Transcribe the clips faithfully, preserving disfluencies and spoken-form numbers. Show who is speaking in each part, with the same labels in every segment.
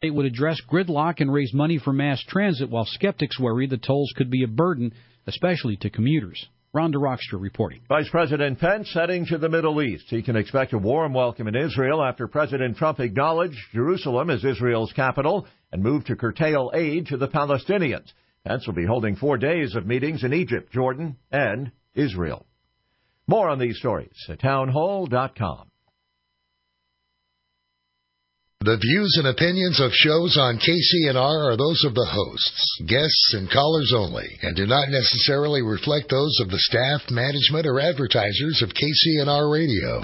Speaker 1: It would address gridlock and raise money for mass transit, while skeptics worry the tolls could be a burden, especially to commuters. Rhonda Rockstra reporting.
Speaker 2: Vice President Pence heading to the Middle East. He can expect a warm welcome in Israel after President Trump acknowledged Jerusalem as Israel's capital and moved to curtail aid to the Palestinians. Pence will be holding four days of meetings in Egypt, Jordan, and Israel. More on these stories at townhall dot com.
Speaker 3: The views and opinions of shows on K C N R are those of the hosts, guests, and callers only, and do not necessarily reflect those of the staff, management, or advertisers of K C N R Radio.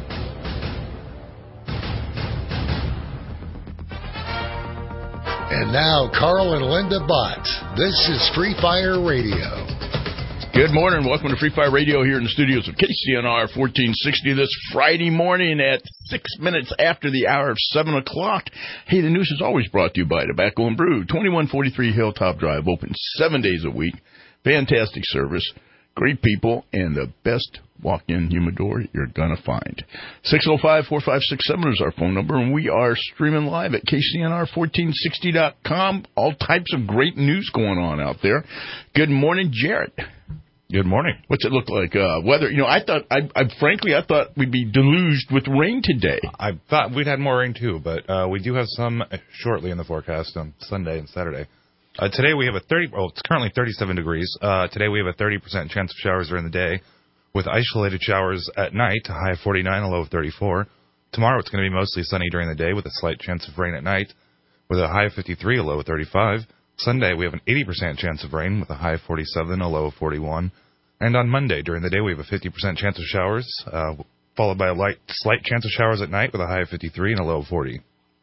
Speaker 3: And now, Carl and Linda Bott. This is Free Fire Radio.
Speaker 4: Good morning. Welcome to Free Fire Radio here in the studios of K C N R fourteen sixty this Friday morning at six minutes after the hour of seven o'clock. Hey, the news is always brought to you by Tobacco and Brew, twenty-one forty-three Hilltop Drive, open seven days a week. Fantastic service, great people, and the best walk-in humidor you're going to find. six oh five, four five six seven is our phone number, and we are streaming live at K C N R fourteen sixty dot com. All types of great news going on out there. Good morning, Jarrett.
Speaker 5: Good morning.
Speaker 4: What's it look like? Uh, weather? You know, I thought, I, I frankly, I thought we'd be deluged with rain today.
Speaker 5: I thought we'd had more rain too, but uh, we do have some shortly in the forecast on Sunday and Saturday. Uh, today we have a thirty. Well, it's currently thirty-seven degrees. Uh, today we have a thirty percent chance of showers during the day, with isolated showers at night. A high of forty-nine, a low of thirty-four. Tomorrow it's going to be mostly sunny during the day, with a slight chance of rain at night, with a high of fifty-three, a low of thirty-five. Sunday, we have an eighty percent chance of rain with a high of forty-seven, a low of forty-one. And on Monday, during the day, we have a fifty percent chance of showers, uh, followed by a light, slight chance of showers at night with a high of fifty-three and a low of forty.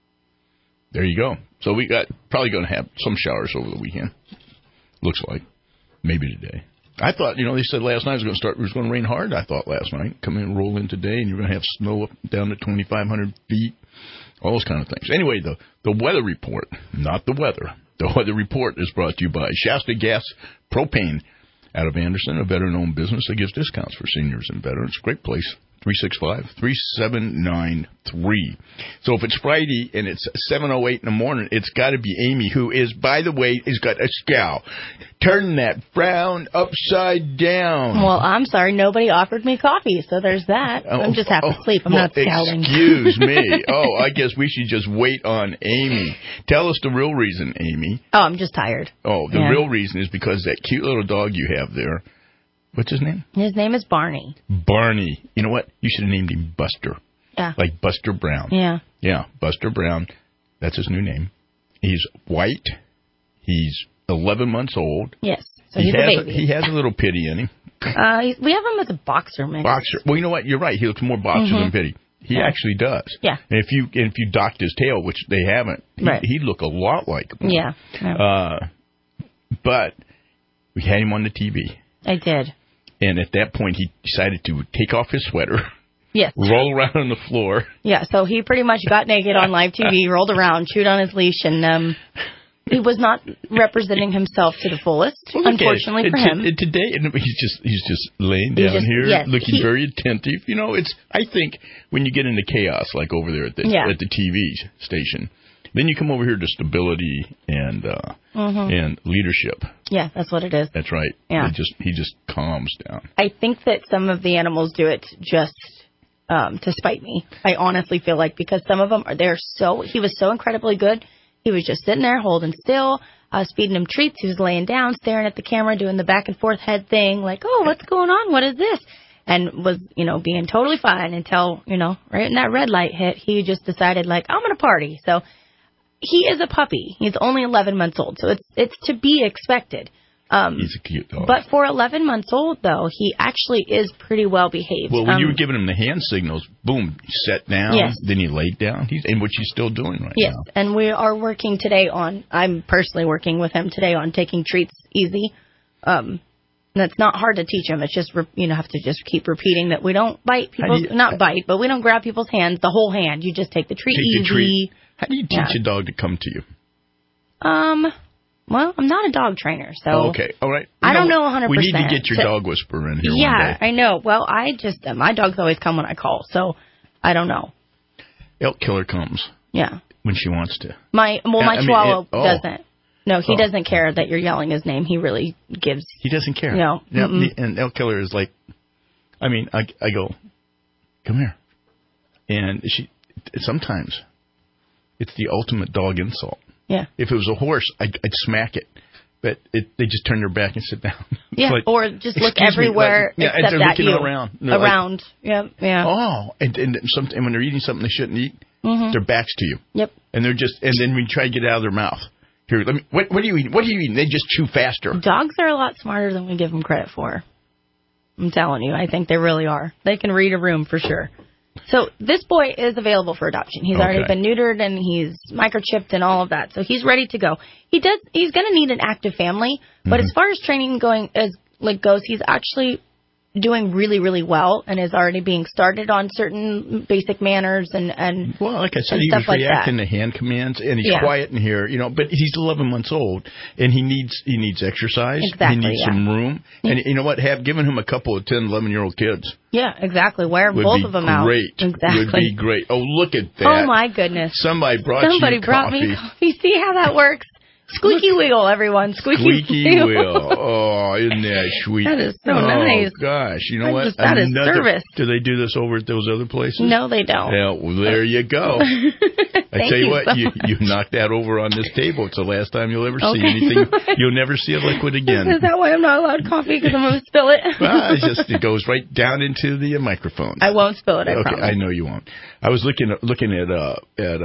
Speaker 4: There you go. So we got probably going to have some showers over the weekend. Looks like. Maybe today. I thought, you know, they said last night it was going to start, it was going to rain hard, I thought last night. Come in and roll in today, and you're going to have snow up down to twenty-five hundred feet. All those kind of things. Anyway, the, the weather report, not the weather. The weather report is brought to you by Shasta Gas Propane out of Anderson, a veteran-owned business that gives discounts for seniors and veterans. Great place. three six five, three seven nine three. So if it's Friday and it's seven oh eight in the morning, it's got to be Amy, who is, by the way, has got a scowl. Turn that frown upside down.
Speaker 6: Well, I'm sorry. Nobody offered me coffee, so there's that.
Speaker 4: Oh,
Speaker 6: I'm just half
Speaker 4: oh,
Speaker 6: asleep. I'm
Speaker 4: well,
Speaker 6: not scowling.
Speaker 4: Excuse me. Oh, I guess we should just wait on Amy. Tell us the real reason, Amy.
Speaker 6: Oh, I'm just tired.
Speaker 4: Oh, the
Speaker 6: yeah.
Speaker 4: real reason is because that cute little dog you have there, what's his name?
Speaker 6: His name is Barney.
Speaker 4: Barney. You know what? You should have named him Buster.
Speaker 6: Yeah.
Speaker 4: Like Buster Brown.
Speaker 6: Yeah.
Speaker 4: Yeah, Buster Brown. That's his new name. He's white. He's eleven months old.
Speaker 6: Yes. So
Speaker 4: he
Speaker 6: he's
Speaker 4: has
Speaker 6: a baby.
Speaker 4: A, he has a little pity in him.
Speaker 6: Uh, he's, we have him as a boxer mix.
Speaker 4: Boxer. Well, you know what? You're right. He looks more boxer
Speaker 6: mm-hmm.
Speaker 4: than pity. He
Speaker 6: yeah.
Speaker 4: actually does.
Speaker 6: Yeah.
Speaker 4: And if you and if you docked his tail, which they haven't, he,
Speaker 6: right.
Speaker 4: he'd look a lot like him.
Speaker 6: Yeah. yeah.
Speaker 4: Uh, but we had him on the T V.
Speaker 6: I did.
Speaker 4: And at that point, he decided to take off his sweater.
Speaker 6: Yes.
Speaker 4: Roll around on the floor.
Speaker 6: Yeah, so he pretty much got naked on live T V, rolled around, chewed on his leash, and um, he was not representing himself to the fullest, well, unfortunately for him.
Speaker 4: And today, and he's just he's just laying
Speaker 6: he's
Speaker 4: down
Speaker 6: just,
Speaker 4: here,
Speaker 6: yes,
Speaker 4: looking
Speaker 6: he,
Speaker 4: very attentive. You know, it's I think when you get into chaos, like over there at the
Speaker 6: yeah.
Speaker 4: at the T V station, then you come over here to stability and uh,
Speaker 6: mm-hmm.
Speaker 4: and leadership.
Speaker 6: Yeah, that's what it is.
Speaker 4: That's right.
Speaker 6: Yeah.
Speaker 4: He just he just calms down.
Speaker 6: I think that some of the animals do it just um, to spite me. I honestly feel like because some of them are they're so he was so incredibly good. He was just sitting there holding still. I was feeding him treats. He was laying down, staring at the camera, doing the back and forth head thing, like, oh, what's going on? What is this? And was, you know, being totally fine until, you know, right when that red light hit, he just decided, like, I'm going to party. So he is a puppy. He's only eleven months old, so it's it's to be expected. Um,
Speaker 4: He's a cute dog.
Speaker 6: But for eleven months old, though, he actually is pretty well behaved.
Speaker 4: Well, when
Speaker 6: um,
Speaker 4: you were giving him the hand signals, boom, he sat down,
Speaker 6: yes.
Speaker 4: then he laid down, he's, and which he's still doing right
Speaker 6: yes.
Speaker 4: now.
Speaker 6: Yes, and we are working today on, I'm personally working with him today on taking treats easy. Um, and it's not hard to teach him. It's just, you know, have to just keep repeating that we don't bite people, not bite, but we don't grab people's hands, the whole hand. You just take the treat
Speaker 4: take
Speaker 6: easy.
Speaker 4: The treat. How do you teach
Speaker 6: yeah.
Speaker 4: a dog to come to you?
Speaker 6: Um... Well, I'm not a dog trainer, so...
Speaker 4: Oh, okay, all right.
Speaker 6: You I
Speaker 4: know,
Speaker 6: don't know one hundred percent.
Speaker 4: We need to get your so, dog whisperer in here
Speaker 6: yeah,
Speaker 4: one day.
Speaker 6: I know. Well, I just... Uh, my dogs always come when I call, so I don't know.
Speaker 4: Elk Killer comes.
Speaker 6: Yeah.
Speaker 4: when she wants to.
Speaker 6: My well, my
Speaker 4: I mean,
Speaker 6: Chihuahua
Speaker 4: it, oh.
Speaker 6: doesn't. No, he
Speaker 4: Oh.
Speaker 6: doesn't care that you're yelling his name. He really gives.
Speaker 4: He doesn't care.
Speaker 6: No.
Speaker 4: Yeah,
Speaker 6: Mm-mm.
Speaker 4: and El Killer is like, I mean, I, I go, come here. And she, sometimes it's the ultimate dog insult.
Speaker 6: Yeah.
Speaker 4: If it was a horse, I'd, I'd smack it. But it, they just turn their back and sit down.
Speaker 6: Yeah,
Speaker 4: like,
Speaker 6: or just look
Speaker 4: excuse me,
Speaker 6: everywhere
Speaker 4: like, yeah, and
Speaker 6: except
Speaker 4: they're
Speaker 6: at
Speaker 4: looking
Speaker 6: you.
Speaker 4: around. And they're
Speaker 6: Around. Like, yeah, yeah.
Speaker 4: Oh, and and, some, and when they're eating something they shouldn't eat,
Speaker 6: mm-hmm.
Speaker 4: their backs to you.
Speaker 6: Yep.
Speaker 4: And they're just, and then when you try to get it out of their mouth, here, let me. What, what are you eating? What are you eating? They just chew faster.
Speaker 6: Dogs are a lot smarter than we give them credit for. I'm telling you, I think they really are. They can read a room for sure. So this boy is available for adoption. He's
Speaker 4: Okay.
Speaker 6: already been neutered and he's microchipped and all of that. So he's ready to go. He does. He's going to need an active family. But
Speaker 4: Mm-hmm.
Speaker 6: as far as training going as like goes, he's actually doing really, really well and is already being started on certain basic manners and and
Speaker 4: Well, like I said,
Speaker 6: and
Speaker 4: he
Speaker 6: stuff
Speaker 4: was
Speaker 6: like
Speaker 4: reacting
Speaker 6: that.
Speaker 4: to hand commands, and he's
Speaker 6: Yeah.
Speaker 4: quiet in here, you know. But he's eleven months old, and he needs he needs exercise.
Speaker 6: Exactly,
Speaker 4: He needs
Speaker 6: yeah.
Speaker 4: some room, and you know what? Have given him a couple of ten, eleven year old kids
Speaker 6: Yeah, exactly. Wear
Speaker 4: would
Speaker 6: both
Speaker 4: be
Speaker 6: of them out.
Speaker 4: great.
Speaker 6: Exactly.
Speaker 4: Would be great. Oh, look at that!
Speaker 6: Oh my goodness.
Speaker 4: Somebody brought
Speaker 6: Somebody
Speaker 4: you
Speaker 6: brought
Speaker 4: coffee.
Speaker 6: me coffee. See how that works? Squeaky wheel, everyone. Squeaky,
Speaker 4: Squeaky wheel. Oh, isn't that sweet?
Speaker 6: That is so
Speaker 4: oh,
Speaker 6: nice.
Speaker 4: Gosh, you know
Speaker 6: I
Speaker 4: what?
Speaker 6: just- that is service.
Speaker 4: Do they do this over at those other places?
Speaker 6: No, they don't.
Speaker 4: Yeah, well, there you go. I
Speaker 6: Thank
Speaker 4: tell you,
Speaker 6: you
Speaker 4: what,
Speaker 6: so
Speaker 4: you,
Speaker 6: much.
Speaker 4: you knocked that over on this table. It's the last time you'll ever see
Speaker 6: Okay.
Speaker 4: anything. You'll never see a liquid again.
Speaker 6: Is that why I'm not allowed coffee? Because I'm going to spill it?
Speaker 4: Well, it's just it goes right down into the uh, microphone.
Speaker 6: I won't spill it, I
Speaker 4: okay,
Speaker 6: promise.
Speaker 4: I know you won't. I was looking at looking at uh at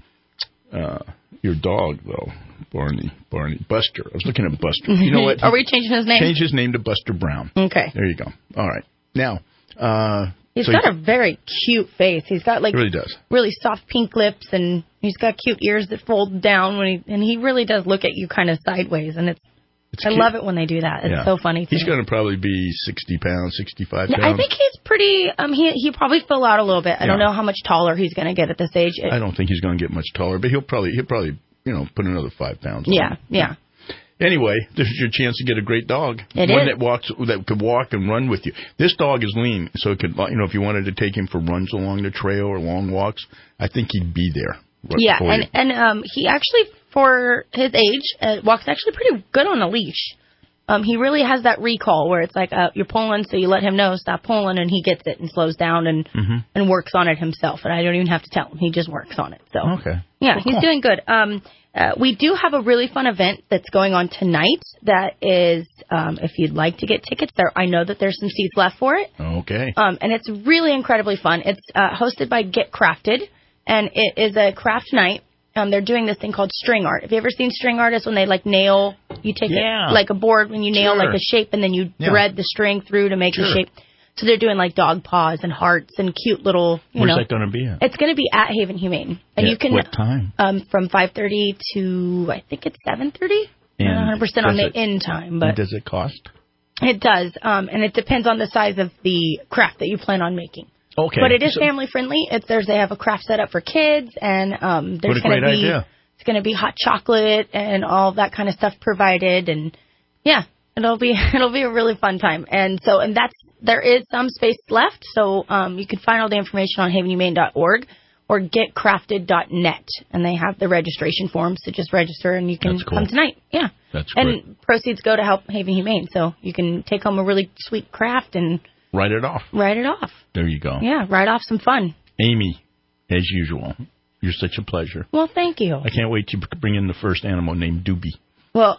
Speaker 4: uh uh your dog though, Barney Barney Buster. I was looking at Buster. You know what?
Speaker 6: Are we changing his name?
Speaker 4: Change his name to Buster Brown.
Speaker 6: Okay.
Speaker 4: There you go. All right. Now, uh,
Speaker 6: He's
Speaker 4: so
Speaker 6: got a very cute face. He's got like
Speaker 4: he really does.
Speaker 6: really soft pink lips, and he's got cute ears that fold down when he and he really does look at you kind of sideways, and it's,
Speaker 4: It's
Speaker 6: I
Speaker 4: cute.
Speaker 6: love it when they do that. It's
Speaker 4: Yeah.
Speaker 6: so funny. To
Speaker 4: He's
Speaker 6: me.
Speaker 4: going to probably be sixty pounds, sixty-five
Speaker 6: Yeah,
Speaker 4: pounds.
Speaker 6: I think he's pretty. Um, he he probably fill out a little bit. I don't
Speaker 4: Yeah.
Speaker 6: know how much taller he's going to get at this age. It-
Speaker 4: I don't think he's going to get much taller, but he'll probably he'll probably you know put another five pounds. on
Speaker 6: yeah,
Speaker 4: him.
Speaker 6: yeah.
Speaker 4: Anyway, this is your chance to get a great dog.
Speaker 6: It
Speaker 4: One
Speaker 6: is.
Speaker 4: that walks, that could walk and run with you. This dog is lean, so it could, you know, if you wanted to take him for runs along the trail or long walks, I think he'd be there. right
Speaker 6: Yeah,
Speaker 4: for
Speaker 6: and
Speaker 4: you.
Speaker 6: and um, he actually, for his age, uh, walks actually pretty good on a leash. Um, he really has that recall where it's like uh, you're pulling, so you let him know stop pulling, and he gets it and slows down and
Speaker 4: Mm-hmm.
Speaker 6: and works on it himself. And I don't even have to tell him; he just works on it. So
Speaker 4: Okay.
Speaker 6: yeah,
Speaker 4: Well,
Speaker 6: he's
Speaker 4: cool.
Speaker 6: doing good. Um, uh, we do have a really fun event that's going on tonight. That is, um, if you'd like to get tickets, there I know that there's some seats left for it.
Speaker 4: Okay.
Speaker 6: Um, and it's really incredibly fun. It's uh, hosted by Get Crafted, and it is a craft night. Um, they're doing this thing called string art. Have you ever seen string artists when they like nail? You take
Speaker 4: Yeah.
Speaker 6: it like a board when you nail
Speaker 4: Sure.
Speaker 6: like a shape, and then you
Speaker 4: Yeah.
Speaker 6: thread the string through to make
Speaker 4: Sure.
Speaker 6: the shape. So they're doing like dog paws and hearts and cute little. You
Speaker 4: Where's
Speaker 6: know,
Speaker 4: that going to be at?
Speaker 6: it's going to be at Haven Humane, and
Speaker 4: At
Speaker 6: you can
Speaker 4: what time?
Speaker 6: um, from five thirty to I think it's seven thirty. I'm
Speaker 4: And
Speaker 6: not one hundred percent on
Speaker 4: does
Speaker 6: the
Speaker 4: it-
Speaker 6: end time,
Speaker 4: And
Speaker 6: but
Speaker 4: does it cost?
Speaker 6: it does, um, and it depends on the size of the craft that you plan on making.
Speaker 4: Okay.
Speaker 6: But it is
Speaker 4: So-
Speaker 6: family friendly. It's there's they have a craft set up for kids, and um, there's
Speaker 4: What a
Speaker 6: going to
Speaker 4: great
Speaker 6: be
Speaker 4: idea.
Speaker 6: it's going to be hot chocolate and all that kind of stuff provided, and yeah, it'll be it'll be a really fun time. And so and that's there is some space left, so um, you can find all the information on haven humane dot org or get crafted dot net, and they have the registration forms to just register, and you can
Speaker 4: That's cool.
Speaker 6: come tonight. Yeah,
Speaker 4: That's
Speaker 6: and
Speaker 4: great.
Speaker 6: proceeds go to help Haven Humane, so you can take home a really sweet craft and
Speaker 4: Write it off.
Speaker 6: write it off.
Speaker 4: There you go.
Speaker 6: Yeah, write off some fun.
Speaker 4: Amy, as usual, you're such a pleasure.
Speaker 6: Well, thank you.
Speaker 4: I can't wait to bring in the first animal named Doobie.
Speaker 6: Well,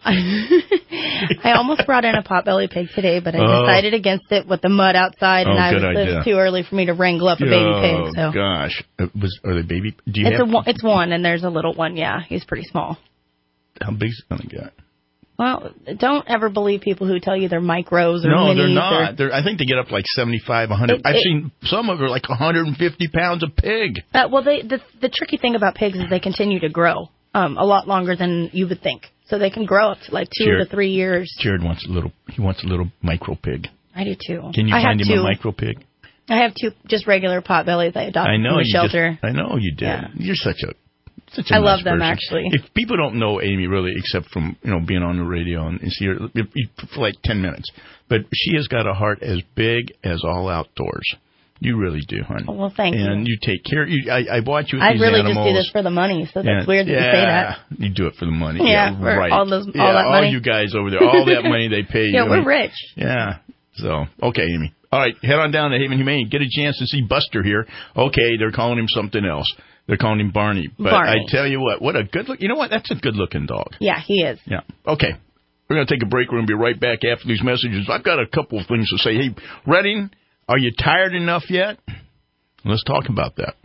Speaker 6: I almost brought in a potbelly pig today, but I
Speaker 4: Oh.
Speaker 6: decided against it with the mud outside, and
Speaker 4: Oh,
Speaker 6: I
Speaker 4: good
Speaker 6: was, it
Speaker 4: idea.
Speaker 6: was too early for me to wrangle up a baby
Speaker 4: oh,
Speaker 6: pig. So
Speaker 4: gosh. Uh, was, are they baby? Do you
Speaker 6: it's
Speaker 4: have,
Speaker 6: a one- it's one, and there's a little one. Yeah, he's pretty small.
Speaker 4: how big's it going to get?
Speaker 6: Well, don't ever believe people who tell you they're micros or
Speaker 4: No,
Speaker 6: minis.
Speaker 4: they're
Speaker 6: or-
Speaker 4: not. They're, I think they get up like seventy-five, one hundred.
Speaker 6: It-
Speaker 4: I've
Speaker 6: it-
Speaker 4: seen some of them are like one hundred fifty pounds of pig.
Speaker 6: Uh, well, they, the the tricky thing about pigs is they continue to grow um, a lot longer than you would think. So they can grow up to like two
Speaker 4: Jared-
Speaker 6: to three years.
Speaker 4: Jared wants a little. He wants a little micro pig.
Speaker 6: I do too.
Speaker 4: Can you
Speaker 6: I
Speaker 4: find
Speaker 6: have
Speaker 4: him
Speaker 6: two,
Speaker 4: a micro pig?
Speaker 6: I have two just regular potbellies I adopted
Speaker 4: I know
Speaker 6: from the
Speaker 4: you
Speaker 6: shelter.
Speaker 4: Just, I know you did.
Speaker 6: Yeah.
Speaker 4: You're such a such a
Speaker 6: I
Speaker 4: nice
Speaker 6: love them,
Speaker 4: person.
Speaker 6: actually.
Speaker 4: If people don't know Amy really, except from you know being on the radio and, and see her for like ten minutes, but she has got a heart as big as all outdoors. You really do, honey.
Speaker 6: Oh, well, thank
Speaker 4: and
Speaker 6: you.
Speaker 4: And you take care. You, I, I watch you with
Speaker 6: I
Speaker 4: these
Speaker 6: really
Speaker 4: animals.
Speaker 6: just do this for the money, so that's
Speaker 4: yeah,
Speaker 6: weird that
Speaker 4: yeah,
Speaker 6: you say that.
Speaker 4: You do it for the money.
Speaker 6: Yeah,
Speaker 4: yeah
Speaker 6: for
Speaker 4: right.
Speaker 6: all, those, all
Speaker 4: yeah,
Speaker 6: that money.
Speaker 4: all you guys over there, all that money they pay you.
Speaker 6: Yeah, we're
Speaker 4: I mean,
Speaker 6: rich.
Speaker 4: Yeah. So, okay, Amy. All right, head on down to Haven Humane. Get a chance to see Buster here. Okay, they're calling him something else. They're calling him Barney. But
Speaker 6: Barney.
Speaker 4: I tell you what, what a good look. You know what? That's a good-looking dog.
Speaker 6: Yeah, he is.
Speaker 4: Yeah. Okay. We're going to take a break. We're going to be right back after these messages. I've got a couple of things to say. Hey, Redding, are you tired enough yet? Let's talk about that.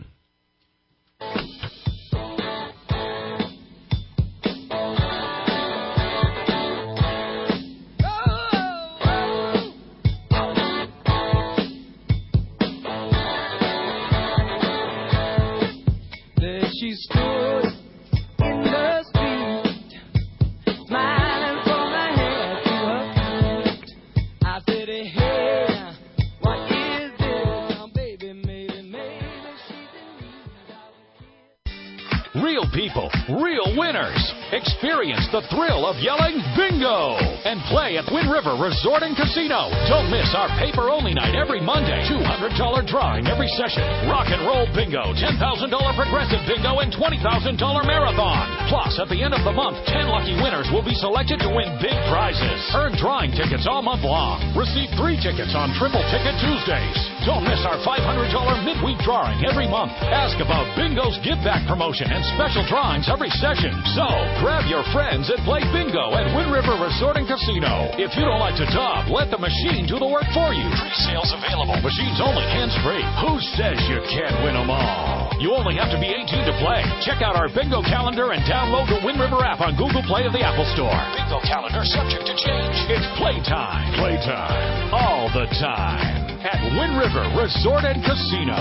Speaker 7: She stood in the street, smiling from her head to her feet. I said, hey, what is this? Now, baby, maybe, maybe she's in need of a kiss.
Speaker 8: Real people, real winners. Experience the thrill of yelling bingo and play at Wind River Resort and Casino. Don't miss our paper-only night every Monday. two hundred dollars drawing every session. Rock and roll bingo, ten thousand dollars progressive bingo, and twenty thousand dollars marathon. Plus, at the end of the month, ten lucky winners will be selected to win big prizes. Earn drawing tickets all month long. Receive three tickets on Triple Ticket Tuesdays. Don't miss our five hundred dollars midweek drawing every month. Ask about Bingo's Give Back promotion and special drawings every session. So, grab your friends and play bingo at Wind River Resort and Casino. If you don't like to top, let the machine do the work for you. Pre-sales available. Machines only, hands-free. Who says you can't win them all? You only have to be eighteen to play. Check out our bingo calendar and download the Wind River app on Google Play or the Apple Store. Bingo calendar subject to change. It's playtime. Playtime. All the time. At Wind River Resort and Casino.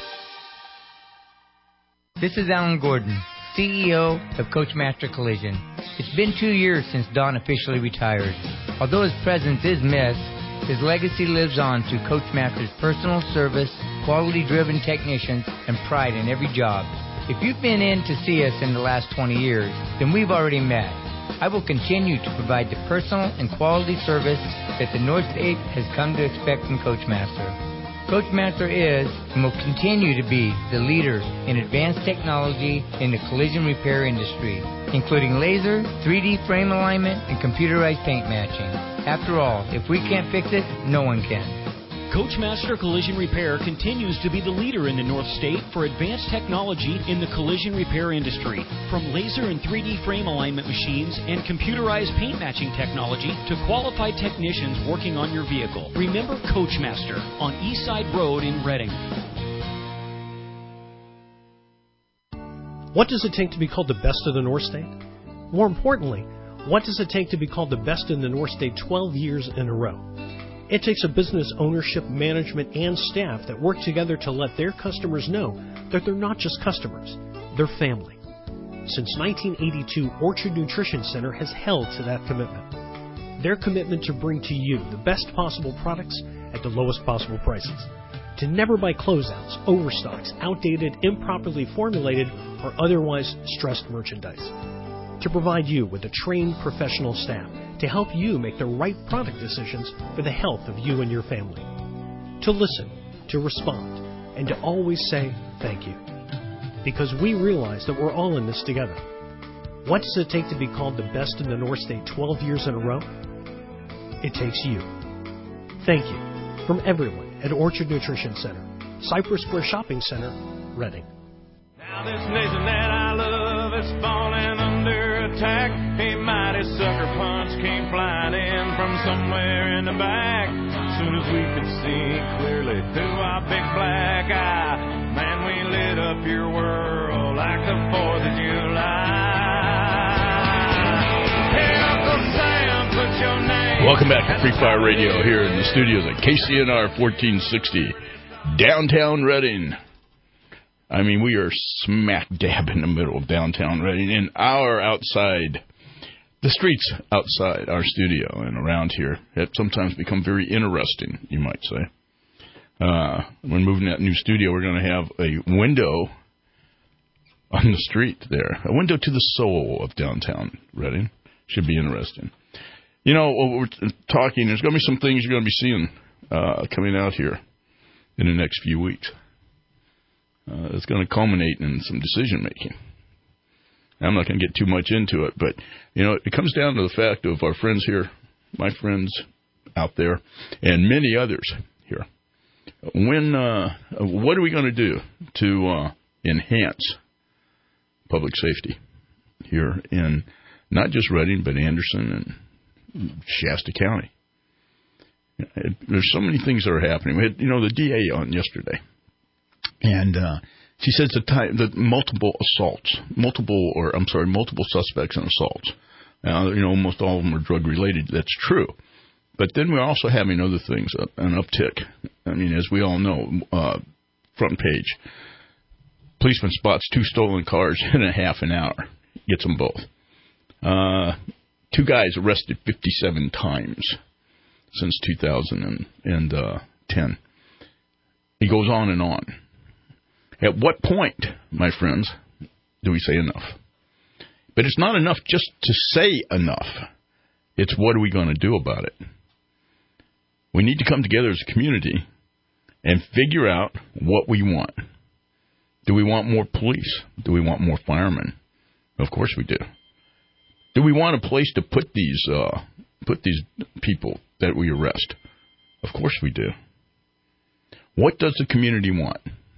Speaker 9: This is Alan Gordon, C E O of Coachmaster Collision. It's been two years since Don officially retired. Although his presence is missed, his legacy lives on through Coachmaster's personal service, quality-driven technicians, and pride in every job. If you've been in to see us in the last twenty years, then we've already met. I will continue to provide the personal and quality service that the North State has come to expect from Coachmaster. Coachmaster is and will continue to be the leader in advanced technology in the collision repair industry, including laser, three D frame alignment, and computerized paint matching. After all, if we can't fix it, no one can.
Speaker 10: Coachmaster Collision Repair continues to be the leader in the North State for advanced technology in the collision repair industry. From laser and three D frame alignment machines and computerized paint matching technology to qualified technicians working on your vehicle. Remember Coachmaster on Eastside Road in Redding.
Speaker 11: What does it take to be called the best of the North State? More importantly, what does it take to be called the best in the North State twelve years in a row? It takes a business ownership, management, and staff that work together to let their customers know that they're not just customers, they're family. Since nineteen eighty-two, Orchard Nutrition Center has held to that commitment. Their commitment to bring to you the best possible products at the lowest possible prices. To never buy closeouts, overstocks, outdated, improperly formulated, or otherwise stressed merchandise. To provide you with a trained professional staff to help you make the right product decisions for the health of you and your family. To listen, to respond, and to always say thank you. Because we realize that we're all in this together. What does it take to be called the best in the North State twelve years in a row? It takes you. Thank you from everyone at Orchard Nutrition Center, Cypress Square Shopping Center, Redding.
Speaker 7: Now this nation that I love is falling under attack. A mighty sucker punch came flying in from somewhere in the back. Soon as we could see clearly through our big black eye, man, we lit up your world like the fourth of July. Hey, Uncle Sam, put your name.
Speaker 4: Welcome back to Free Fire Radio here in the studios at K C N R fourteen sixty, downtown Redding. I mean, we are smack dab in the middle of downtown Redding, and our outside, the streets outside our studio and around here have sometimes become very interesting, you might say. Uh, when moving that new studio, we're going to have a window on the street there, a window to the soul of downtown Redding. Should be interesting. You know, we're talking, there's going to be some things you're going to be seeing uh, coming out here. in the next few weeks. Uh, it's going to culminate in some decision making. I'm not going to get too much into it, but you know, it comes down to the fact of our friends here, my friends out there, and many others here. When, uh, what are we going to do to uh, enhance public safety here in not just Redding, but Anderson and Shasta County? It, there's so many things that are happening. We had, you know, the D A on yesterday, and uh, she says the time the multiple assaults, multiple or I'm sorry, multiple suspects in assaults. Uh, you know, almost all of them are drug related. That's true, but then we're also having other things, uh, an uptick. I mean, as we all know, uh, front page, policeman spots two stolen cars in a half an hour, gets them both. Uh, two guys arrested fifty-seven times since two thousand ten. He goes on and on. At what point, my friends, do we say enough? But it's not enough just to say enough. It's what are we going to do about it? We need to come together as a community and figure out what we want. Do we want more police? Do we want more firemen? Of course we do. Do we want a place to put these uh, put these people that we arrest? Of course we do. What does the community want?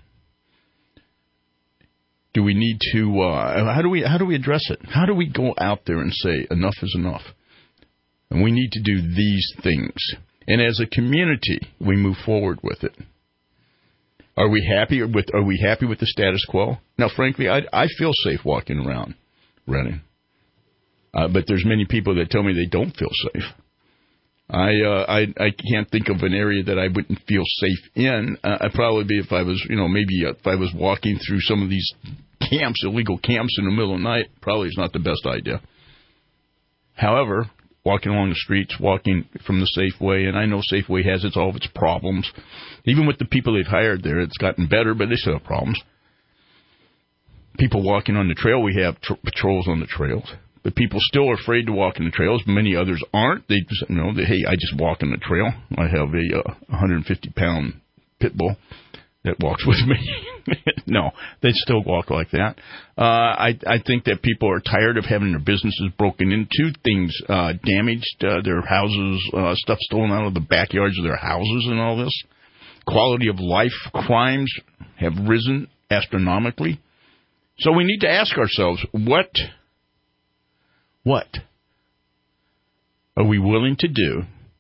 Speaker 4: Do we need to? Uh, how do we how do we address it? How do we go out there and say enough is enough? And we need to do these things. And as a community, we move forward with it. Are we happy with Are we happy with the status quo? Now, frankly, I I feel safe walking around Redding, uh, but there's many people that tell me they don't feel safe. I uh, I I can't think of an area that I wouldn't feel safe in. Uh, I'd probably be if I was, you know, maybe if I was walking through some of these camps, illegal camps in the middle of the night. Probably is not the best idea. However, walking along the streets, walking from the Safeway, and I know Safeway has its all of its problems. Even with the people they've hired there, it's gotten better, but they still have problems. People walking on the trail, we have tr- patrols on the trails. But people still are afraid to walk in the trails. Many others aren't. They just, you know, they, hey, I just walk on the trail. I have a uh, one hundred fifty pound pit bull that walks with me. No, they still walk like that. Uh, I, I think that people are tired of having their businesses broken into, things uh, damaged, uh, their houses, uh, stuff stolen out of the backyards of their houses and all this. Quality of life crimes have risen astronomically. So we need to ask ourselves, what... What are we willing to do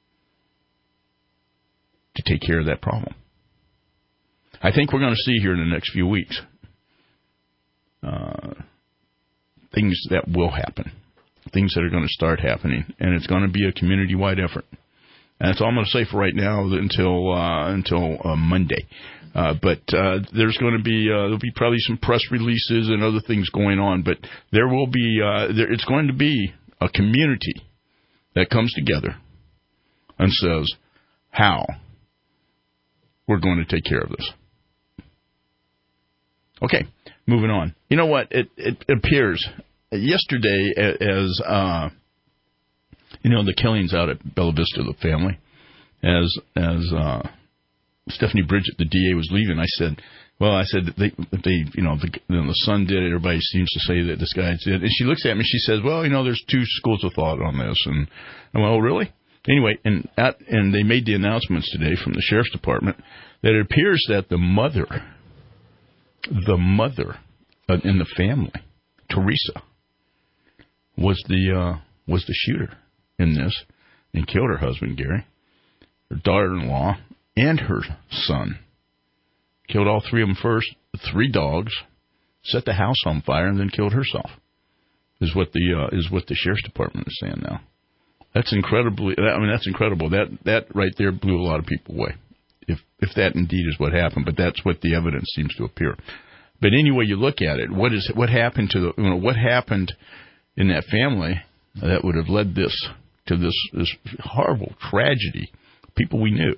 Speaker 4: to take care of that problem? I think we're going to see here in the next few weeks uh, things that will happen, things that are going to start happening, and it's going to be a community-wide effort. And that's all I'm going to say for right now until uh, until uh, Monday. Uh, but uh, there's going to be uh, there'll be probably some press releases and other things going on. But there will be uh, there, it's going to be a community that comes together and says how we're going to take care of this. Okay, moving on. You know what? It it appears yesterday as uh, you know the killings out at Bella Vista, the family, as as. Uh, Stephanie Bridget, the D A, was leaving. I said, well, I said, they, they you know, the, you know, the son did it. Everybody seems to say that this guy did. And she looks at me and she says, well, you know, there's two schools of thought on this. And I went, oh, really? Anyway, and at, and they made the announcements today from the sheriff's department that it appears that the mother, the mother uh, in the family, Teresa, was the uh, was the shooter in this and killed her husband, Gary, her daughter-in-law, and her son. Killed all three of them first, three dogs, set the house on fire, and then killed herself. Is what the uh, is what the sheriff's department is saying now. That's incredibly. I mean, that's incredible. That that right there blew a lot of people away. If if that indeed is what happened, but that's what the evidence seems to appear. But anyway, you look at it. What is what happened to the you know what happened in that family that would have led this to this this horrible tragedy? People we knew.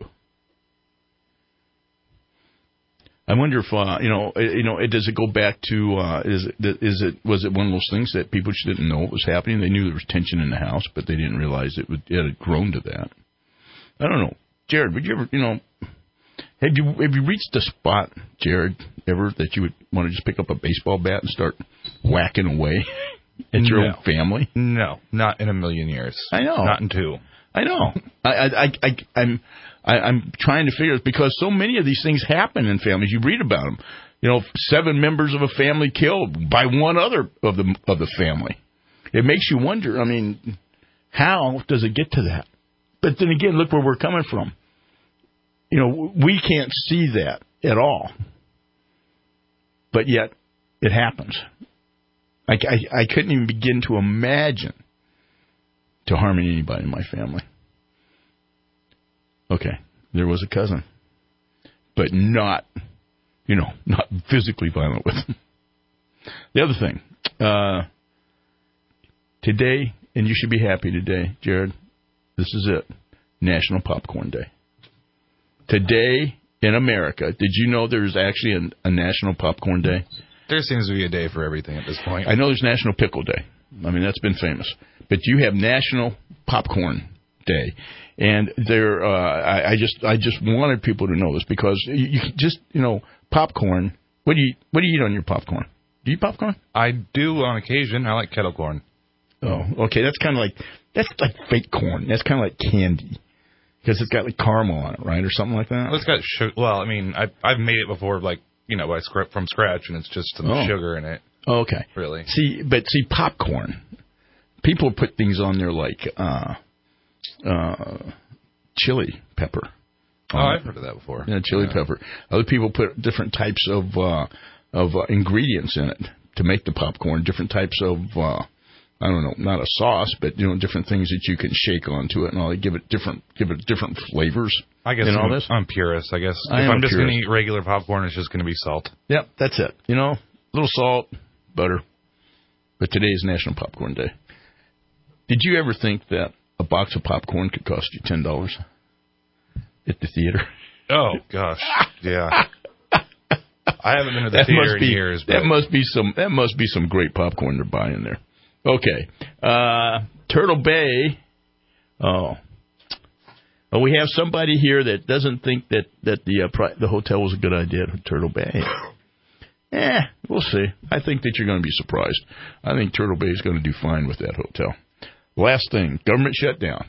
Speaker 4: I wonder if uh, you know, you know, does it go back to uh, is it is it was it one of those things that people just didn't know what was happening? They knew there was tension in the house, but they didn't realize it would it had grown to that. I don't know, Jared. Would you ever, you know, Have you have you reached a spot, Jared, ever that you would want to just pick up a baseball bat and start whacking away at your
Speaker 5: No.
Speaker 4: own family?
Speaker 5: No, not in a million years.
Speaker 4: I know.
Speaker 5: Not in two.
Speaker 4: I know. I, I, I, I, I'm, I, I'm trying to figure it because so many of these things happen in families. You read about them. You know, seven members of a family killed by one other of the of the family. It makes you wonder. I mean, how does it get to that? But then again, look where we're coming from. You know, we can't see that at all. But yet, it happens. I, I, I couldn't even begin to imagine to harming anybody in my family. Okay, there was a cousin, but not, you know, not physically violent with him. The other thing, uh, today, and you should be happy today, Jared, this is it, National Popcorn Day. Today in America, did you know there's actually a, a National Popcorn Day?
Speaker 5: There seems to be a day for everything at this point.
Speaker 4: I know there's National Pickle Day. I mean, that's been famous. But you have National Popcorn Day. And there, uh, I, I just I just wanted people to know this because you, you just, you know, popcorn, what do you what do you eat on your popcorn? Do you eat popcorn?
Speaker 5: I do on occasion. I like kettle corn.
Speaker 4: Oh, okay. That's kind of like, that's like fake corn. That's kind of like candy. Because it's got like caramel on it, right, or something like that.
Speaker 5: Well, it's got sugar. Well, I mean, I I've made it before, like you know, by scra- from scratch, and it's just some
Speaker 4: Oh.
Speaker 5: sugar in it.
Speaker 4: Oh, okay.
Speaker 5: Really?
Speaker 4: See, but see, popcorn. People put things on there like uh, uh, chili pepper.
Speaker 5: Oh, I've heard of that before.
Speaker 4: Yeah, chili
Speaker 5: yeah.
Speaker 4: pepper. Other people put different types of uh, of uh, ingredients in it to make the popcorn. Different types of uh, I don't know, not a sauce, but you know, different things that you can shake onto it and all. They give it different, give it different flavors.
Speaker 5: I guess
Speaker 4: in
Speaker 5: I'm,
Speaker 4: all this.
Speaker 5: I'm purist. I guess
Speaker 4: I
Speaker 5: if
Speaker 4: am
Speaker 5: I'm just going to
Speaker 4: purist.
Speaker 5: eat regular popcorn, it's just going to be salt.
Speaker 4: Yep, that's it. You know, a little salt, butter. But today is National Popcorn Day. Did you ever think that a box of popcorn could cost you ten dollars at the theater?
Speaker 5: Oh gosh, yeah. I haven't been to the
Speaker 4: That
Speaker 5: theater
Speaker 4: must
Speaker 5: in
Speaker 4: be,
Speaker 5: years. But
Speaker 4: That must be some. That must be some great popcorn they're buying there. Okay, uh, Turtle Bay. Oh, well, we have somebody here that doesn't think that that the uh, pri- the hotel was a good idea at Turtle Bay. Eh, we'll see. I think that you're going to be surprised. I think Turtle Bay is going to do fine with that hotel. Last thing, government shutdown.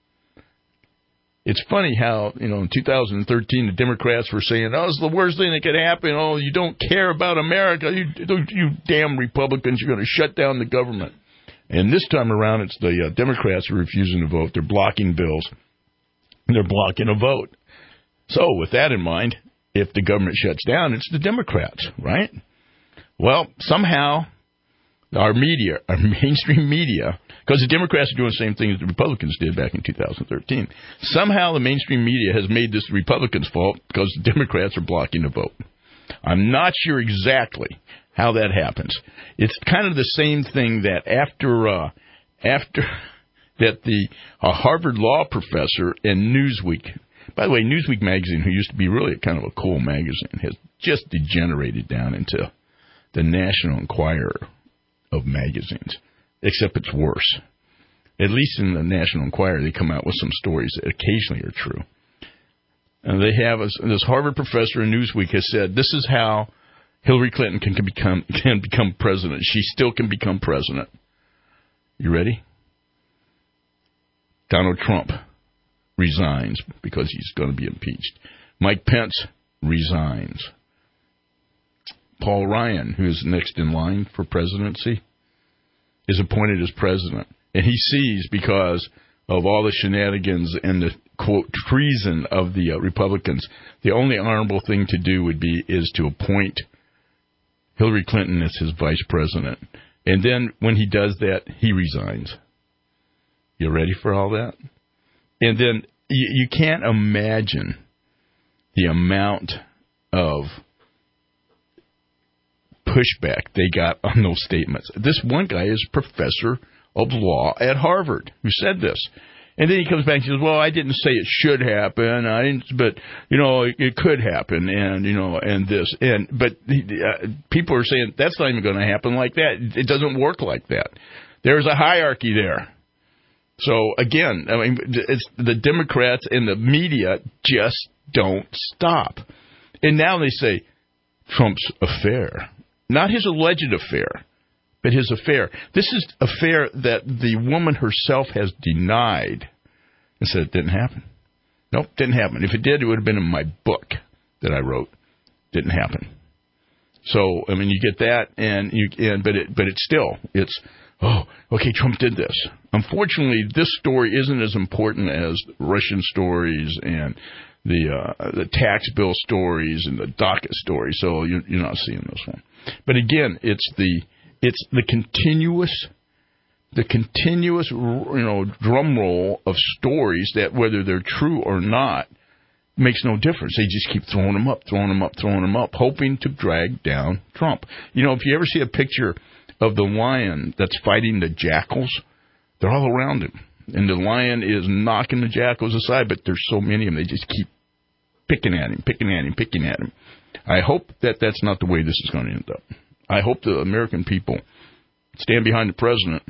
Speaker 4: It's funny how, you know, in two thousand thirteen, the Democrats were saying, oh, it's the worst thing that could happen. Oh, you don't care about America. You, you damn Republicans, you're going to shut down the government. And this time around, it's the uh, Democrats who are refusing to vote. They're blocking bills. They're blocking a vote. So with that in mind, if the government shuts down, it's the Democrats, right? Well, somehow our media, our mainstream media, because the Democrats are doing the same thing as the Republicans did back in two thousand thirteen. Somehow the mainstream media has made this the Republicans' fault because the Democrats are blocking the vote. I'm not sure exactly how that happens. It's kind of the same thing that after uh, after that the a Harvard law professor and Newsweek, by the way, Newsweek magazine, who used to be really kind of a cool magazine, has just degenerated down into the National Enquirer of magazines, except it's worse. At least in the National Enquirer, they come out with some stories that occasionally are true. And they have a, this Harvard professor in Newsweek has said this is how Hillary Clinton can, can become can become president. She still can become president. You ready? Donald Trump resigns because he's going to be impeached. Mike Pence resigns. Paul Ryan, who is next in line for presidency, is appointed as president. And he sees, because of all the shenanigans and the, quote, treason of the uh, Republicans, the only honorable thing to do would be is to appoint Hillary Clinton as his vice president. And then when he does that, he resigns. You ready for all that? And then you, you can't imagine the amount of pushback they got on those statements. This one guy is professor of law at Harvard who said this. And then he comes back and says, well, I didn't say it should happen, I didn't, but, you know, it, it could happen, and, you know, and this. and But uh, people are saying that's not even going to happen like that. It doesn't work like that. There's a hierarchy there. So, again, I mean, it's the Democrats and the media just don't stop. And now they say Trump's affair. Not his alleged affair, but his affair. This is affair that the woman herself has denied and said it didn't happen. Nope, didn't happen. If it did, it would have been in my book that I wrote. Didn't happen. So, I mean, you get that, and you, and but it, but it's still, it's, oh, okay, Trump did this. Unfortunately, this story isn't as important as Russian stories and the uh, the tax bill stories and the DACA stories. So you're, you're not seeing this one. But again, it's the it's the continuous. The continuous, you know, drum roll of stories that, whether they're true or not, makes no difference. They just keep throwing them up, throwing them up, throwing them up, hoping to drag down Trump. You know, if you ever see a picture of the lion that's fighting the jackals, they're all around him. And the lion is knocking the jackals aside, but there's so many of them, they just keep picking at him, picking at him, picking at him. I hope that that's not the way this is going to end up. I hope the American people stand behind the president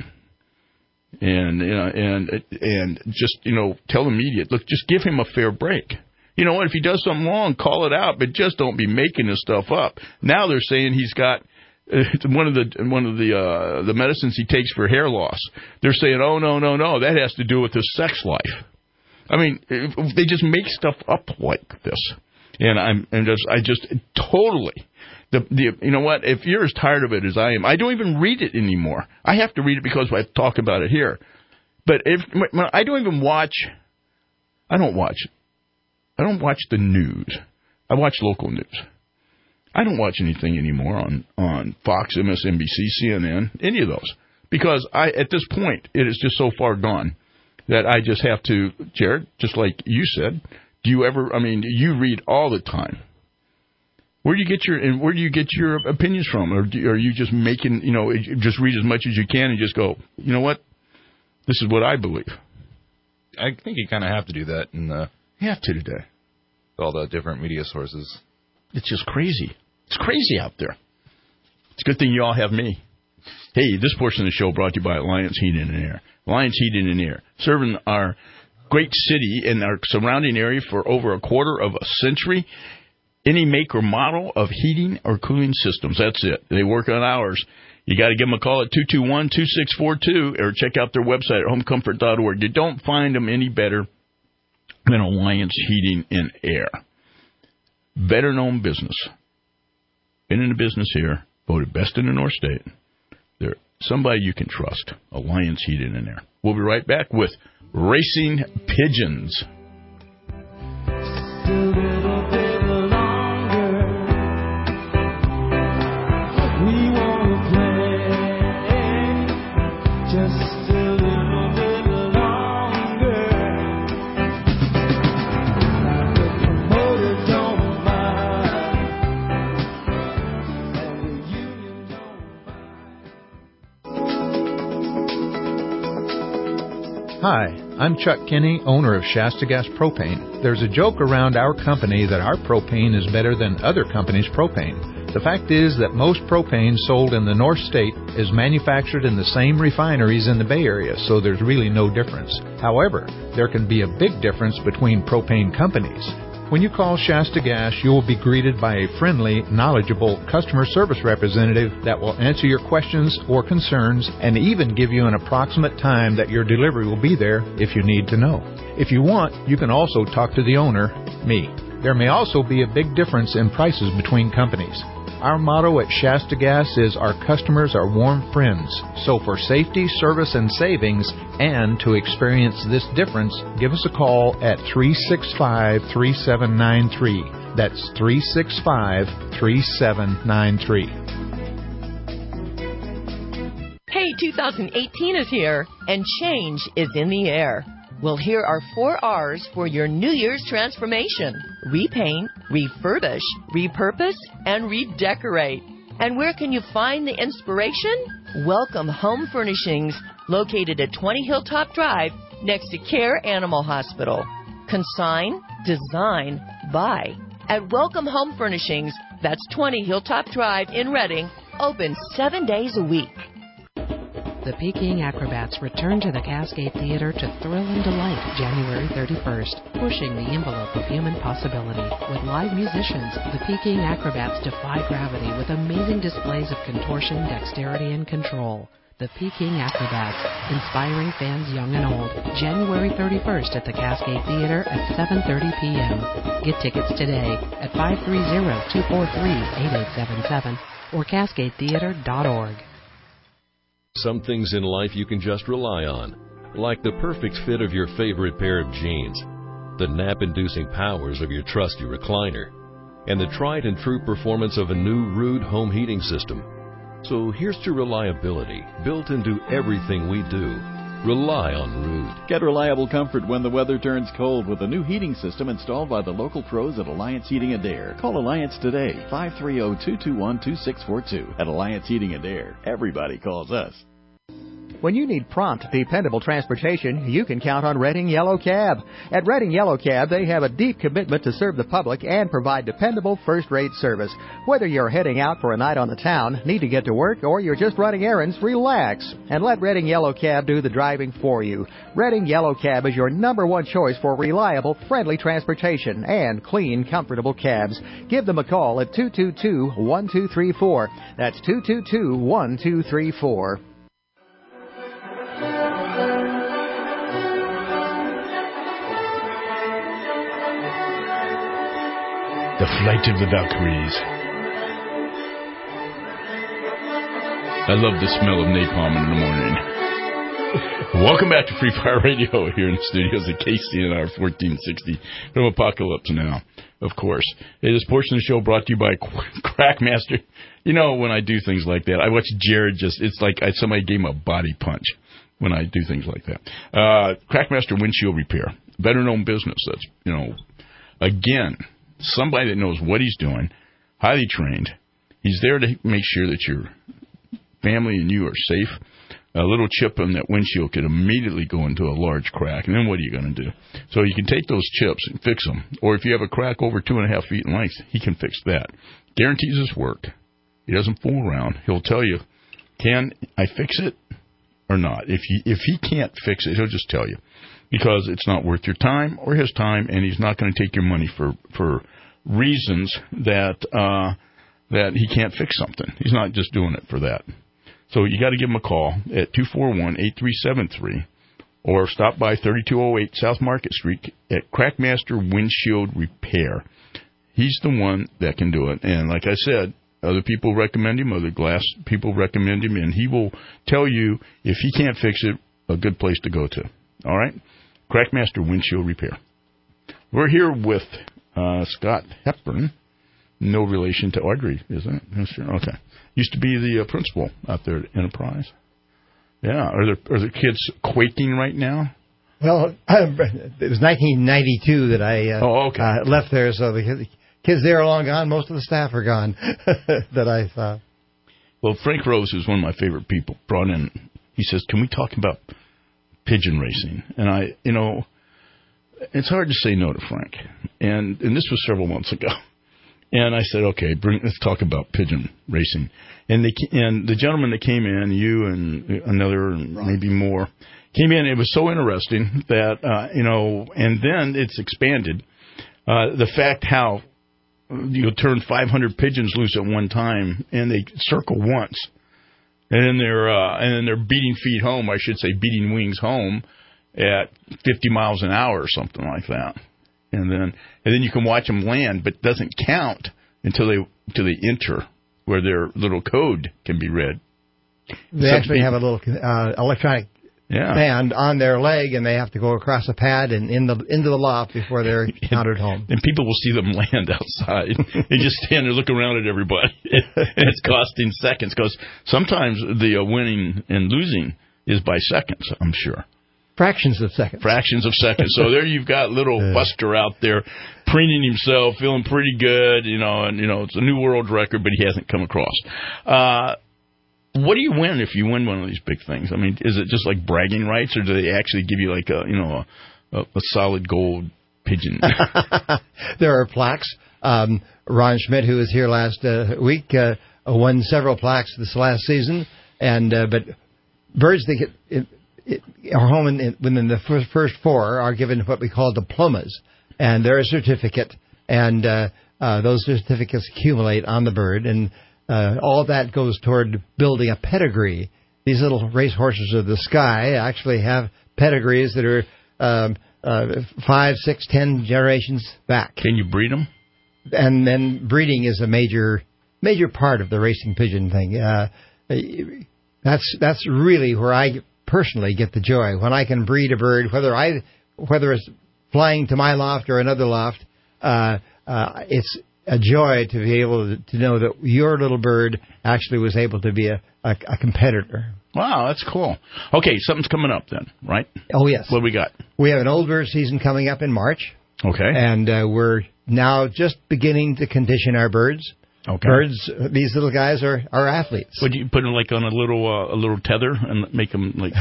Speaker 4: and you know, and and just, you know, tell the media, look, just give him a fair break. You know what? If he does something wrong, call it out, but just don't be making this stuff up. Now they're saying he's got uh, one of the one of the uh, the medicines he takes for hair loss. They're saying, oh no no no, that has to do with his sex life. I mean, if they just make stuff up like this, and I'm and just I just totally. The, the, you know what? If you're as tired of it as I am, I don't even read it anymore. I have to read it because I talk about it here. But if I don't even watch, I don't watch, I don't watch the news. I watch local news. I don't watch anything anymore on, on Fox, M S N B C, C N N, any of those, because I at this point it is just so far gone that I just have to, Jared, just like you said. Do you ever? I mean, you read all the time. Where do you get your and where do you get your opinions from, or do, are you just making, you know, just read as much as you can and just go, you know what, this is what I believe.
Speaker 5: I think you kind of have to do that in the
Speaker 4: you have to today.
Speaker 5: All the different media sources.
Speaker 4: It's just crazy. It's crazy out there. It's a good thing you all have me. Hey, this portion of the show brought to you by Alliance Heating and Air. Alliance Heating and Air, serving our great city and our surrounding area for over a quarter of a century. Any make or model of heating or cooling systems. That's it. They work on ours. You got to give them a call at two two one, two six four two or check out their website at home comfort dot org. You don't find them any better than Alliance Heating and Air. Better known business. Been in the business here. Voted best in the North State. They're somebody you can trust. Alliance Heating and Air. We'll be right back with Racing Pigeons.
Speaker 12: Hi, I'm Chuck Kinney, owner of Shasta Gas Propane. There's a joke around our company that our propane is better than other companies' propane. The fact is that most propane sold in the North State is manufactured in the same refineries in the Bay Area, so there's really no difference. However, there can be a big difference between propane companies. When you call Shasta Gas, you will be greeted by a friendly, knowledgeable customer service representative that will answer your questions or concerns and even give you an approximate time that your delivery will be there if you need to know. If you want, you can also talk to the owner, me. There may also be a big difference in prices between companies. Our motto at Shasta Gas is our customers are warm friends. So for safety, service, and savings, and to experience this difference, give us a call at three six five, three seven nine three. That's three six five, three seven nine three.
Speaker 13: Hey, two thousand eighteen is here, and change is in the air. Well, here are four R's for your New Year's transformation. Repaint, refurbish, repurpose, and redecorate. And where can you find the inspiration? Welcome Home Furnishings, located at twenty Hilltop Drive, next to Care Animal Hospital. Consign, design, buy. At Welcome Home Furnishings, that's twenty Hilltop Drive in Reading, open seven days a week.
Speaker 14: The Peking Acrobats return to the Cascade Theater to thrill and delight January thirty-first, pushing the envelope of human possibility. With live musicians, the Peking Acrobats defy gravity with amazing displays of contortion, dexterity, and control. The Peking Acrobats, inspiring fans young and old. January thirty-first at the Cascade Theater at seven thirty p.m. Get tickets today at five three zero, two four three, eight eight seven seven or cascade theater dot org.
Speaker 15: Some things in life you can just rely on, like the perfect fit of your favorite pair of jeans, the nap-inducing powers of your trusty recliner, and the tried and true performance of a new Ruud home heating system. So here's to reliability built into everything we do. Rely on Ruud.
Speaker 16: Get reliable comfort when the weather turns cold with a new heating system installed by the local pros at Alliance Heating and Air. Call Alliance today, five three zero, two two one, two six four two. At Alliance Heating and Air, everybody calls us.
Speaker 17: When you need prompt, dependable transportation, you can count on Redding Yellow Cab. At Redding Yellow Cab, they have a deep commitment to serve the public and provide dependable first-rate service. Whether you're heading out for a night on the town, need to get to work, or you're just running errands, relax and let Redding Yellow Cab do the driving for you. Redding Yellow Cab is your number one choice for reliable, friendly transportation and clean, comfortable cabs. Give them a call at two two two, one two three four. That's two two two, one two three four.
Speaker 4: The Flight of the Valkyries. I love the smell of napalm in the morning. Welcome back to Free Fire Radio here in the studios at K C N R fourteen sixty from Apocalypse Now, of course. Hey, this portion of the show brought to you by Crackmaster. You know, when I do things like that, I watch Jared just, it's like I, somebody gave him a body punch when I do things like that. Uh, Crackmaster Windshield Repair. Better known business. That's, you know, again, somebody that knows what he's doing, highly trained. He's there to make sure that your family and you are safe. A little chip on that windshield could immediately go into a large crack, and then what are you going to do? So you can take those chips and fix them. Or if you have a crack over two and a half feet in length, he can fix that. Guarantees his work. He doesn't fool around. He'll tell you, can I fix it or not? If he, if he can't fix it, he'll just tell you. Because it's not worth your time or his time, and he's not going to take your money for, for reasons that uh, that he can't fix something. He's not just doing it for that. So you got to give him a call at two four one, eight three seven three or stop by thirty-two oh eight South Market Street at Crackmaster Windshield Repair. He's the one that can do it. And like I said, other people recommend him, other glass people recommend him, and he will tell you if he can't fix it, a good place to go to. All right? Crackmaster Windshield Repair. We're here with uh, Scott Hepburn. No relation to Audrey, is it? No, sure. Okay. Used to be the uh, principal out there at Enterprise. Yeah. Are there are the kids quaking right now?
Speaker 18: Well, it was nineteen ninety-two that I uh,
Speaker 4: oh, okay.
Speaker 18: uh, left there, so the kids there are long gone. Most of the staff are gone that I thought.
Speaker 4: Well, Frank Rose, who's one of my favorite people, brought in, he says, can we talk about pigeon racing? And I, you know, it's hard to say no to Frank. And and this was several months ago. And I said, okay, bring, let's talk about pigeon racing. And they and the gentleman that came in, you and another, and maybe more, came in. It was so interesting that, uh, you know, and then it's expanded. Uh, the fact how you'll turn five hundred pigeons loose at one time, and they circle once. And then they're uh, and then they're beating feet home, I should say, beating wings home at fifty miles an hour or something like that. And then and then you can watch them land, but it doesn't count until they until they enter where their little code can be read.
Speaker 18: They Some actually people, have a little uh, electronic
Speaker 4: yeah.
Speaker 18: band on their leg, and they have to go across a pad and in the into the loft before they're counted home.
Speaker 4: And people will see them land outside. They just stand there, look around at everybody, and it's costing seconds because sometimes the uh, winning and losing is by seconds. I'm sure.
Speaker 18: Fractions of seconds.
Speaker 4: Fractions of seconds. So there you've got little uh, Buster out there preening himself, feeling pretty good, you know, and, you know, it's a new world record, but he hasn't come across. Uh, what do you win if you win one of these big things? I mean, is it just like bragging rights, or do they actually give you like a, you know, a, a solid gold pigeon?
Speaker 18: There are plaques. Um, Ron Schmidt, who was here last uh, week, uh, won several plaques this last season, and uh, but birds that get it, it, are home in, in, within the first, first four are given what we call diplomas, and they're a certificate, and uh, uh, those certificates accumulate on the bird, and uh, all that goes toward building a pedigree. These little racehorses of the sky actually have pedigrees that are um, uh, five, six, ten generations back.
Speaker 4: Can you breed them?
Speaker 18: And then breeding is a major major part of the racing pigeon thing. Uh, that's that's really where I personally get the joy, when I can breed a bird, whether I whether it's flying to my loft or another loft. Uh, uh, it's a joy to be able to, to know that your little bird actually was able to be a, a, a competitor.
Speaker 4: Wow, that's cool. Okay, something's coming up then, right?
Speaker 18: Oh, yes.
Speaker 4: What do we got?
Speaker 18: We have an old bird season coming up in March.
Speaker 4: Okay.
Speaker 18: And uh, we're now just beginning to condition our birds.
Speaker 4: Okay.
Speaker 18: Birds, these little guys are, are athletes.
Speaker 4: Would you put them like on a little uh, a little tether and make them like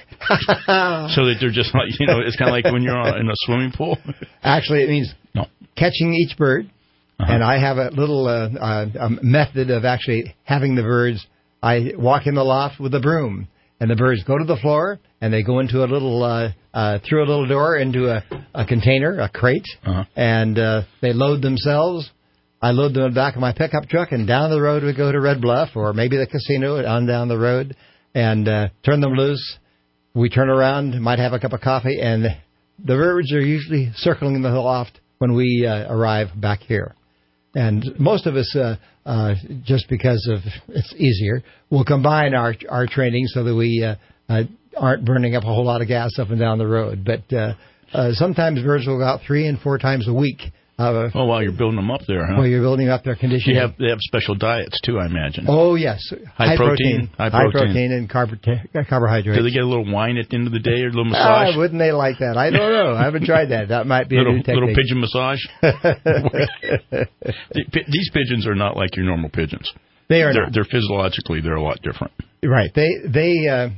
Speaker 4: so that they're just like, you know, it's kind of like when you're on, in a swimming pool?
Speaker 18: Actually, it means
Speaker 4: no.
Speaker 18: catching each bird. Uh-huh. And I have a little uh, uh, a method of actually having the birds. I walk in the loft with a broom, and the birds go to the floor, and they go into a little uh, uh, through a little door into a, a container, a crate,
Speaker 4: uh-huh.
Speaker 18: and uh, they load themselves. I load them in the back of my pickup truck, and down the road we go to Red Bluff or maybe the casino on down the road, and uh, turn them loose. We turn around, might have a cup of coffee, and the birds are usually circling the loft when we uh, arrive back here. And most of us, uh, uh, just because of it's easier, will combine our our training so that we uh, uh, aren't burning up a whole lot of gas up and down the road. But uh, uh, sometimes birds will go out three and four times a week. Uh,
Speaker 4: oh, while you're building them up there, huh?
Speaker 18: While you're building up their conditioning.
Speaker 4: You have, they have special diets, too, I imagine.
Speaker 18: Oh, yes.
Speaker 4: High, high protein,
Speaker 18: protein. High protein. High protein and carb- carbohydrates.
Speaker 4: Do they get a little wine at the end of the day or a little massage?
Speaker 18: Uh, wouldn't they like that? I don't know. I haven't tried that. That might be
Speaker 4: little,
Speaker 18: a new technique.
Speaker 4: Little pigeon massage? These pigeons are not like your normal pigeons.
Speaker 18: They are
Speaker 4: they're,
Speaker 18: not.
Speaker 4: They're physiologically, they're a lot different.
Speaker 18: Right. They, they, uh,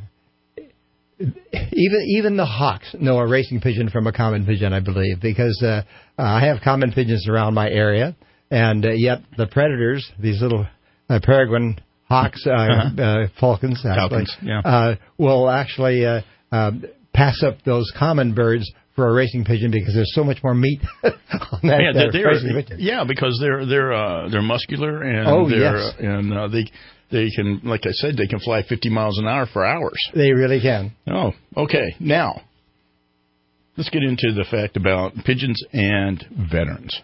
Speaker 18: Even even the hawks know a racing pigeon from a common pigeon, I believe, because uh, uh, I have common pigeons around my area, and uh, yet the predators, these little uh, peregrine hawks, uh, uh-huh. uh, falcons, actually,
Speaker 4: falcons, yeah.
Speaker 18: uh, will actually uh, uh, pass up those common birds for a racing pigeon because there's so much more meat on that
Speaker 4: yeah, they're,
Speaker 18: uh,
Speaker 4: they're,
Speaker 18: racing pigeon.
Speaker 4: Yeah, because they're they're uh, they're muscular and
Speaker 18: oh,
Speaker 4: they're
Speaker 18: yes.
Speaker 4: and uh, they. They can, like I said, they can fly fifty miles an hour for hours.
Speaker 18: They really can.
Speaker 4: Oh, okay. Now, let's get into the fact about pigeons and veterans.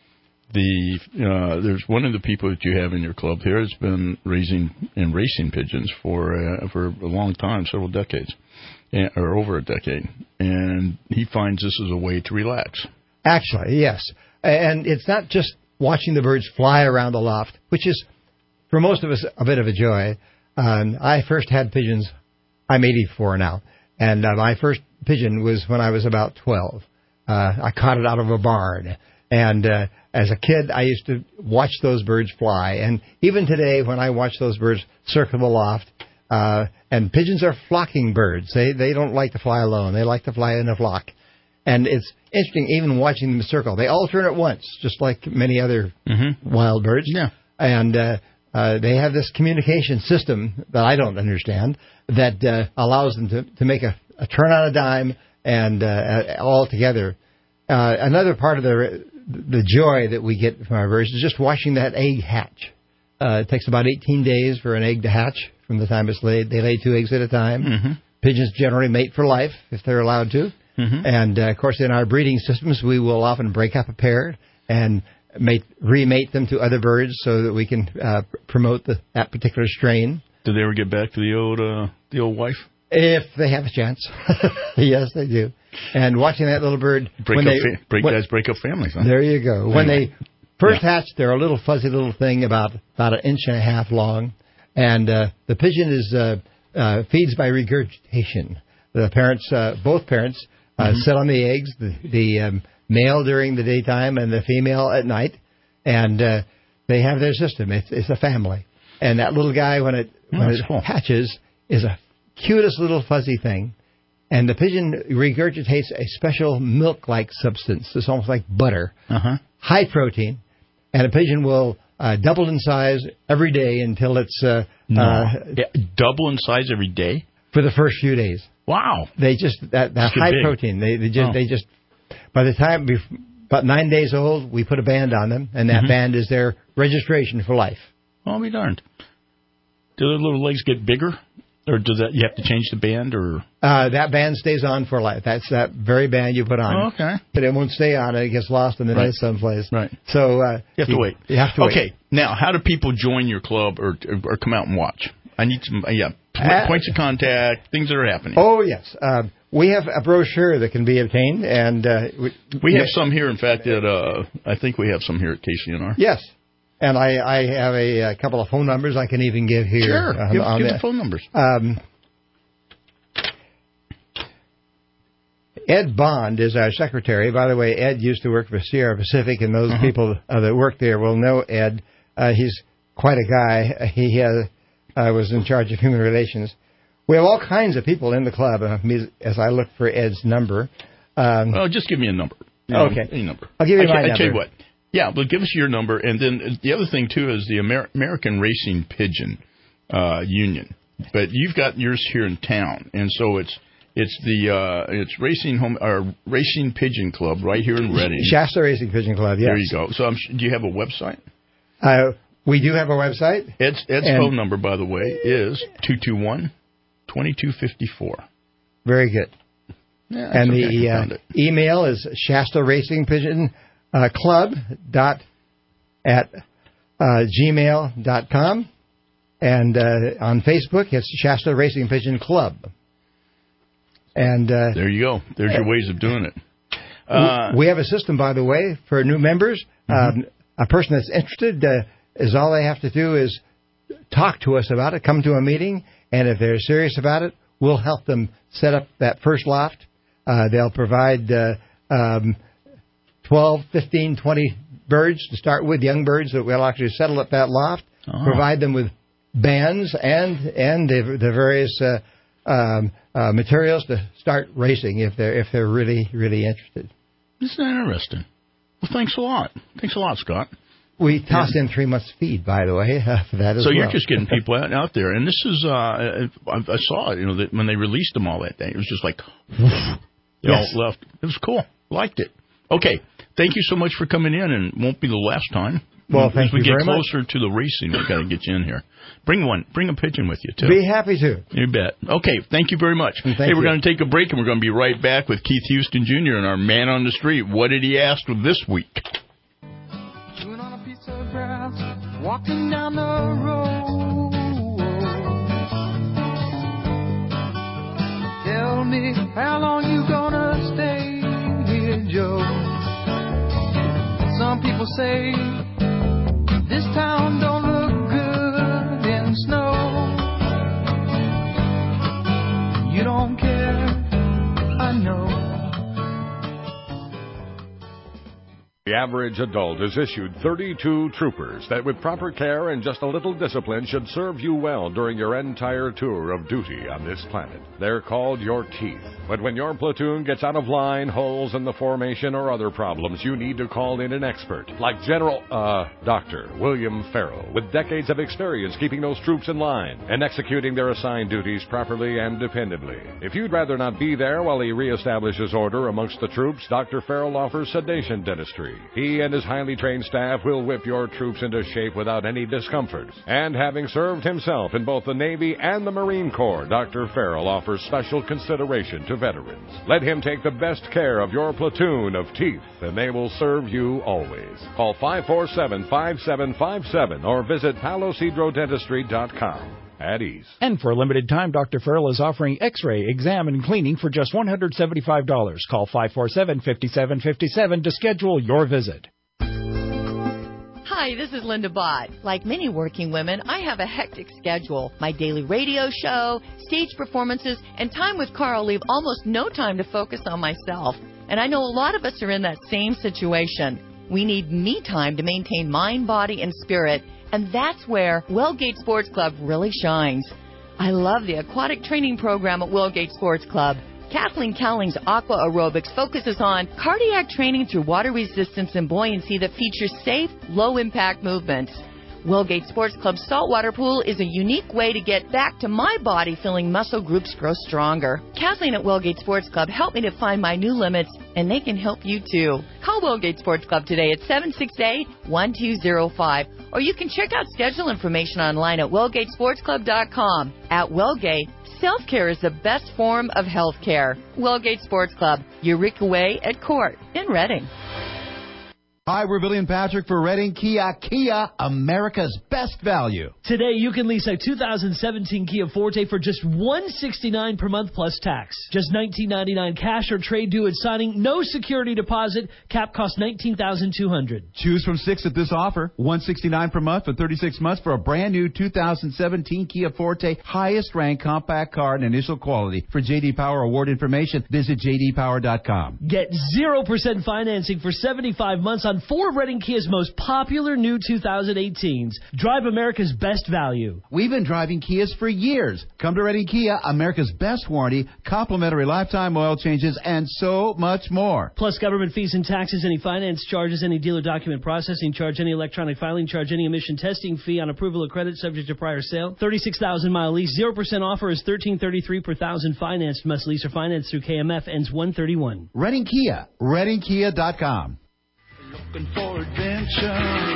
Speaker 4: The uh, there's one of the people that you have in your club here has been raising and racing pigeons for uh, for a long time, several decades, and, or over a decade, and he finds this is a way to relax.
Speaker 18: Actually, yes, and it's not just watching the birds fly around the loft, which is, for most of us, a bit of a joy. Um, I first had pigeons. I'm eighty-four now, and uh, my first pigeon was when I was about twelve. Uh, I caught it out of a barn, and uh, as a kid, I used to watch those birds fly. And even today, when I watch those birds circle the loft, uh, and pigeons are flocking birds. They they don't like to fly alone. They like to fly in a flock. And it's interesting, even watching them circle. They all turn at once, just like many other
Speaker 4: mm-hmm.
Speaker 18: wild birds.
Speaker 4: Yeah,
Speaker 18: and uh, Uh, they have this communication system that I don't understand that uh, allows them to, to make a, a turn on a dime and uh, all together. Uh, another part of the the joy that we get from our birds is just watching that egg hatch. Uh, it takes about eighteen days for an egg to hatch from the time it's laid. They lay two eggs at a time.
Speaker 4: Mm-hmm.
Speaker 18: Pigeons generally mate for life if they're allowed to.
Speaker 4: Mm-hmm.
Speaker 18: And, uh, of course, in our breeding systems, we will often break up a pair and Mate, remate them to other birds so that we can uh, promote the, that particular strain.
Speaker 4: Do they ever get back to the old uh, the old wife?
Speaker 18: If they have a chance. Yes, they do. And watching that little bird...
Speaker 4: Break
Speaker 18: when
Speaker 4: up
Speaker 18: they,
Speaker 4: fa- break
Speaker 18: when,
Speaker 4: guys break up families, huh?
Speaker 18: There you go. When
Speaker 4: anyway.
Speaker 18: they first
Speaker 4: yeah.
Speaker 18: hatch, they're a little fuzzy little thing about, about an inch and a half long. And uh, the pigeon is uh, uh, feeds by regurgitation. The parents, uh, both parents, uh, mm-hmm. sit on the eggs, the, the um, male during the daytime and the female at night. And uh, they have their system. It's, it's a family. And that little guy, when it,
Speaker 4: oh,
Speaker 18: when it
Speaker 4: cool.
Speaker 18: hatches, is a cutest little fuzzy thing. And the pigeon regurgitates a special milk-like substance. It's almost like butter.
Speaker 4: Uh-huh.
Speaker 18: High protein. And a pigeon will uh, double in size every day until it's... Uh,
Speaker 4: no.
Speaker 18: uh,
Speaker 4: yeah, double in size every day?
Speaker 18: for the first few days.
Speaker 4: Wow.
Speaker 18: They just that, that
Speaker 4: Just
Speaker 18: high
Speaker 4: big.
Speaker 18: protein. They they just
Speaker 4: Oh.
Speaker 18: they just by the time bef- about nine days old, we put a band on them, and that
Speaker 4: Mhm.
Speaker 18: band is their registration for life.
Speaker 4: I'll be darned. Do their little legs get bigger, or does that you have to change the band, or?
Speaker 18: Uh, that band stays on for life. That's that very band you put on.
Speaker 4: Oh, okay.
Speaker 18: But it won't stay on. It gets lost in the
Speaker 4: Right.
Speaker 18: night someplace.
Speaker 4: Right.
Speaker 18: So uh,
Speaker 4: You have to wait.
Speaker 18: You have to wait.
Speaker 4: Okay. Now, how do people join your club or or come out and watch? I need some. Uh, yeah.
Speaker 18: Uh,
Speaker 4: Points of contact. Things that are happening.
Speaker 18: Oh yes, uh, we have a brochure that can be obtained, and uh, we,
Speaker 4: We have some here. In fact, at uh, I think we have some here at K C N R.
Speaker 18: Yes, and I, I have a, a couple of phone numbers I can even give here.
Speaker 4: Sure.
Speaker 18: on-
Speaker 4: give
Speaker 18: on
Speaker 4: give
Speaker 18: the-
Speaker 4: the phone numbers.
Speaker 18: Um, Ed Bond is our secretary. By the way, Ed used to work for Sierra Pacific, and those
Speaker 4: Uh-huh.
Speaker 18: people uh, that work there will know Ed. Uh, he's quite a guy. He uh, uh, was in charge of human relations. We have all kinds of people in the club. Uh, me- as I look for Ed's number. Um,
Speaker 4: Well, just give me a number. You know,
Speaker 18: Okay.
Speaker 4: Any number.
Speaker 18: I'll give you
Speaker 4: I,
Speaker 18: my
Speaker 4: I tell you
Speaker 18: number.
Speaker 4: what. Yeah, but give us your number, and then the other thing too is the Amer- American Racing Pigeon uh, Union. But you've got yours here in town, and so it's it's the uh, it's Racing Home or Racing Pigeon Club right here in Reading.
Speaker 18: Shasta Racing Pigeon Club. Yes.
Speaker 4: There you go. So I'm, do you have a website?
Speaker 18: Uh, we do have a website.
Speaker 4: Ed's, Ed's
Speaker 18: And-
Speaker 4: phone number, by the way, is two two one, two two five four.
Speaker 18: Very good.
Speaker 4: Yeah,
Speaker 18: and
Speaker 4: okay,
Speaker 18: the
Speaker 4: I
Speaker 18: uh,
Speaker 4: found it.
Speaker 18: email is Shasta Racing Pigeon uh, Club dot at uh, gmail dot com, and uh, on Facebook it's Shasta Racing Pigeon Club. And uh,
Speaker 4: there you go. There's your ways of doing it. Uh,
Speaker 18: we have a system, by the way, for new members.
Speaker 4: Mm-hmm.
Speaker 18: Um, a person that's interested uh, is all they have to do is talk to us about it, come to a meeting, and if they're serious about it, we'll help them set up that first loft. Uh, they'll provide uh, um, twelve, fifteen, twenty birds to start with, young birds that we'll actually settle at that loft,
Speaker 4: Oh.
Speaker 18: provide them with bands and and the, the various uh, um, uh, materials to start racing if they're if they're really really interested.
Speaker 4: Isn't that interesting? Well, thanks a lot. Thanks a lot, Scott.
Speaker 18: We toss in three months feed, by the way, uh, for that as
Speaker 4: So
Speaker 18: well.
Speaker 4: you're just getting people out, out there, and this is uh, I, I saw it. You know, that when they released them all that day, it was just like, woof, they
Speaker 18: Yes.
Speaker 4: all left. It was cool. Liked it. Okay, thank you so much for coming in, and it won't be the last time.
Speaker 18: Well,
Speaker 4: As
Speaker 18: thank
Speaker 4: we
Speaker 18: you
Speaker 4: get
Speaker 18: very much.
Speaker 4: closer to the racing, we got to get you in here. Bring one. Bring a pigeon with you too.
Speaker 18: Be happy to.
Speaker 4: You bet. Okay, thank you very much.
Speaker 18: Thank
Speaker 4: hey, we're
Speaker 18: you.
Speaker 4: going to take a break, and we're going to be right back with Keith Houston Junior and our man on the street. What did he ask this week?
Speaker 7: Chewing on a piece of grass, walking down the road. Tell me, how long you gonna stay here, Joe? Some people say this town don't look good in snow. You don't care, I know.
Speaker 19: The average adult is issued thirty-two troopers that with proper care and just a little discipline should serve you well during your entire tour of duty on this planet. They're called your teeth. But when your platoon gets out of line, holes in the formation, or other problems, you need to call in an expert like General, uh, Doctor William Farrell, with decades of experience keeping those troops in line and executing their assigned duties properly and dependably. If you'd rather not be there while he reestablishes order amongst the troops, Doctor Farrell offers sedation dentistry. He and his highly trained staff will whip your troops into shape without any discomfort. And having served himself in both the Navy and the Marine Corps, Doctor Farrell offers special consideration to veterans. Let him take the best care of your platoon of teeth, and they will serve you always. Call five four seven, five seven five seven or visit palosidro dentistry dot com. At ease.
Speaker 20: And for a limited time, Doctor Farrell is offering x-ray, exam, and cleaning for just one hundred seventy-five dollars. Call five four seven, five seven five seven to schedule your visit.
Speaker 13: Hi, this is Linda Bott. Like many working women, I have a hectic schedule. My daily radio show, stage performances, and time with Carl leave almost no time to focus on myself. And I know a lot of us are in that same situation. We need me time to maintain mind, body, and spirit. And that's where Wellgate Sports Club really shines. I love the aquatic training program at Wellgate Sports Club. Kathleen Cowling's Aqua Aerobics focuses on cardiac training through water resistance and buoyancy that features safe, low-impact movements. Wellgate Sports Club Saltwater Pool is a unique way to get back to my body feeling muscle groups grow stronger. Kathleen at Wellgate Sports Club helped me to find my new limits, and they can help you too. Call Wellgate Sports Club today at seven six eight, one two zero five, or you can check out schedule information online at wellgate sports club dot com. At Wellgate, self-care is the best form of health care. Wellgate Sports Club, Eureka Way at Court in Reading.
Speaker 21: Hi, we're Billy and Patrick for Reading Kia. Kia, America's best value.
Speaker 22: Today, you can lease a two thousand seventeen Kia Forte for just one hundred sixty-nine dollars per month plus tax. Just nineteen ninety-nine dollars cash or trade due at signing. No security deposit. Cap cost nineteen thousand two hundred dollars.
Speaker 21: Choose from six at this offer. one hundred sixty-nine dollars per month for thirty-six months for a brand new two thousand seventeen Kia Forte. Highest ranked compact car and initial quality. For J D Power award information, visit j d power dot com.
Speaker 22: Get zero percent financing for seventy-five months on four of Reading Kia's most popular new two thousand eighteens. Drive America's best value.
Speaker 21: We've been driving Kias for years. Come to Reading Kia, America's best warranty, complimentary lifetime oil changes, and so much more.
Speaker 22: Plus government fees and taxes, any finance charges, any dealer document processing charge, any electronic filing charge, any emission testing fee on approval of credit subject to prior sale. thirty-six thousand mile lease, zero percent offer is thirteen thirty-three per thousand financed. Must lease or finance through K M F, ends one thirty-one.
Speaker 21: Reading Kia, reading kia dot com.
Speaker 7: Looking for adventure.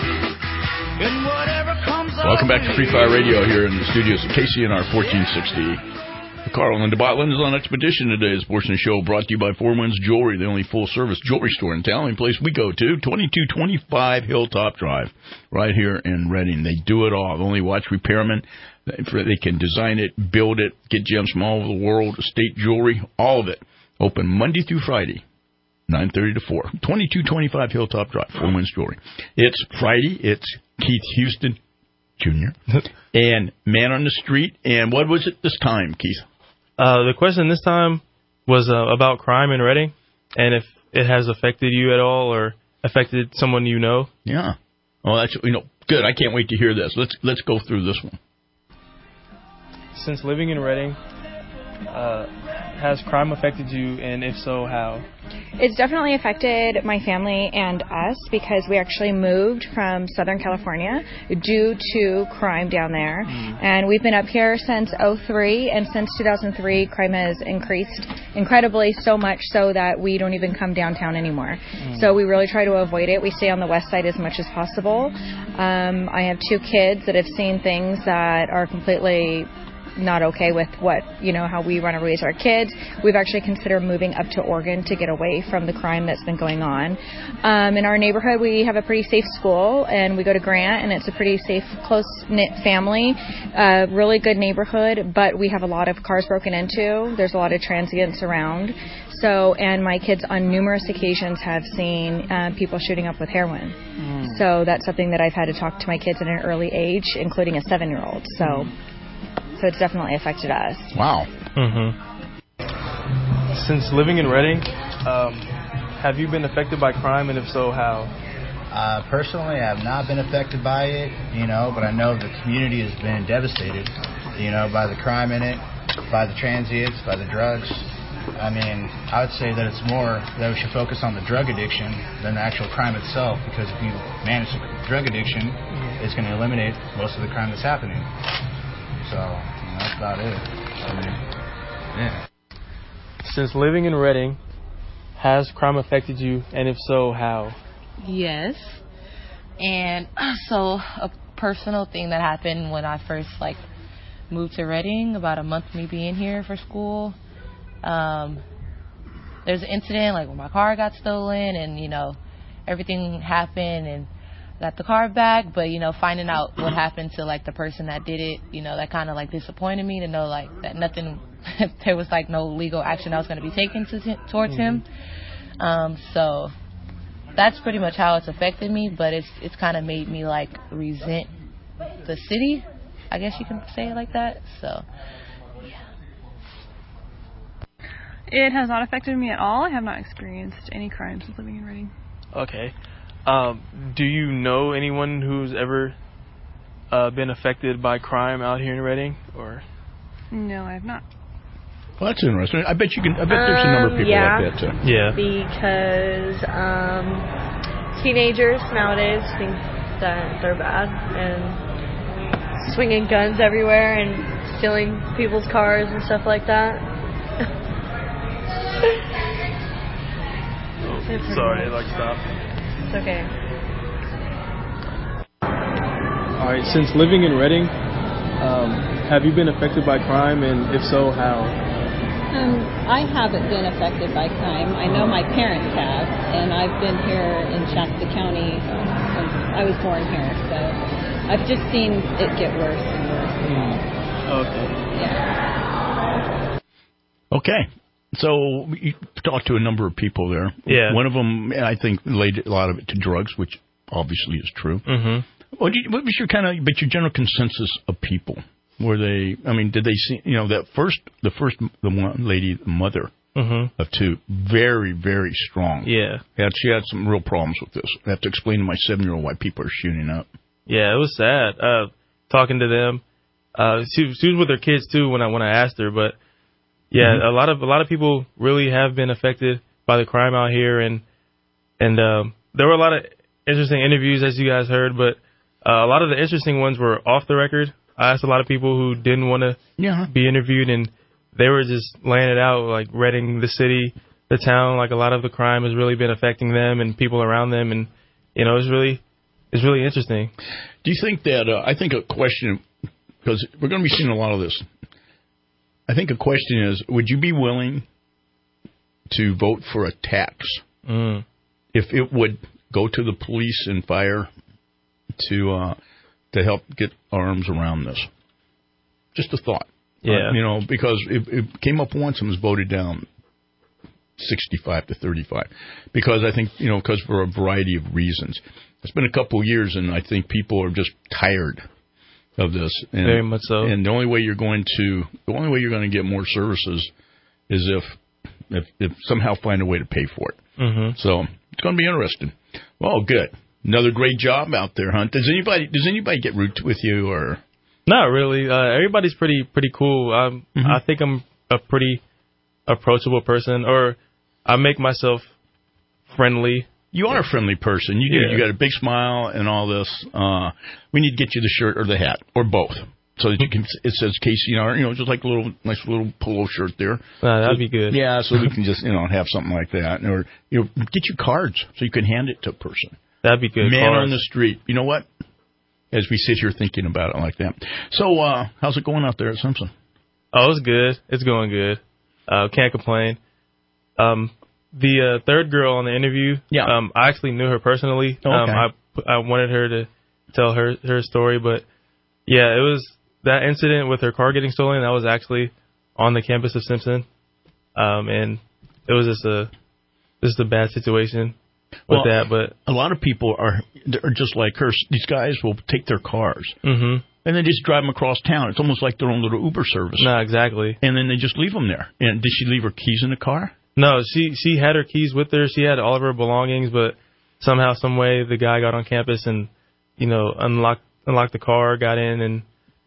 Speaker 7: And whatever comes
Speaker 4: Welcome back to Free Fire Radio here in the studios of K C N R fourteen sixty. Carl and DeBotland is on expedition today. This portion of the show brought to you by Four Winds Jewelry, the only full-service jewelry store in town, the place we go to, twenty-two twenty-five Hilltop Drive, right here in Reading. They do it all. The only watch repairmen. They can design it, build it, get gems from all over the world, estate jewelry, all of it. Open Monday through Friday, nine thirty to four. twenty-two twenty-five Hilltop Drive, Four Winds Jewelry. It's Friday. It's Keith Houston, Junior and Man on the Street. And what was it this time, Keith?
Speaker 23: Uh, the question this time was uh, about crime in Reading, and if it has affected you at all or affected someone you know.
Speaker 4: Yeah. Oh, that's you know good. I can't wait to hear this. Let's let's go through this one.
Speaker 23: Since living in Reading, uh, has crime affected you, and if so, how?
Speaker 24: It's definitely affected my family and us because we actually moved from Southern California due to crime down there. Mm. And we've been up here since oh three, and since two thousand three, crime has increased incredibly, so much so that we don't even come downtown anymore. Mm. So we really try to avoid it. We stay on the west side as much as possible. Um, I have two kids that have seen things that are completely not okay with what, you know, how we want to raise our kids. We've actually considered moving up to Oregon to get away from the crime that's been going on. Um, in our neighborhood, we have a pretty safe school, and we go to Grant, and it's a pretty safe, close-knit family, uh, really good neighborhood, but we have a lot of cars broken into. There's a lot of transients around. So, and my kids on numerous occasions have seen uh, people shooting up with heroin. Mm. So that's something that I've had to talk to my kids at an early age, including a seven-year-old. So. Mm. So it's definitely affected us.
Speaker 4: Wow.
Speaker 23: Mm-hmm. Since living in Reading, um, have you been affected by crime, and if so, how?
Speaker 25: Uh, personally, I have not been affected by it, you know, but I know the community has been devastated, you know, by the crime in it, by the transients, by the drugs. I mean, I would say that it's more that we should focus on the drug addiction than the actual crime itself, because if you manage the drug addiction, mm-hmm. it's going to eliminate most of the crime that's happening. So, you know, that's about it. I mean, yeah.
Speaker 23: Since living in Reading, has crime affected you, and if so, how?
Speaker 26: Yes. And so a personal thing that happened when I first, like, moved to Reading, about a month me being here for school. Um, there's an incident, like, when my car got stolen, and, you know, everything happened, and got the car back, but, you know, finding out what happened to, like, the person that did it, you know, that kind of, like, disappointed me to know, like, that nothing, there was, like, no legal action that was going to be taken to, towards mm-hmm. him. Um, so that's pretty much how it's affected me, but it's it's kind of made me, like, resent the city, I guess you can say it like that, so, yeah.
Speaker 27: It has not affected me at all. I have not experienced any crime since living in Reading.
Speaker 23: Okay. Um, do you know anyone who's ever uh, been affected by crime out here in Reading, or?
Speaker 27: No, I have not.
Speaker 4: Well, that's interesting. I bet you can. I bet there's a number of people
Speaker 28: um, yeah,
Speaker 4: like that too.
Speaker 23: Yeah.
Speaker 28: Because um, teenagers nowadays think
Speaker 1: that they're bad and swinging guns everywhere and stealing people's cars and stuff like that.
Speaker 23: oh, sorry, like stop.
Speaker 1: It's okay.
Speaker 23: All right, since living in Reading, um, have you been affected by crime, and if so, how?
Speaker 2: Um, I haven't been affected by crime. I know my parents have, and I've been here in Shasta County since I was born here, so I've just seen it get worse and worse.
Speaker 23: Mm. Okay.
Speaker 2: Yeah.
Speaker 4: Okay. So you talked to a number of people there.
Speaker 23: Yeah.
Speaker 4: One of them, I think, related a lot of it to drugs, which obviously is true.
Speaker 23: Mm-hmm.
Speaker 4: What, you, what was your kind of, but your general consensus of people? Were they, I mean, did they see, you know, that first, the first, the one lady, the mother
Speaker 23: mm-hmm.
Speaker 4: of two, very, very strong.
Speaker 23: Yeah.
Speaker 4: Had, she had some real problems with this. I have to explain to my seven-year-old why people are shooting up.
Speaker 23: Yeah, it was sad. Uh, talking to them, uh, she, she was with her kids too when I when I asked her. But yeah, mm-hmm. a lot of a lot of people really have been affected by the crime out here, and and um, there were a lot of interesting interviews, as you guys heard. But uh, a lot of the interesting ones were off the record. I asked a lot of people who didn't want to
Speaker 4: yeah.
Speaker 23: be interviewed, and they were just laying it out, like Reading, the city, the town. Like a lot of the crime has really been affecting them and people around them, and you know, it's really. It's really interesting.
Speaker 4: Do you think that, uh, I think a question, because we're going to be seeing a lot of this, I think a question is, would you be willing to vote for a tax
Speaker 23: mm.
Speaker 4: if it would go to the police and fire to uh, to help get arms around this? Just a thought.
Speaker 23: Yeah.
Speaker 4: Uh, you know, because it, it came up once and was voted down sixty-five to thirty-five. Because I think, you know, because for a variety of reasons. It's been a couple of years, and I think people are just tired of this. And,
Speaker 23: Very much so.
Speaker 4: And the only way you're going to the only way you're going to get more services is if if, if somehow find a way to pay for it.
Speaker 23: Mm-hmm.
Speaker 4: So it's going to be interesting. Well, good. Another great job out there, Hunt. Does anybody does anybody get rude with you or?
Speaker 23: Not really. Uh, everybody's pretty pretty cool. Um,
Speaker 4: mm-hmm.
Speaker 23: I think I'm a pretty approachable person, or I make myself friendly.
Speaker 4: You are a friendly person. You do.
Speaker 23: Yeah.
Speaker 4: You got a big smile and all this. Uh, we need to get you the shirt or the hat or both, so that you can. It says Casey and R. You know, just like a little nice little polo shirt there.
Speaker 23: Uh, that'd
Speaker 4: so,
Speaker 23: be good.
Speaker 4: Yeah, so we can just you know have something like that, or you know get you cards so you can hand it to a person.
Speaker 23: That'd be good.
Speaker 4: Man
Speaker 23: cards.
Speaker 4: on the street. You know what? As we sit here thinking about it like that. So, uh, how's it going out there at Simpson?
Speaker 23: Oh, it's good. It's going good. Uh, can't complain. Um. The uh, third girl on the interview,
Speaker 4: yeah.
Speaker 23: um, I actually knew her personally.
Speaker 4: Oh, okay.
Speaker 23: um, I I wanted her to tell her her story, but yeah, it was that incident with her car getting stolen. That was actually on the campus of Simpson, um, and it was just a just a bad situation with
Speaker 4: well,
Speaker 23: that. But
Speaker 4: a lot of people are are just like her. These guys will take their cars.
Speaker 23: Mm-hmm.
Speaker 4: And they just drive them across town. It's almost like their own little Uber service.
Speaker 23: No, exactly.
Speaker 4: And then they just leave them there. And did she leave her keys in the car?
Speaker 23: No, she she had her keys with her. She had all of her belongings, but somehow, some way, the guy got on campus and, you know, unlocked unlocked the car, got in, and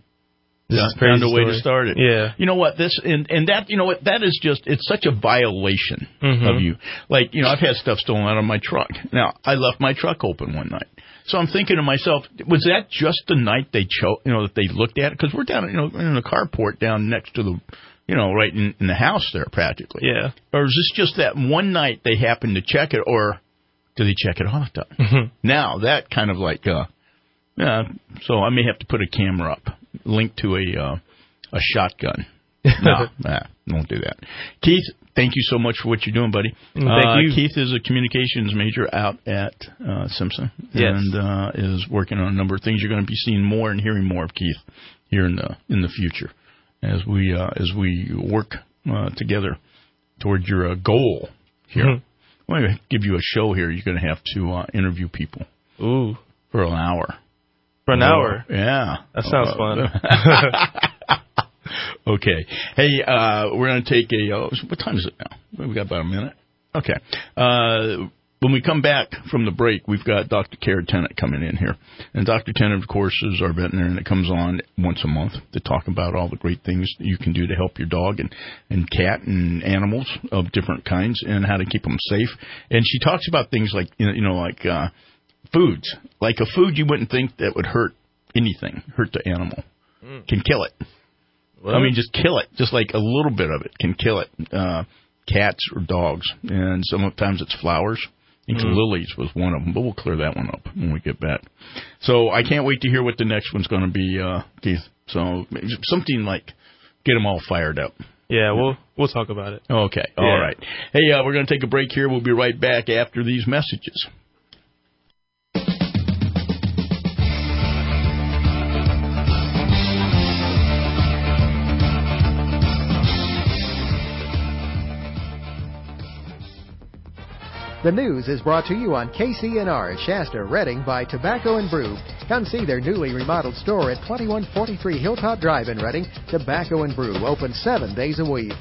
Speaker 23: this
Speaker 4: yeah,
Speaker 23: is crazy
Speaker 4: found a way
Speaker 23: story.
Speaker 4: to start it.
Speaker 23: Yeah.
Speaker 4: You know what? This and and that you know what that is just it's such a violation
Speaker 23: mm-hmm.
Speaker 4: of you. Like you know, I've had stuff stolen out of my truck. Now I left my truck open one night. So I'm thinking to myself, was that just the night they chose, you know, that they looked at it? Because we're down, you know, in the carport down next to the, you know, right in, in the house there practically.
Speaker 23: Yeah.
Speaker 4: Or is this just that one night they happened to check it, or do they check it all the time?
Speaker 23: Mm-hmm.
Speaker 4: Now that kind of like, uh, yeah. So I may have to put a camera up, linked to a uh, a shotgun. No, nah, won't do that. Keith, thank you so much for what you're doing, buddy.
Speaker 23: Thank
Speaker 4: uh,
Speaker 23: you.
Speaker 4: Keith is a communications major out at uh, Simpson,
Speaker 23: yes.
Speaker 4: and uh, is working on a number of things. You're going to be seeing more and hearing more of Keith here in the in the future as we uh, as we work uh, together toward your uh, goal here. Mm-hmm. I'm going to give you a show here. You're going to have to uh, interview people.
Speaker 23: Ooh,
Speaker 4: for an hour.
Speaker 23: For an
Speaker 4: oh,
Speaker 23: hour?
Speaker 4: Yeah,
Speaker 23: that sounds uh,
Speaker 4: fun. Okay. Hey, uh, we're going to take a, uh, what time is it now? We've got about a minute. Okay. Uh, when we come back from the break, we've got Doctor Kara Tennant coming in here. And Doctor Tennant, of course, is our veterinarian that comes on once a month to talk about all the great things that you can do to help your dog and, and cat and animals of different kinds and how to keep them safe. And she talks about things like, you know, you know like, uh, foods, like a food you wouldn't think that would hurt anything, hurt the animal, mm. can kill it. What? I mean, just kill it. Just like a little bit of it can kill it. Uh, cats or dogs, and sometimes it's flowers. I think mm. lilies was one of them, but we'll clear that one up when we get back. So I can't wait to hear what the next one's going to be, uh, Keith. So something like get them all fired up.
Speaker 23: Yeah, we'll we'll talk about it.
Speaker 4: Okay, all yeah. right. Hey, uh, we're going to take a break here. We'll be right back after these messages.
Speaker 17: The news is brought to you on K C N R, Shasta, Redding by Tobacco and Brew. Come see their newly remodeled store at twenty-one forty-three Hilltop Drive in Redding. Tobacco and Brew, open seven days a week.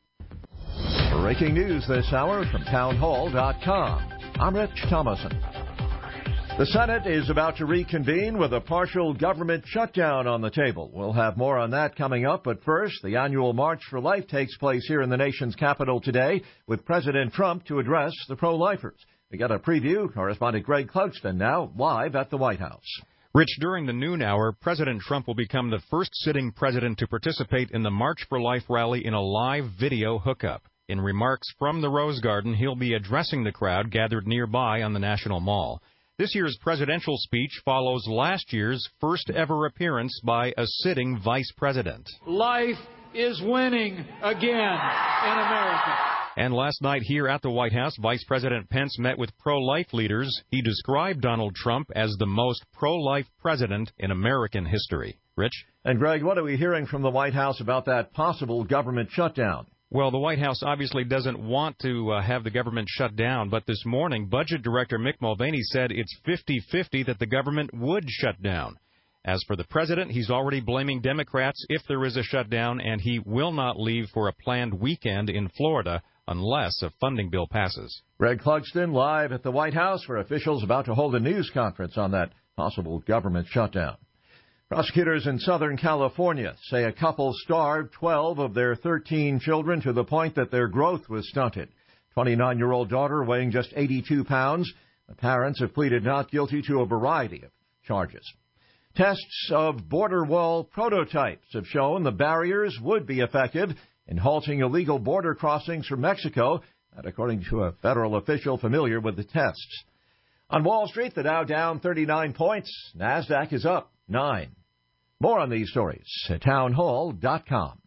Speaker 3: Breaking news this hour from town hall dot com. I'm Rich Thomason. The Senate is about to reconvene with a partial government shutdown on the table. We'll have more on that coming up, but first, the annual March for Life takes place here in the nation's capital today with President Trump to address the pro-lifers. We got a preview. Correspondent Greg Clugston now live at the White House.
Speaker 5: Rich, during the noon hour, President Trump will become the first sitting president to participate in the March for Life rally in a live video hookup. In remarks from the Rose Garden, he'll be addressing the crowd gathered nearby on the National Mall. This year's presidential speech follows last year's first ever appearance by a sitting vice president.
Speaker 6: Life is winning again in America.
Speaker 5: And last night here at the White House, Vice President Pence met with pro-life leaders. He described Donald Trump as the most pro-life president in American history. Rich?
Speaker 3: And Greg, what are we hearing from the White House about that possible government shutdown?
Speaker 5: Well, the White House obviously doesn't want to uh, have the government shut down, but this morning, Budget Director Mick Mulvaney said it's fifty-fifty that the government would shut down. As for the president, he's already blaming Democrats if there is a shutdown, and he will not leave for a planned weekend in Florida unless a funding bill passes.
Speaker 3: Greg Clugston live at the White House, where officials about to hold a news conference on that possible government shutdown. Prosecutors in Southern California say a couple starved twelve of their thirteen children to the point that their growth was stunted. twenty-nine-year-old daughter weighing just eighty-two pounds. The parents have pleaded not guilty to a variety of charges. Tests of border wall prototypes have shown the barriers would be effective in halting illegal border crossings from Mexico, that according to a federal official familiar with the tests. On Wall Street, the Dow down thirty-nine points. NASDAQ is up nine. More on these stories at town hall dot com.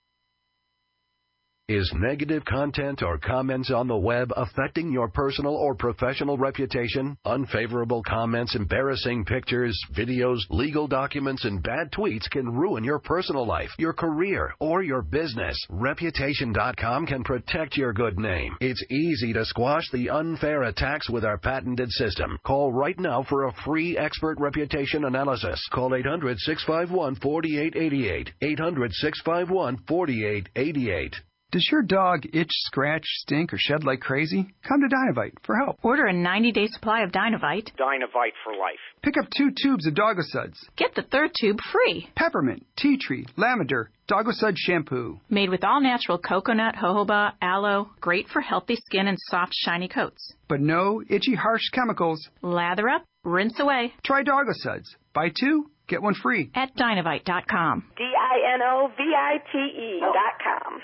Speaker 8: Is negative content or comments on the web affecting your personal or professional reputation? Unfavorable comments, embarrassing pictures, videos, legal documents, and bad tweets can ruin your personal life, your career, or your business. Reputation dot com can protect your good name. It's easy to squash the unfair attacks with our patented system. Call right now for a free expert reputation analysis. Call eight hundred, six five one, four eight eight eight. eight hundred, six five one, four eight eight eight.
Speaker 9: Does your dog itch, scratch, stink, or shed like crazy? Come to Dynovite for help.
Speaker 10: Order a ninety-day supply of Dynovite.
Speaker 11: Dynovite for life.
Speaker 9: Pick up two tubes of Dogosuds.
Speaker 10: Get the third tube free.
Speaker 9: Peppermint, tea tree, lavender, Dogosud shampoo.
Speaker 10: Made with all-natural coconut, jojoba, aloe. Great for healthy skin and soft, shiny coats.
Speaker 9: But no itchy, harsh chemicals.
Speaker 10: Lather up, rinse away.
Speaker 9: Try Dogosuds. Buy two, get one free.
Speaker 10: At Dynovite dot com.
Speaker 28: D I N O V I T E dot com.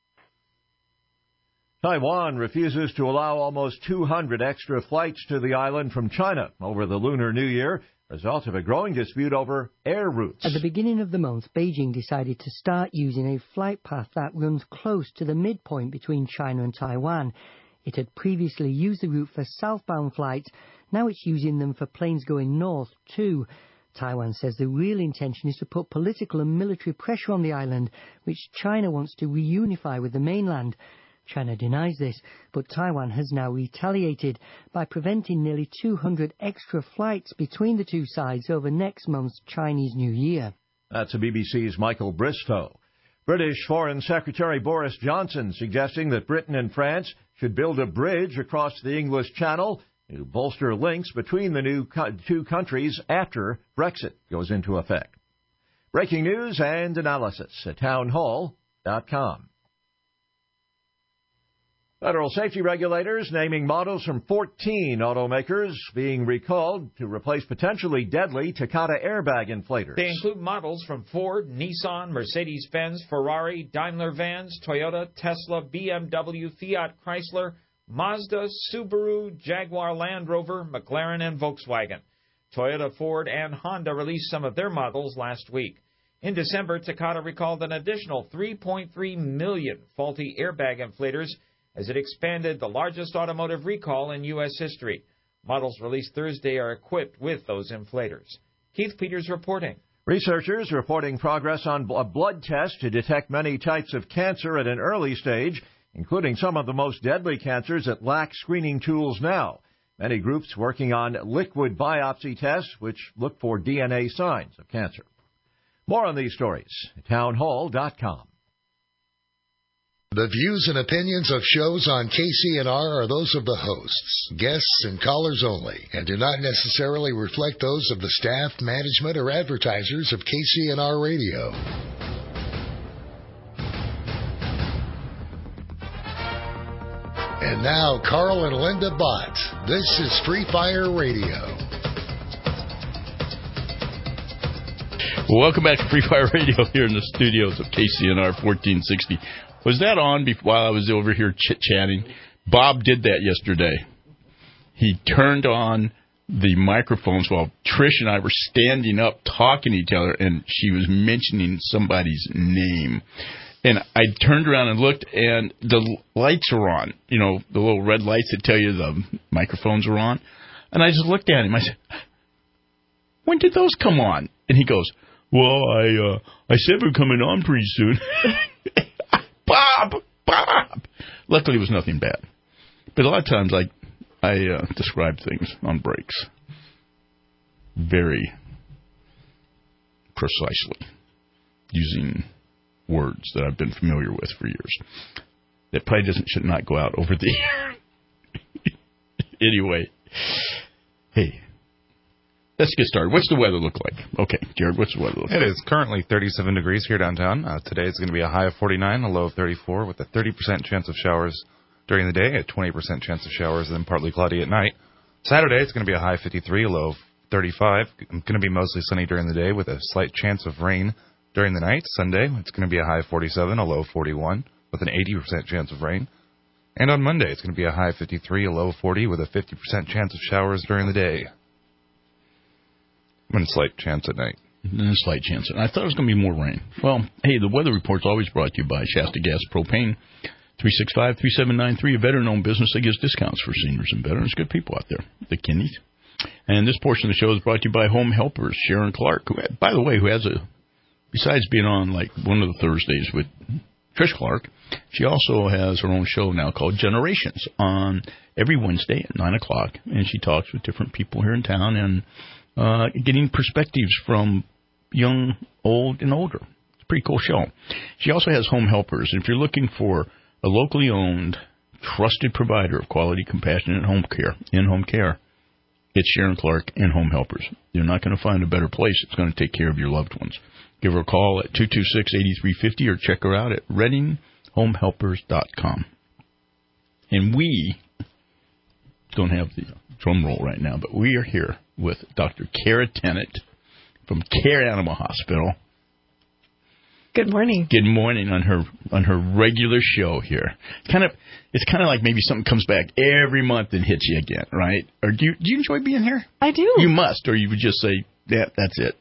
Speaker 3: Taiwan refuses to allow almost two hundred extra flights to the island from China over the Lunar New Year, result of a growing dispute over air routes.
Speaker 29: At the beginning of the month, Beijing decided to start using a flight path that runs close to the midpoint between China and Taiwan. It had previously used the route for southbound flights. Now it's using them for planes going north, too. Taiwan says the real intention is to put political and military pressure on the island, which China wants to reunify with the mainland. China denies this, but Taiwan has now retaliated by preventing nearly two hundred extra flights between the two sides over next month's Chinese New Year.
Speaker 3: That's the B B C's Michael Bristow. British Foreign Secretary Boris Johnson suggesting that Britain and France should build a bridge across the English Channel to bolster links between the new co- two countries after Brexit goes into effect. Breaking news and analysis at town hall dot com. Federal safety regulators naming models from fourteen automakers being recalled to replace potentially deadly Takata airbag inflators.
Speaker 11: They include models from Ford, Nissan, Mercedes-Benz, Ferrari, Daimler Vans, Toyota, Tesla, B M W, Fiat Chrysler, Mazda, Subaru, Jaguar Land Rover, McLaren, and Volkswagen. Toyota, Ford, and Honda released some of their models last week. In December, Takata recalled an additional three point three million faulty airbag inflators as it expanded the largest automotive recall in U S history. Models released Thursday are equipped with those inflators. Keith Peters reporting.
Speaker 3: Researchers reporting progress on a blood test to detect many types of cancer at an early stage, including some of the most deadly cancers that lack screening tools now. Many groups working on liquid biopsy tests, which look for D N A signs of cancer. More on these stories at townhall dot com.
Speaker 12: The views and opinions of shows on K C N R are those of the hosts, guests, and callers only, and do not necessarily reflect those of the staff, management, or advertisers of K C N R Radio. And now, Carl and Linda Bott. This is Free Fire Radio.
Speaker 4: Welcome back to Free Fire Radio here in the studios of K C N R fourteen sixty. Was that on before, while I was over here chit-chatting? Bob did that yesterday. He turned on the microphones while Trish and I were standing up talking to each other, and she was mentioning somebody's name. And I turned around and looked, and the lights are on. You know, the little red lights that tell you the microphones are on. And I just looked at him. I said, when did those come on? And he goes, well, I uh, I said we're coming on pretty soon. Bob! Bob! Luckily, it was nothing bad. But a lot of times I, I uh, describe things on breaks very precisely, using words that I've been familiar with for years. That probably doesn't should not go out over the air. Anyway, hey, let's get started. What's the weather look like? Okay, Jared, what's the weather look like?
Speaker 13: It is currently thirty-seven degrees here downtown. Uh, today it's going to be a high of forty-nine, a low of thirty-four, with a thirty percent chance of showers during the day, a twenty percent chance of showers, and then partly cloudy at night. Saturday it's going to be a high of fifty-three, a low of thirty-five. It's going to be mostly sunny during the day with a slight chance of rain during the night. Sunday it's going to be a high of forty-seven, a low of forty-one, with an eighty percent chance of rain. And on Monday it's going to be a high of fifty-three, a low of forty, with a fifty percent chance of showers during the day. And a slight chance at night.
Speaker 4: And a slight chance. I thought it was going to be more rain. Well, hey, the weather report's always brought to you by Shasta Gas Propane. three six five, three seven nine three, a veteran-owned business that gives discounts for seniors and veterans. Good people out there, the Kinneys. And this portion of the show is brought to you by Home Helpers, Sharon Clark, who, by the way, who has a, besides being on like one of the Thursdays with Trish Clark, she also has her own show now called Generations on every Wednesday at nine o'clock. And she talks with different people here in town and uh, getting perspectives from young, old, and older. It's a pretty cool show. She also has Home Helpers. And if you're looking for a locally owned, trusted provider of quality, compassionate home care, in-home care, it's Sharon Clark and Home Helpers. You're not going to find a better place that's going to take care of your loved ones. Give her a call at two two six, eight three five zero or check her out at reading home helpers dot com. And we don't have the drum roll right now, but we are here with Doctor Kara Tennant from Care Animal Hospital.
Speaker 14: Good morning.
Speaker 4: Good morning on her on her regular show here. Kind of, it's kind of like maybe something comes back every month and hits you again, right? Or do you do you enjoy being here?
Speaker 14: I do.
Speaker 4: You must, or you would just say, "Yeah, that's it."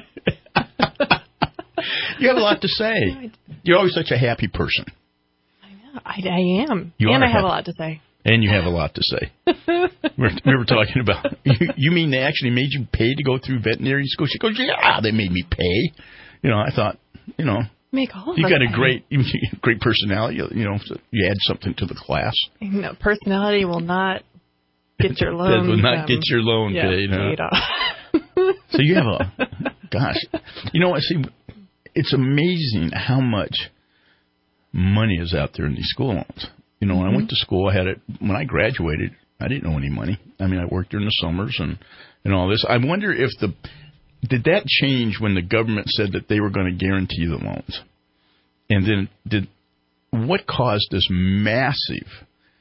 Speaker 4: You have a lot to say. You're always such a happy person.
Speaker 14: I know. I, I am.
Speaker 4: You
Speaker 14: and I have
Speaker 4: happy.
Speaker 14: a lot to say.
Speaker 4: And you have a lot to say. we, were, we were talking about, you, you mean they actually made you pay to go through veterinary school? She goes, yeah, they made me pay. You know, I thought, you know,
Speaker 14: Make all of
Speaker 4: you
Speaker 14: us
Speaker 4: got a
Speaker 14: pay.
Speaker 4: great, you great personality. You, you know, so you add something to the class.
Speaker 14: No, personality will not get your
Speaker 4: That
Speaker 14: loan.
Speaker 4: will not
Speaker 14: um,
Speaker 4: get your loan
Speaker 14: yeah,
Speaker 4: paid. Huh?
Speaker 14: paid off.
Speaker 4: So you have a, gosh, you know, I see, it's amazing how much money is out there in these school loans. You know, when
Speaker 14: Mm-hmm.
Speaker 4: I went to school, I had it, when I graduated, I didn't know any money. I mean, I worked during the summers and, and all this. I wonder if the, did that change when the government said that they were going to guarantee the loans? And then did, what caused this massive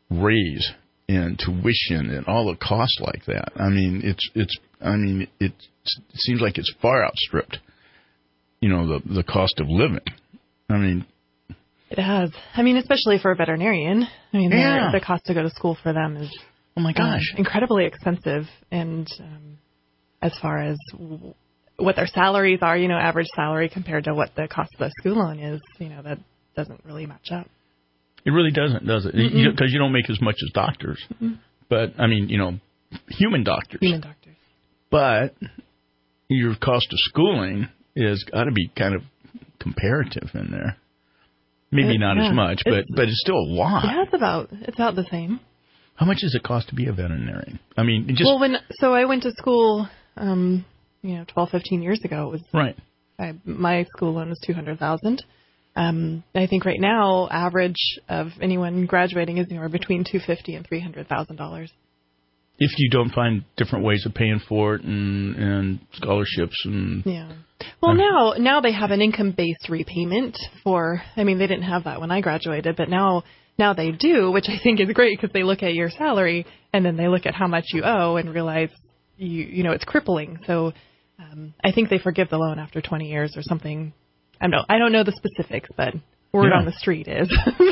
Speaker 4: raise in tuition and all the costs like that. I mean, it's it's. I mean, it, it seems like it's far outstripped, you know, the the cost of living. I mean,
Speaker 14: it has. I mean, especially for a veterinarian. I mean,
Speaker 4: yeah.
Speaker 14: the, the cost to go to school for them is
Speaker 4: oh my gosh,
Speaker 14: um, incredibly expensive. And um, as far as w- what their salaries are, you know, average salary compared to what the cost of the school loan is, you know, that doesn't really match up.
Speaker 4: It really doesn't, does it? Because you, you don't make as much as doctors. Mm-mm. But, I mean, you know, human doctors.
Speaker 14: Human doctors.
Speaker 4: But your cost of schooling is got to be kind of comparative in there. Maybe it, not yeah. as much, but it's, but it's still a lot.
Speaker 14: Yeah, it's about, it's about the same.
Speaker 4: How much does it cost to be a veterinarian? I mean, just...
Speaker 14: Well, when, so I went to school, um, you know, twelve, fifteen years ago. It was
Speaker 4: right.
Speaker 14: I, my school loan was two hundred thousand dollars. Um, I think right now, average of anyone graduating is anywhere between two hundred fifty thousand dollars and three hundred thousand dollars.
Speaker 4: If you don't find different ways of paying for it and, and scholarships and...
Speaker 14: Yeah. Well, uh, now now they have an income-based repayment for... I mean, they didn't have that when I graduated, but now now they do, which I think is great because they look at your salary and then they look at how much you owe and realize, you you know, it's crippling. So um, I think they forgive the loan after twenty years or something. I don't know, I don't know the specifics, but word yeah. on the street is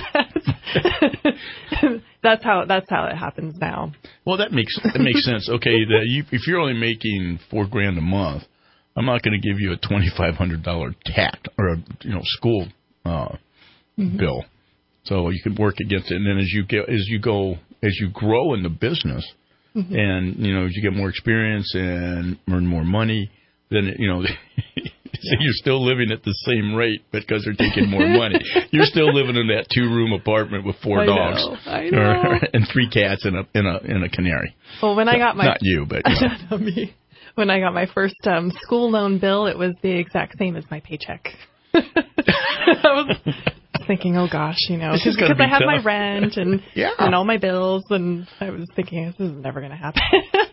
Speaker 14: that's how that's how it happens now.
Speaker 4: Well, that makes that makes sense. Okay, that you, if you're only making four grand a month, I'm not going to give you a twenty-five hundred dollars tax or a you know school uh, mm-hmm. bill. So you can work against it, and then as you get as you go as you grow in the business, mm-hmm. and you know as you get more experience and earn more money, then you know. So you're still living at the same rate because they're taking more money. You're still living in that two-room apartment with four
Speaker 14: I
Speaker 4: dogs
Speaker 14: know, I know.
Speaker 4: Or, and three cats and a and a and a canary.
Speaker 14: Well, when I got my
Speaker 4: not you, but you know.
Speaker 14: Not me. When I got my first um, school loan bill, it was the exact same as my paycheck. I was thinking, oh gosh, you know, because be I have
Speaker 4: tough.
Speaker 14: my rent and
Speaker 4: yeah.
Speaker 14: and all my bills, and I was thinking this is never going to happen.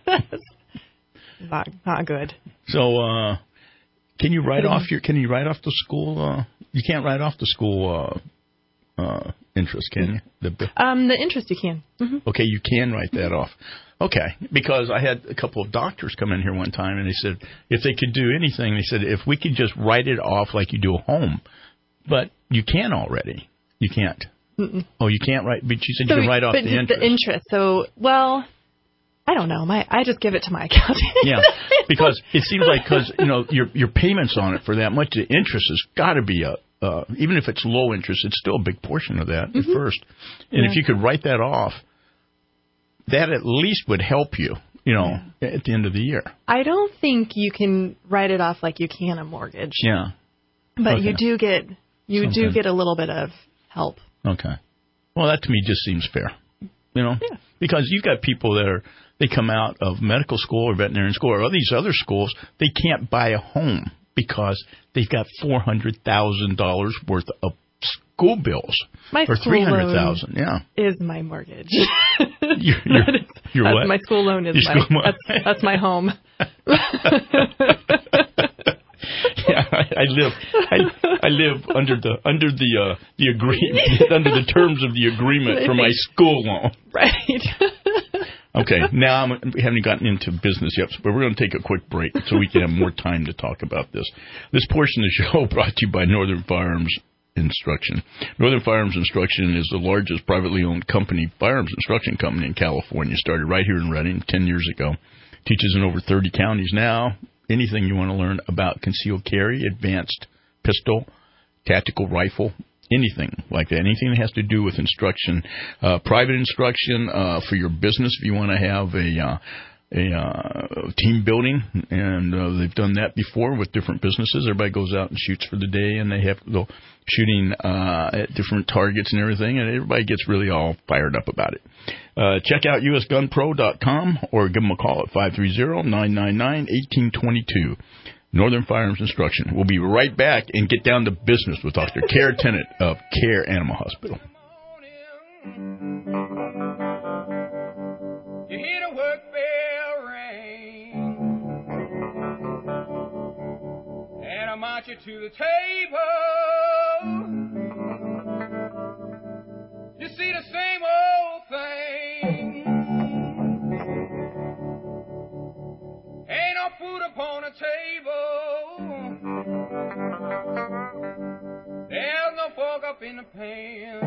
Speaker 14: not not good.
Speaker 4: So. uh Can you write off your? Can you write off the school? Uh, you can't write off the school uh, uh, interest, can you? The,
Speaker 14: um, the interest you can. Mm-hmm.
Speaker 4: Okay, you can write that off. Okay, because I had a couple of doctors come in here one time, and they said if they could do anything, they said if we could just write it off like you do a home, but you can already. You can't. Mm-mm. Oh, you can't write. But you said
Speaker 14: so
Speaker 4: you can write off
Speaker 14: but
Speaker 4: the interest.
Speaker 14: The interest. So well. I don't know. My I just give it to my accountant.
Speaker 4: Yeah, because it seems like because you know your your payments on it for that much, the interest has got to be a uh, even if it's low interest, it's still a big portion of that mm-hmm. at first. And yeah. if you could write that off, that at least would help you. You know, yeah. at the end of the year.
Speaker 14: I don't think you can write it off like you can a mortgage.
Speaker 4: Yeah,
Speaker 14: but
Speaker 4: okay.
Speaker 14: you do get you
Speaker 4: Something.
Speaker 14: do get a little bit of help.
Speaker 4: Okay. Well, that to me just seems fair. You know,
Speaker 14: yeah.
Speaker 4: because you've got people that are. They come out of medical school or veterinarian school or these other schools, they can't buy a home because they've got four hundred thousand dollars worth of school bills.
Speaker 14: My
Speaker 4: or
Speaker 14: school
Speaker 4: three hundred thousand dollars, yeah.
Speaker 14: is my mortgage.
Speaker 4: You're, you're,
Speaker 14: that is,
Speaker 4: you're
Speaker 14: that's
Speaker 4: what?
Speaker 14: My school loan is
Speaker 4: your
Speaker 14: my,
Speaker 4: school
Speaker 14: that's, that's my home.
Speaker 4: Yeah, I, I live. I, I live under the under the uh, the agreement under the terms of the agreement for my school loan.
Speaker 14: Right.
Speaker 4: Okay, now I'm, we haven't gotten into business yet, but we're going to take a quick break so we can have more time to talk about this. This portion of the show brought to you by Northern Firearms Instruction. Northern Firearms Instruction is the largest privately owned company, firearms instruction company in California. Started right here in Redding ten years ago. Teaches in over thirty counties now. Anything you want to learn about concealed carry, advanced pistol, tactical rifle, anything like that, anything that has to do with instruction, uh, private instruction uh, for your business if you want to have a uh, a uh, team building, and uh, they've done that before with different businesses. Everybody goes out and shoots for the day, and they have they'll shooting uh, at different targets and everything, and everybody gets really all fired up about it. Uh, check out U S gun pro dot com or give them a call at five three zero, nine nine nine, one eight two two. Northern Firearms Instruction. We'll be right back and get down to business with Doctor Kara Tennant of Care Animal Hospital.
Speaker 7: You hear the work bell ring, and I march you to the table. You see the same old thing up in the pan.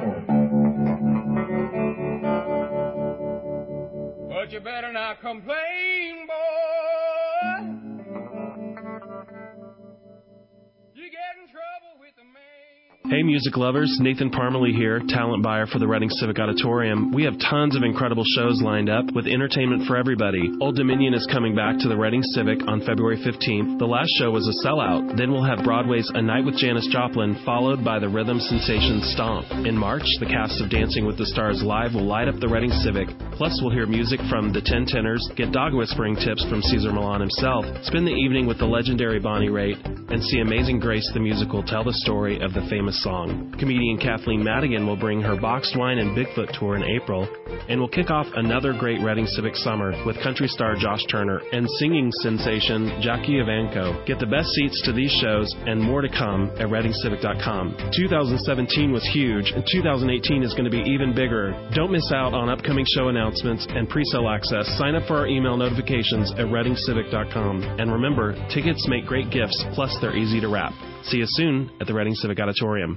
Speaker 7: But you better not complain, boy. You get in trouble with the man.
Speaker 15: Hey music lovers, Nathan Parmalee here, talent buyer for the Reading Civic Auditorium. We have tons of incredible shows lined up with entertainment for everybody. Old Dominion is coming back to the Reading Civic on February fifteenth. The last show was a sellout. Then we'll have Broadway's A Night with Janis Joplin, followed by the rhythm sensation Stomp. In March, the cast of Dancing with the Stars Live will light up the Reading Civic. Plus, we'll hear music from the Ten Tenors, get dog whispering tips from Cesar Millan himself, spend the evening with the legendary Bonnie Raitt, and see Amazing Grace the musical tell the story of the famous song. Comedian Kathleen Madigan will bring her Boxed Wine and Bigfoot tour in April, and will kick off another great Reading Civic summer with country star Josh Turner and singing sensation Jackie Evancho. Get the best seats to these shows and more to come at reading civic dot com. two thousand seventeen was huge, and two thousand eighteen is going to be even bigger. Don't miss out on upcoming show announcements and pre-sale access. Sign up for our email notifications at reading civic dot com. And remember, tickets make great gifts, plus they're easy to wrap. See you soon at the Reading Civic Auditorium.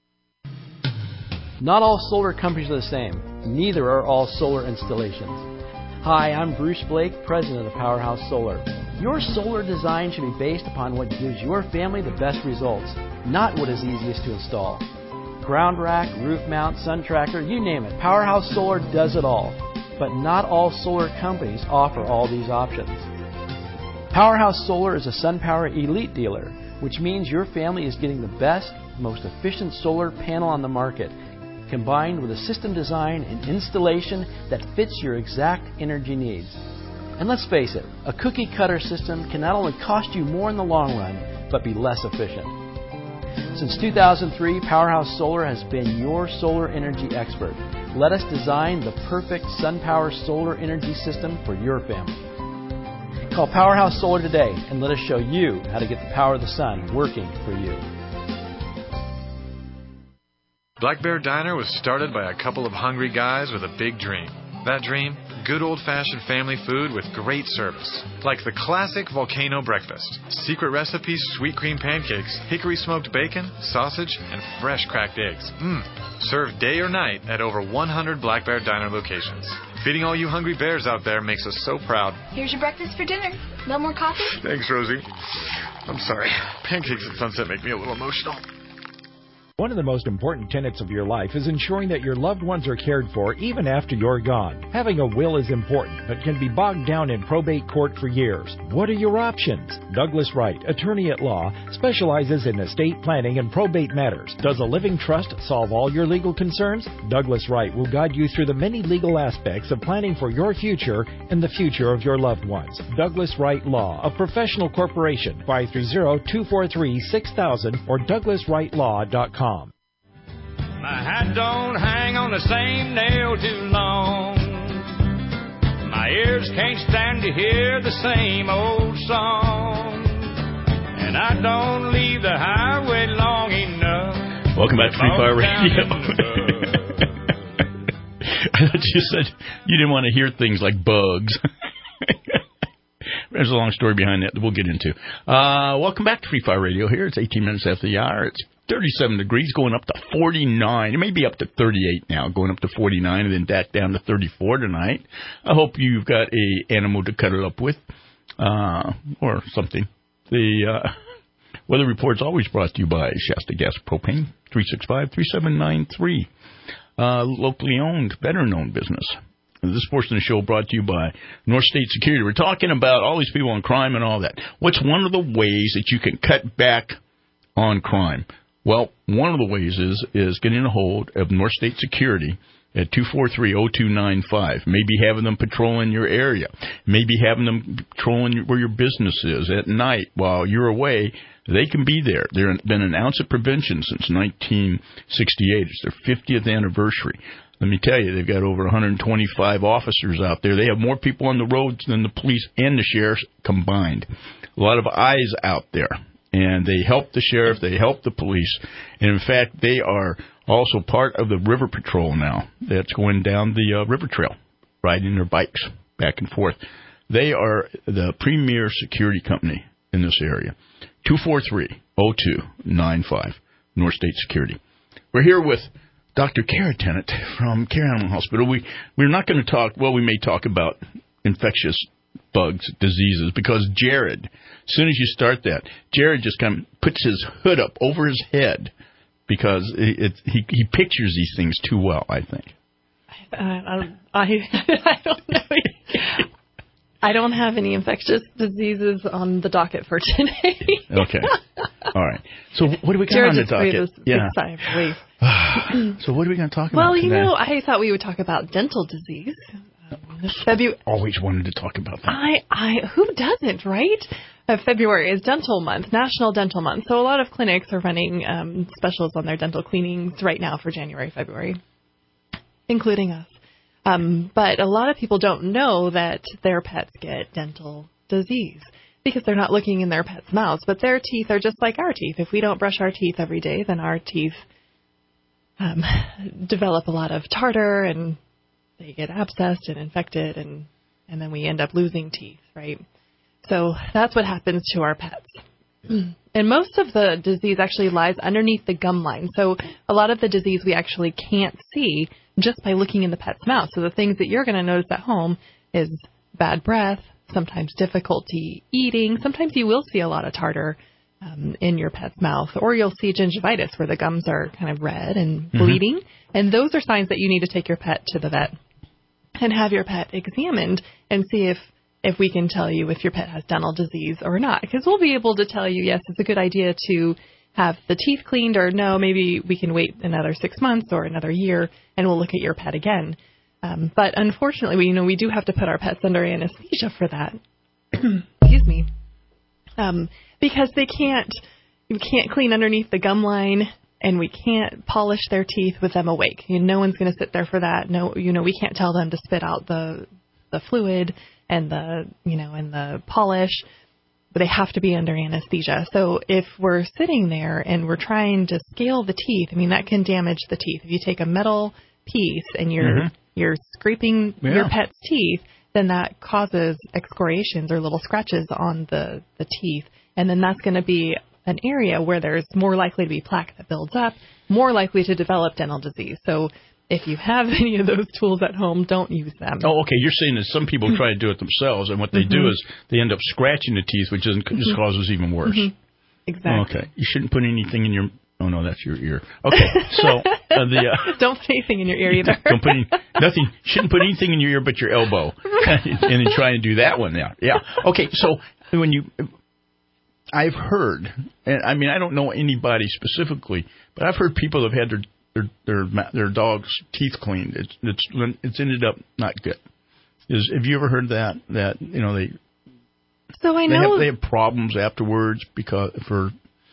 Speaker 16: Not all solar companies are the same. Neither are all solar installations. Hi, I'm Bruce Blake, president of Powerhouse Solar. Your solar design should be based upon what gives your family the best results, not what is easiest to install. Ground rack, roof mount, sun tracker, you name it. Powerhouse Solar does it all. But not all solar companies offer all these options. Powerhouse Solar is a SunPower Elite dealer, which means your family is getting the best, most efficient solar panel on the market, combined with a system design and installation that fits your exact energy needs. And let's face it, a cookie cutter system can not only cost you more in the long run, but be less efficient. Since two thousand three, Powerhouse Solar has been your solar energy expert. Let us design the perfect SunPower solar energy system for your family. Call Powerhouse Solar today and let us show you how to get the power of the sun working for you.
Speaker 18: Black Bear Diner was started by a couple of hungry guys with a big dream. That dream? Good old-fashioned family food with great service. Like the classic volcano breakfast. Secret recipes, sweet cream pancakes, hickory smoked bacon, sausage, and fresh cracked eggs. Mmm. Served day or night at over one hundred Black Bear Diner locations. Feeding all you hungry bears out there makes us so proud.
Speaker 19: Here's your breakfast for dinner. No more coffee?
Speaker 18: Thanks, Rosie. I'm sorry. Pancakes at sunset make me a little emotional.
Speaker 11: One of the most important tenets of your life is ensuring that your loved ones are cared for even after you're gone. Having a will is important, but can be bogged down in probate court for years. What are your options? Douglas Wright, attorney at law, specializes in estate planning and probate matters. Does a living trust solve all your legal concerns? Douglas Wright will guide you through the many legal aspects of planning for your future and the future of your loved ones. Douglas Wright Law, a professional corporation, five three zero, two four three, six thousand or douglas wright law dot com.
Speaker 7: My hat don't hang on the same nail too long. My ears can't stand to hear the same old song. And I don't leave the highway long enough.
Speaker 4: Welcome back to Free Fire Radio. I thought you said you didn't want to hear things like bugs. There's a long story behind that that we'll get into. Uh, welcome back to Free Fire Radio here. It's eighteen minutes after the hour. It's thirty-seven degrees, going up to forty-nine. It may be up to thirty-eight now, going up to forty-nine, and then back down to thirty-four tonight. I hope you've got a animal to cuddle up with, uh, or something. The uh, weather report's always brought to you by Shasta Gas Propane, three six five, three seven nine three. Uh, locally owned, better-known business. This portion of the show brought to you by North State Security. We're talking about all these people on crime and all that. What's one of the ways that you can cut back on crime? Well, one of the ways is is getting a hold of North State Security at two four three, zero two nine five. Maybe having them patrolling your area. Maybe having them patrolling where your business is at night while you're away. They can be there. They've been an ounce of prevention since nineteen sixty-eight. It's their fiftieth anniversary. Let me tell you, they've got over one hundred twenty-five officers out there. They have more people on the roads than the police and the sheriffs combined. A lot of eyes out there. And they help the sheriff, they help the police. And, in fact, they are also part of the river patrol now that's going down the uh, river trail, riding their bikes back and forth. They are the premier security company in this area. two four three, zero two nine five, North State Security. We're here with Doctor Kara Tennant from Care Animal Hospital. We, we're not going to talk, well, we may talk about infectious bugs, diseases, because Jared, as soon as you start that, Jared just kind of puts his hood up over his head because it, it, he, he pictures these things too well, I think.
Speaker 14: Uh, I, I, I don't know. I don't have any infectious diseases on the docket for today.
Speaker 4: Okay. All right. So what do we got
Speaker 14: Jared
Speaker 4: on the
Speaker 14: just
Speaker 4: docket?
Speaker 14: This
Speaker 4: Yeah.
Speaker 14: sigh of relief.
Speaker 4: So what are we going to talk
Speaker 14: well,
Speaker 4: about today?
Speaker 14: you know, I thought we would talk about dental disease. Um, Febu-
Speaker 4: Always wanted to talk about that.
Speaker 14: I, I, who doesn't, right? Uh, February is Dental Month, National Dental Month. So a lot of clinics are running um, specials on their dental cleanings right now for January, February, including us. Um, but a lot of people don't know that their pets get dental disease because they're not looking in their pets' mouths. But their teeth are just like our teeth. If we don't brush our teeth every day, then our teeth um, develop a lot of tartar and they get abscessed and infected, and, and then we end up losing teeth, right? So that's what happens to our pets. And most of the disease actually lies underneath the gum line. So a lot of the disease we actually can't see just by looking in the pet's mouth. So the things that you're going to notice at home is bad breath, sometimes difficulty eating. Sometimes you will see a lot of tartar um, in your pet's mouth, or you'll see gingivitis where the gums are kind of red and bleeding. Mm-hmm. And those are signs that you need to take your pet to the vet and have your pet examined and see if if we can tell you if your pet has dental disease or not. Because we'll be able to tell you, yes, it's a good idea to have the teeth cleaned, or no, maybe we can wait another six months or another year and we'll look at your pet again. Um, but unfortunately, we, you know, we do have to put our pets under anesthesia for that. Excuse me. Um, because they can't, you can't clean underneath the gum line, and we can't polish their teeth with them awake. You know, no one's going to sit there for that. No, you know, we can't tell them to spit out the the fluid and the, you know, and the polish, but they have to be under anesthesia. So if we're sitting there and we're trying to scale the teeth, I mean, that can damage the teeth. If you take a metal piece and you're, mm-hmm. you're scraping yeah. your pet's teeth, then that causes excoriations or little scratches on the, the teeth. And then that's going to be an area where there's more likely to be plaque that builds up, more likely to develop dental disease. So if you have any of those tools at home, don't use them.
Speaker 4: Oh, okay. You're saying that some people try to do it themselves, and what they mm-hmm. do is they end up scratching the teeth, which isn't, mm-hmm. just causes even worse.
Speaker 14: Mm-hmm. Exactly.
Speaker 4: Okay. You shouldn't put anything in your... Oh, no, that's your ear. Okay. So uh, the... Uh,
Speaker 14: don't put anything in your ear either.
Speaker 4: Don't put any, nothing. Shouldn't put anything in your ear but your elbow. And then try to do that one now. Yeah. Okay. So when you... I've heard, and I mean, I don't know anybody specifically, but I've heard people have had their their their, their dog's teeth cleaned. It's it's it's ended up not good. Is have you ever heard that that you know they?
Speaker 14: So I
Speaker 4: they
Speaker 14: know
Speaker 4: have, they have problems afterwards because for.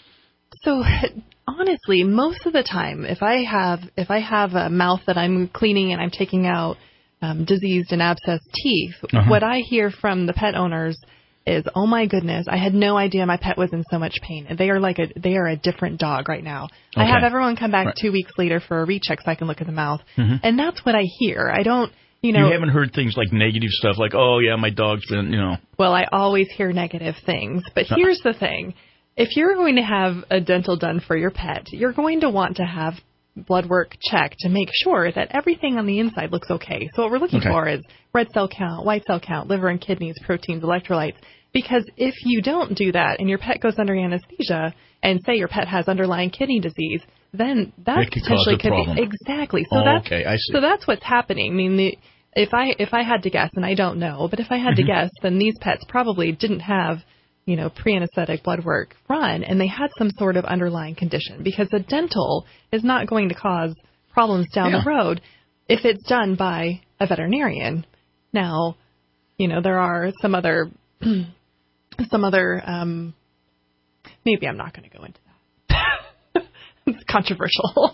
Speaker 14: So honestly, most of the time, if I have if I have a mouth that I'm cleaning and I'm taking out um, diseased and abscessed teeth, uh-huh. what I hear from the pet owners is, oh my goodness, I had no idea my pet was in so much pain. They are like a they are a different dog right now. Okay. I have everyone come back right. two weeks later for a recheck so I can look at the mouth, mm-hmm. and that's what I hear. I don't, you know.
Speaker 4: You haven't heard things like negative stuff like, oh yeah, my dog's been, you know.
Speaker 14: Well, I always hear negative things, but here's the thing: if you're going to have a dental done for your pet, you're going to want to have blood work checked to make sure that everything on the inside looks okay. So what we're looking okay. for is red cell count, white cell count, liver and kidneys, proteins, electrolytes. Because if you don't do that and your pet goes under anesthesia and say your pet has underlying kidney disease, then that
Speaker 4: could
Speaker 14: potentially could
Speaker 4: problem.
Speaker 14: be exactly. So
Speaker 4: oh,
Speaker 14: that's
Speaker 4: okay, I see.
Speaker 14: So that's what's happening. I mean, the, if I if I had to guess, and I don't know, but if I had mm-hmm. to guess, then these pets probably didn't have, you know, pre-anesthetic blood work run, and they had some sort of underlying condition, because the dental is not going to cause problems down yeah. the road if it's done by a veterinarian. Now, you know, there are some other some other um, maybe I'm not going to go into that. It's controversial.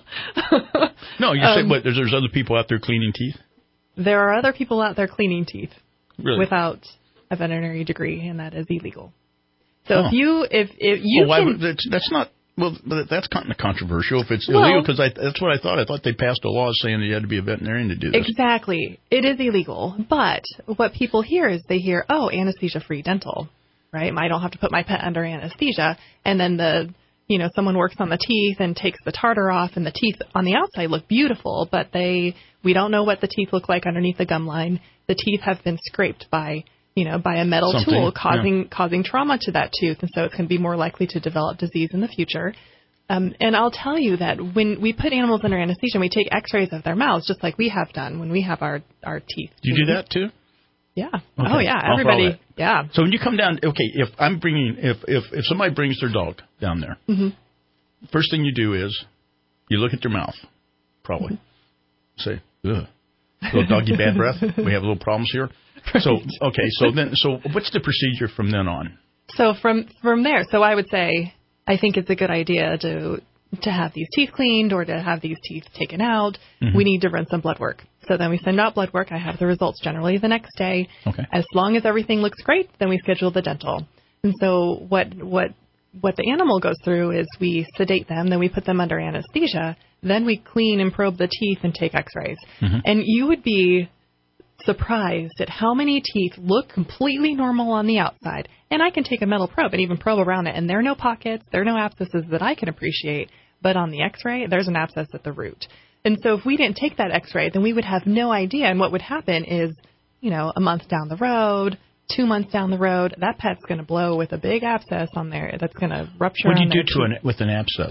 Speaker 4: No, you um, say what? There's, there's other people out there cleaning teeth?
Speaker 14: There are other people out there cleaning teeth
Speaker 4: really?
Speaker 14: without a veterinary degree, and that is illegal. So
Speaker 4: oh.
Speaker 14: if you if if you
Speaker 4: well, why
Speaker 14: can,
Speaker 4: would, that's, that's not well that's kind of controversial if it's
Speaker 14: well,
Speaker 4: illegal, because that's what I thought. I thought they passed a law saying that you had to be a veterinarian to do this.
Speaker 14: Exactly, it is illegal. But what people hear is they hear, oh, anesthesia-free dental, right? I don't have to put my pet under anesthesia, and then the you know, someone works on the teeth and takes the tartar off, and the teeth on the outside look beautiful, but they we don't know what the teeth look like underneath the gum line. The teeth have been scraped by, you know, by a metal
Speaker 1: Something,
Speaker 14: tool, causing
Speaker 1: yeah.
Speaker 14: causing trauma to that tooth, and so it's going to be more likely to develop disease in the future. Um, and I'll tell you that when we put animals under anesthesia, and we take X-rays of their mouths, just like we have done when we have our our teeth.
Speaker 1: Do you do that too?
Speaker 14: Yeah.
Speaker 1: Okay.
Speaker 14: Oh yeah.
Speaker 1: I'll
Speaker 14: Everybody.
Speaker 1: follow that.
Speaker 14: Yeah.
Speaker 1: So when you come down, okay, if I'm bringing, if if if somebody brings their dog down there,
Speaker 14: Mm-hmm.
Speaker 1: first thing you do is you look at their mouth, probably say, ugh, little doggy bad breath. We have little problems here.
Speaker 14: Right.
Speaker 1: So okay, so then, so what's the procedure from then on?
Speaker 14: So from from there, so I would say I think it's a good idea to to have these teeth cleaned or to have these teeth taken out.
Speaker 1: Mm-hmm.
Speaker 14: We need to run some blood work. So then we send out blood work. I have the results generally the next day.
Speaker 1: Okay.
Speaker 14: As long as everything looks great, then we schedule the dental. And so what what what the animal goes through is we sedate them, then we put them under anesthesia, then we clean and probe the teeth and take X-rays.
Speaker 1: Mm-hmm.
Speaker 14: And you would be surprised at how many teeth look completely normal on the outside. And I can take a metal probe and even probe around it, and there are no pockets, there are no abscesses that I can appreciate. But on the X-ray, there's an abscess at the root. And so if we didn't take that X-ray, then we would have no idea. And what would happen is, you know, a month down the road, two months down the road, that pet's going to blow with a big abscess on there that's going to rupture.
Speaker 1: What do you
Speaker 14: on
Speaker 1: do
Speaker 14: their
Speaker 1: to an,
Speaker 14: teeth.
Speaker 1: with an abscess?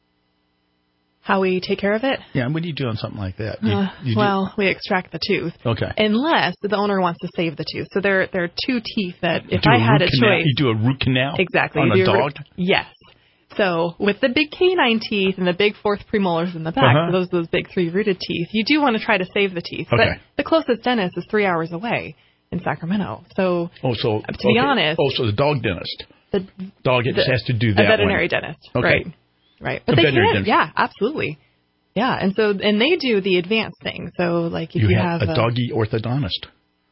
Speaker 14: How we take care of it?
Speaker 1: Yeah, what do you do on something like that? You,
Speaker 14: Uh,
Speaker 1: you do-
Speaker 14: well, we extract the tooth.
Speaker 1: Okay.
Speaker 14: Unless the owner wants to save the tooth. So there, there are two teeth that if
Speaker 1: do
Speaker 14: I
Speaker 1: a
Speaker 14: had
Speaker 1: root
Speaker 14: a
Speaker 1: canal-
Speaker 14: choice.
Speaker 1: You do a root canal
Speaker 14: Exactly.
Speaker 1: on
Speaker 14: You
Speaker 1: a
Speaker 14: do
Speaker 1: dog?
Speaker 14: root- yes. So with the big canine teeth and the big fourth premolars in the back,
Speaker 1: Uh-huh.
Speaker 14: so those those big three rooted teeth, you do want to try to save the teeth.
Speaker 1: Okay.
Speaker 14: But the closest dentist is three hours away in Sacramento. So
Speaker 1: Oh, so
Speaker 14: to be
Speaker 1: okay.
Speaker 14: honest,
Speaker 1: oh, so the dog dentist,
Speaker 14: the
Speaker 1: dog just
Speaker 14: the-
Speaker 1: has to do that.
Speaker 14: a veterinary
Speaker 1: one.
Speaker 14: dentist,
Speaker 1: Okay.
Speaker 14: right? Right. But
Speaker 1: A
Speaker 14: they
Speaker 1: veterinary
Speaker 14: can,
Speaker 1: dentist.
Speaker 14: yeah, absolutely. Yeah, and so and they do the advanced thing. So like if
Speaker 1: You,
Speaker 14: you,
Speaker 1: have,
Speaker 14: have
Speaker 1: a doggy orthodontist.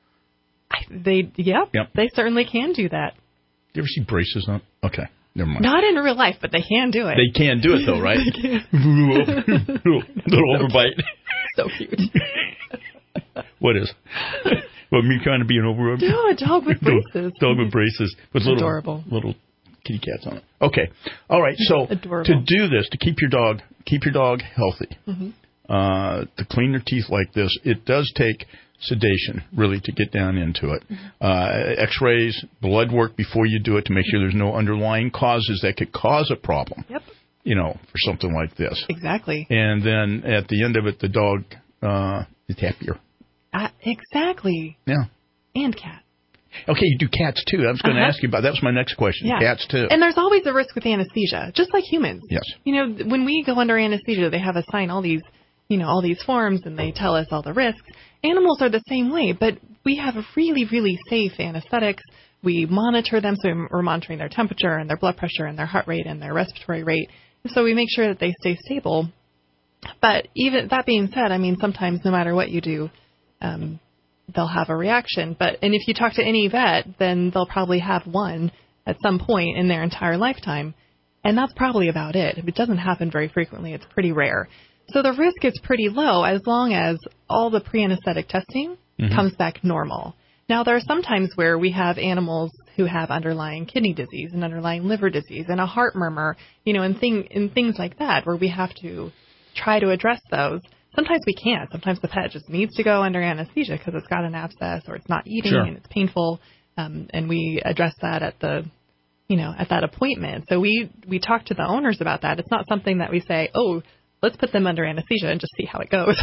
Speaker 14: they yeah,
Speaker 1: Yep.
Speaker 14: they certainly can do that.
Speaker 1: You ever see braces on? Okay, never mind.
Speaker 14: Not in real life, but they can do it.
Speaker 1: They can do it though, right?
Speaker 14: They can.
Speaker 1: little little overbite.
Speaker 14: So cute.
Speaker 1: What is? Well, me trying to be an over.
Speaker 14: No, a dog with braces.
Speaker 1: Dog with braces with little
Speaker 14: Adorable.
Speaker 1: little kitty cats on it. Okay, all right. So
Speaker 14: Adorable.
Speaker 1: to do this, to keep your dog keep your dog healthy,
Speaker 14: Mhm.
Speaker 1: uh, to clean their teeth like this, it does take sedation really to get down into it. Uh, X-rays, blood work before you do it to make sure there's no underlying causes that could cause a problem.
Speaker 14: Yep.
Speaker 1: You know, for something like this.
Speaker 14: Exactly.
Speaker 1: And then at the end of it, the dog uh, is happier.
Speaker 14: Uh, exactly.
Speaker 1: Yeah.
Speaker 14: And cat.
Speaker 1: Okay, you do cats too. I was going to
Speaker 14: Uh-huh.
Speaker 1: ask you about that. Was my next question.
Speaker 14: Yeah.
Speaker 1: Cats too.
Speaker 14: And there's always a risk with anesthesia, just like humans.
Speaker 1: Yes.
Speaker 14: You know, when we go under anesthesia, they have us sign all these, you know, all these forms, and they tell us all the risks. Animals are the same way, but we have really, really safe anesthetics. We monitor them, so we're monitoring their temperature and their blood pressure and their heart rate and their respiratory rate. And so we make sure that they stay stable. But even that being said, I mean, sometimes no matter what you do, um, they'll have a reaction. But and if you talk to any vet, then they'll probably have one at some point in their entire lifetime. And that's probably about it. It doesn't happen very frequently. It's pretty rare. So the risk is pretty low as long as all the pre-anesthetic testing
Speaker 1: Mhm.
Speaker 14: comes back normal. Now, there are some times where we have animals who have underlying kidney disease and underlying liver disease and a heart murmur, you know, and, thing, and things like that where we have to try to address those. Sometimes we can't. Sometimes the pet just needs to go under anesthesia because it's got an abscess or it's not eating
Speaker 1: Sure.
Speaker 14: and it's painful, um, and we address that at the, you know, at that appointment. So we we talk to the owners about that. It's not something that we say, oh, let's put them under anesthesia and just see how it goes.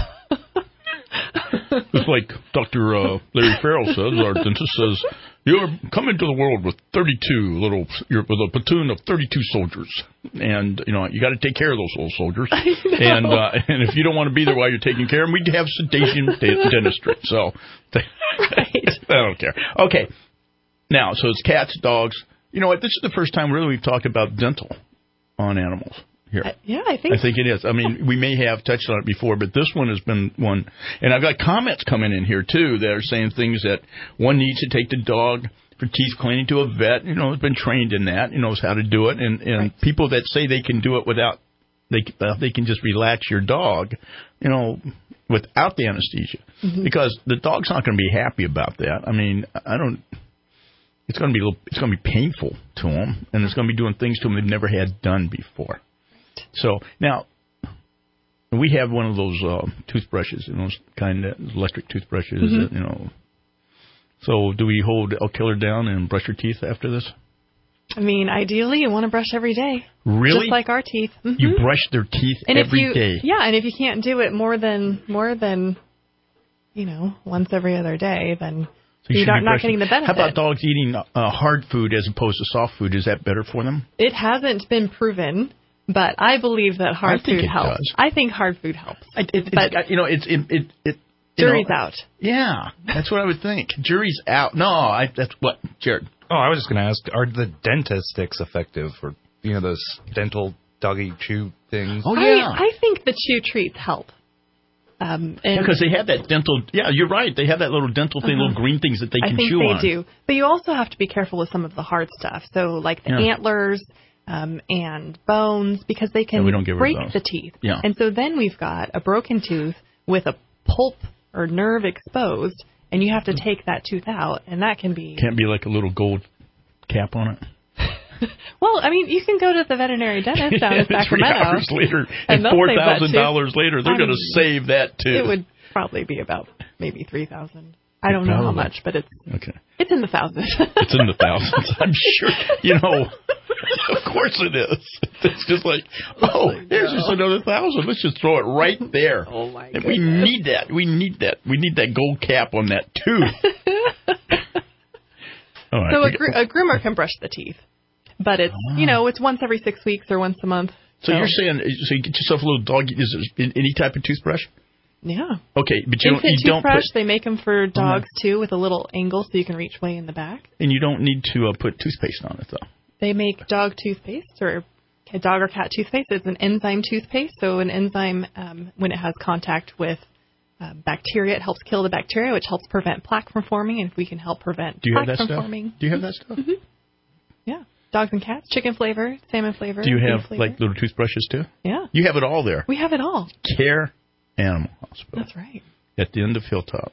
Speaker 1: It's like Doctor Uh, Larry Farrell says, our dentist says, you're coming to the world with thirty-two little, you're with a platoon of thirty-two soldiers. And, you know, you got to take care of those little soldiers. And uh, and if you don't want to be there while you're taking care of them, we'd have sedation de- dentistry. So, right. I don't care. Okay. Now, so it's cats, dogs. You know what? This is the first time really we've talked about dental on animals here.
Speaker 14: Uh, yeah, I think
Speaker 1: I think it is. I mean, we may have touched on it before, but this one has been one. And I've got comments coming in here, too, that are saying things that one needs to take the dog for teeth cleaning to a vet, you know, has been trained in that, you knows how to do it. And, and right. people that say they can do it without, they, uh, they can just relax your dog, you know, without the anesthesia. Mm-hmm. Because the dog's not going to be happy about that. I mean, I don't, it's going to be a little, it's going to be painful to them, and it's going to be doing things to them they've never had done before. So now we have one of those uh, toothbrushes, you know, those kind of electric toothbrushes,
Speaker 14: Mm-hmm.
Speaker 1: that, you know. So do we hold El Killer down and brush your teeth after this?
Speaker 14: I mean, ideally, you want to brush every day.
Speaker 1: Really?
Speaker 14: Just like our teeth. Mm-hmm.
Speaker 1: You brush their teeth
Speaker 14: and
Speaker 1: every
Speaker 14: if you,
Speaker 1: day.
Speaker 14: Yeah, and if you can't do it more than more than, you know, once every other day, then
Speaker 1: So you
Speaker 14: you're
Speaker 1: should
Speaker 14: not,
Speaker 1: be
Speaker 14: not
Speaker 1: brushing.
Speaker 14: getting the benefit.
Speaker 1: How about dogs eating uh, hard food as opposed to soft food? Is that better for them?
Speaker 14: It hasn't been proven, but I believe that hard
Speaker 1: I think
Speaker 14: food
Speaker 1: it
Speaker 14: helps.
Speaker 1: does.
Speaker 14: I think hard food helps.
Speaker 1: It, it,
Speaker 14: but
Speaker 1: it's, you know, it's it it. it you
Speaker 14: jury's
Speaker 1: know,
Speaker 14: out.
Speaker 1: Yeah, that's what I would think. Jury's out. No, I, that's what, Jared.
Speaker 13: Oh, I was just going to ask, are the dentist sticks effective for, you know, those dental doggy chew things?
Speaker 1: Oh, yeah.
Speaker 14: I, I think the chew treats help. Um, and
Speaker 1: Because they have that dental, yeah, you're right. They have that little dental thing,
Speaker 14: Uh-huh.
Speaker 1: little green things that they
Speaker 14: I
Speaker 1: can
Speaker 14: think
Speaker 1: chew
Speaker 14: they
Speaker 1: on.
Speaker 14: do. But you also have to be careful with some of the hard stuff. So like the
Speaker 1: Yeah.
Speaker 14: antlers um, and bones, because they can
Speaker 1: Yeah, we don't get rid
Speaker 14: break
Speaker 1: of those.
Speaker 14: the teeth.
Speaker 1: Yeah.
Speaker 14: And so then we've got a broken tooth with a pulp or nerve exposed, and you have to take that tooth out, and that can be...
Speaker 1: Can't be like a little gold cap on it.
Speaker 14: Well, I mean, you can go to the veterinary dentist down in
Speaker 1: Three
Speaker 14: Sacramento.
Speaker 1: hours later,
Speaker 14: and
Speaker 1: and
Speaker 14: they'll
Speaker 1: four
Speaker 14: save that
Speaker 1: thousand dollars
Speaker 14: tooth.
Speaker 1: later, they're
Speaker 14: I
Speaker 1: going
Speaker 14: mean,
Speaker 1: to save that too.
Speaker 14: It would probably be about maybe three thousand. I don't know how
Speaker 1: Probably.
Speaker 14: much, but it's
Speaker 1: Okay.
Speaker 14: it's in the thousands.
Speaker 1: It's in the thousands. I'm sure. You know, of course it is. It's just like, oh, here's just another thousand. Let's just throw it right there.
Speaker 14: Oh my
Speaker 1: And we need that. We need that. We need that gold cap on that tooth. All right.
Speaker 14: So
Speaker 1: we
Speaker 14: a,
Speaker 1: got-
Speaker 14: gr- a groomer can brush the teeth, but it's you know it's once every six weeks or once a month.
Speaker 1: so you're saying, so you get yourself a little dog. Is it any type of toothbrush?
Speaker 14: Yeah.
Speaker 1: Okay, but you don't,
Speaker 14: Infant
Speaker 1: you don't
Speaker 14: toothbrush.
Speaker 1: put,
Speaker 14: They make them for dogs too, with a little angle so you can reach way in the back.
Speaker 1: and you don't need to uh, put toothpaste on it though.
Speaker 14: They make dog toothpaste or a dog or cat toothpaste. It's an enzyme toothpaste. So an enzyme, um, when it has contact with uh, bacteria, it helps kill the bacteria, which helps prevent plaque from forming. And if we can help prevent
Speaker 1: Do you have
Speaker 14: plaque
Speaker 1: that
Speaker 14: from
Speaker 1: stuff?
Speaker 14: forming,
Speaker 1: Do you have that stuff?
Speaker 14: hmm yeah, dogs and cats, chicken flavor, salmon flavor.
Speaker 1: Do you
Speaker 14: beef
Speaker 1: have
Speaker 14: flavor.
Speaker 1: like little toothbrushes too?
Speaker 14: Yeah,
Speaker 1: You have it all there.
Speaker 14: we have it all.
Speaker 1: Care Animal Hospital.
Speaker 14: That's right.
Speaker 1: At the end of Hilltop,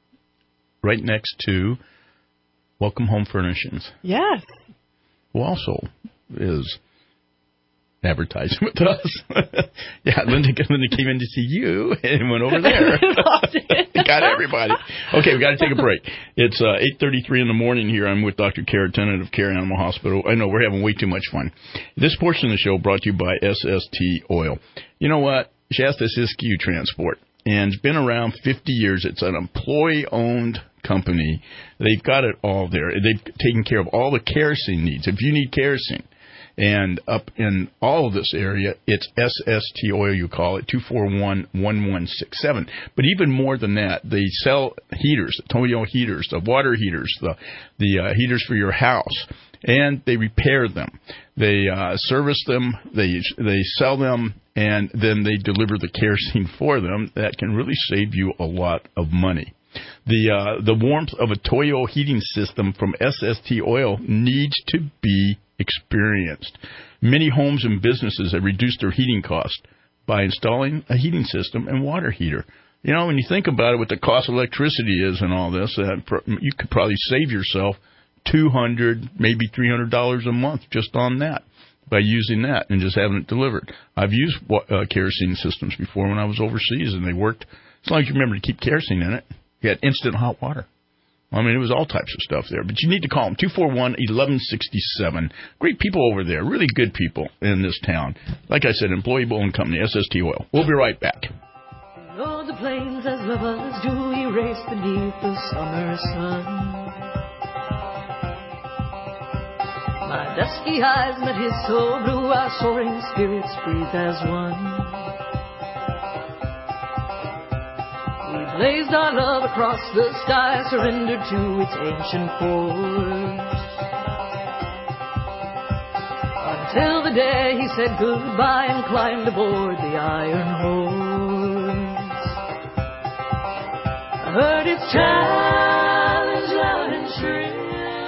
Speaker 1: right next to Welcome Home Furnishings,
Speaker 14: Yes.
Speaker 1: who also is advertising with us. Yeah, Linda, Linda came in to see you and went over there. Got everybody. Okay, we got to take a break. It's uh, eight thirty-three in the morning here. I'm with Doctor Care, attendant of Care Animal Hospital. I know we're having way too much fun. This portion of the show brought to you by S S T Oil. You know what? Shasta Siskiyou Transport. And it's been around fifty years. It's an employee-owned company. They've got it all there. They've taken care of all the kerosene needs. If you need kerosene, and up in all of this area, it's S S T Oil, you call it, two four one, one one six seven. But even more than that, they sell heaters, the Toyo heaters, the water heaters, the, the uh, heaters for your house. And they repair them. They uh, service them, they they sell them, and then they deliver the kerosene for them. That can really save you a lot of money. The uh, the warmth of a Toyo heating system from S S T Oil needs to be experienced. Many homes and businesses have reduced their heating costs by installing a heating system and water heater. You know, when you think about it, what the cost of electricity is and all this, uh, you could probably save yourself two hundred dollars, maybe three hundred dollars a month just on that by using that and just having it delivered. I've used uh, kerosene systems before when I was overseas, and they worked. As long as you remember to keep kerosene in it, you had instant hot water. I mean, it was all types of stuff there. But you need to call them, two four one, one one six seven. Great people over there, really good people in this town. Like I said, employee-owned company, S S T Oil. We'll be right back.
Speaker 2: Lord, the plains as lovers do erase beneath the summer sun. My dusky eyes met his so blue, our soaring spirits breathed as one. We blazed our love across the sky, surrendered to its ancient force. Until the day he said goodbye and climbed aboard the iron horse. I heard its challenge loud and shrill.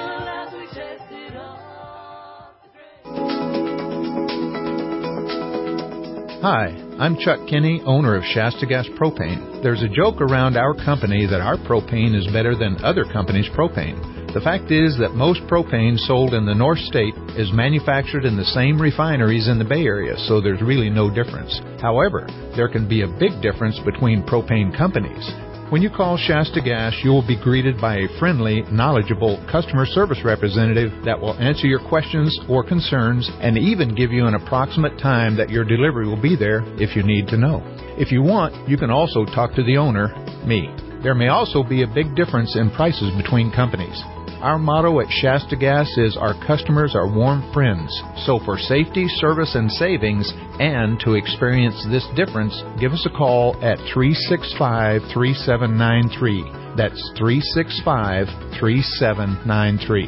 Speaker 20: Hi, I'm Chuck Kinney, owner of Shasta Gas Propane. There's a joke around our company that our propane is better than other companies' propane. The fact is that most propane sold in the North State is manufactured in the same refineries in the Bay Area, so there's really no difference. However, there can be a big difference between propane companies. When you call Shasta Gas, you will be greeted by a friendly, knowledgeable customer service representative that will answer your questions or concerns and even give you an approximate time that your delivery will be there if you need to know. If you want, you can also talk to the owner, me. There may also be a big difference in prices between companies. Our motto at Shasta Gas is our customers are warm friends. So for safety, service, and savings, and to experience this difference, give us a call at three six five, three seven nine three. That's three six five, three seven nine three.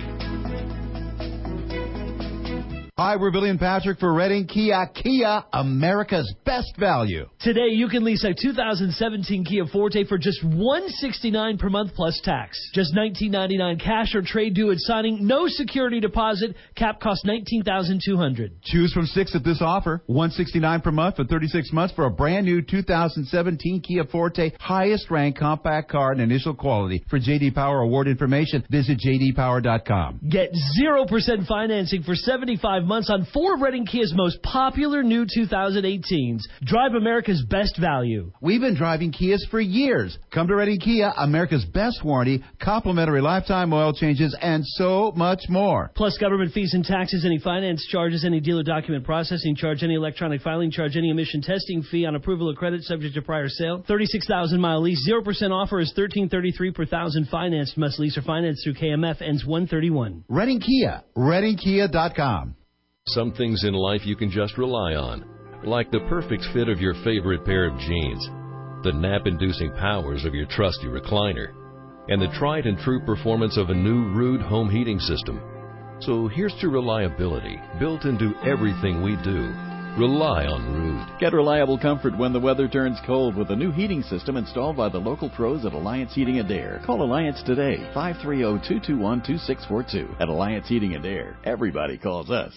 Speaker 6: Hi, we're Billy and Patrick for Redding Kia. Kia, America's best value.
Speaker 17: Today, you can lease a two thousand seventeen Kia Forte for just one hundred sixty-nine dollars per month plus tax. Just nineteen ninety-nine cash or trade due at signing. No security deposit. Cap cost nineteen thousand two hundred dollars.
Speaker 6: Choose from six at this offer. one hundred sixty-nine dollars per month for thirty-six months for a brand new two thousand seventeen Kia Forte. Highest ranked compact car and initial quality. For J D Power award information, visit j d power dot com.
Speaker 17: Get zero percent financing for seventy-five months on four of Redding Kia's most popular new two thousand eighteens. Drive America's best value.
Speaker 6: We've been driving Kias for years. Come to Redding Kia, America's best warranty, complimentary lifetime oil changes, and so much more.
Speaker 17: Plus government fees and taxes, any finance charges, any dealer document processing charge, any electronic filing charge, any emission testing fee on approval of credit subject to prior sale. thirty-six thousand mile lease, zero percent offer is thirteen thirty-three per thousand financed. Must lease or finance through K M F, ends one thirty-one.
Speaker 6: Redding Kia, redding kia dot com.
Speaker 21: Some things in life you can just rely on, like the perfect fit of your favorite pair of jeans, the nap-inducing powers of your trusty recliner, and the tried and true performance of a new Ruud home heating system. So here's to reliability, built into everything we do. Rely on Ruud.
Speaker 22: Get reliable comfort when the weather turns cold with a new heating system installed by the local pros at Alliance Heating and Air. Call Alliance today, five three zero, two two one, two six four two. At Alliance Heating and Air, everybody calls us.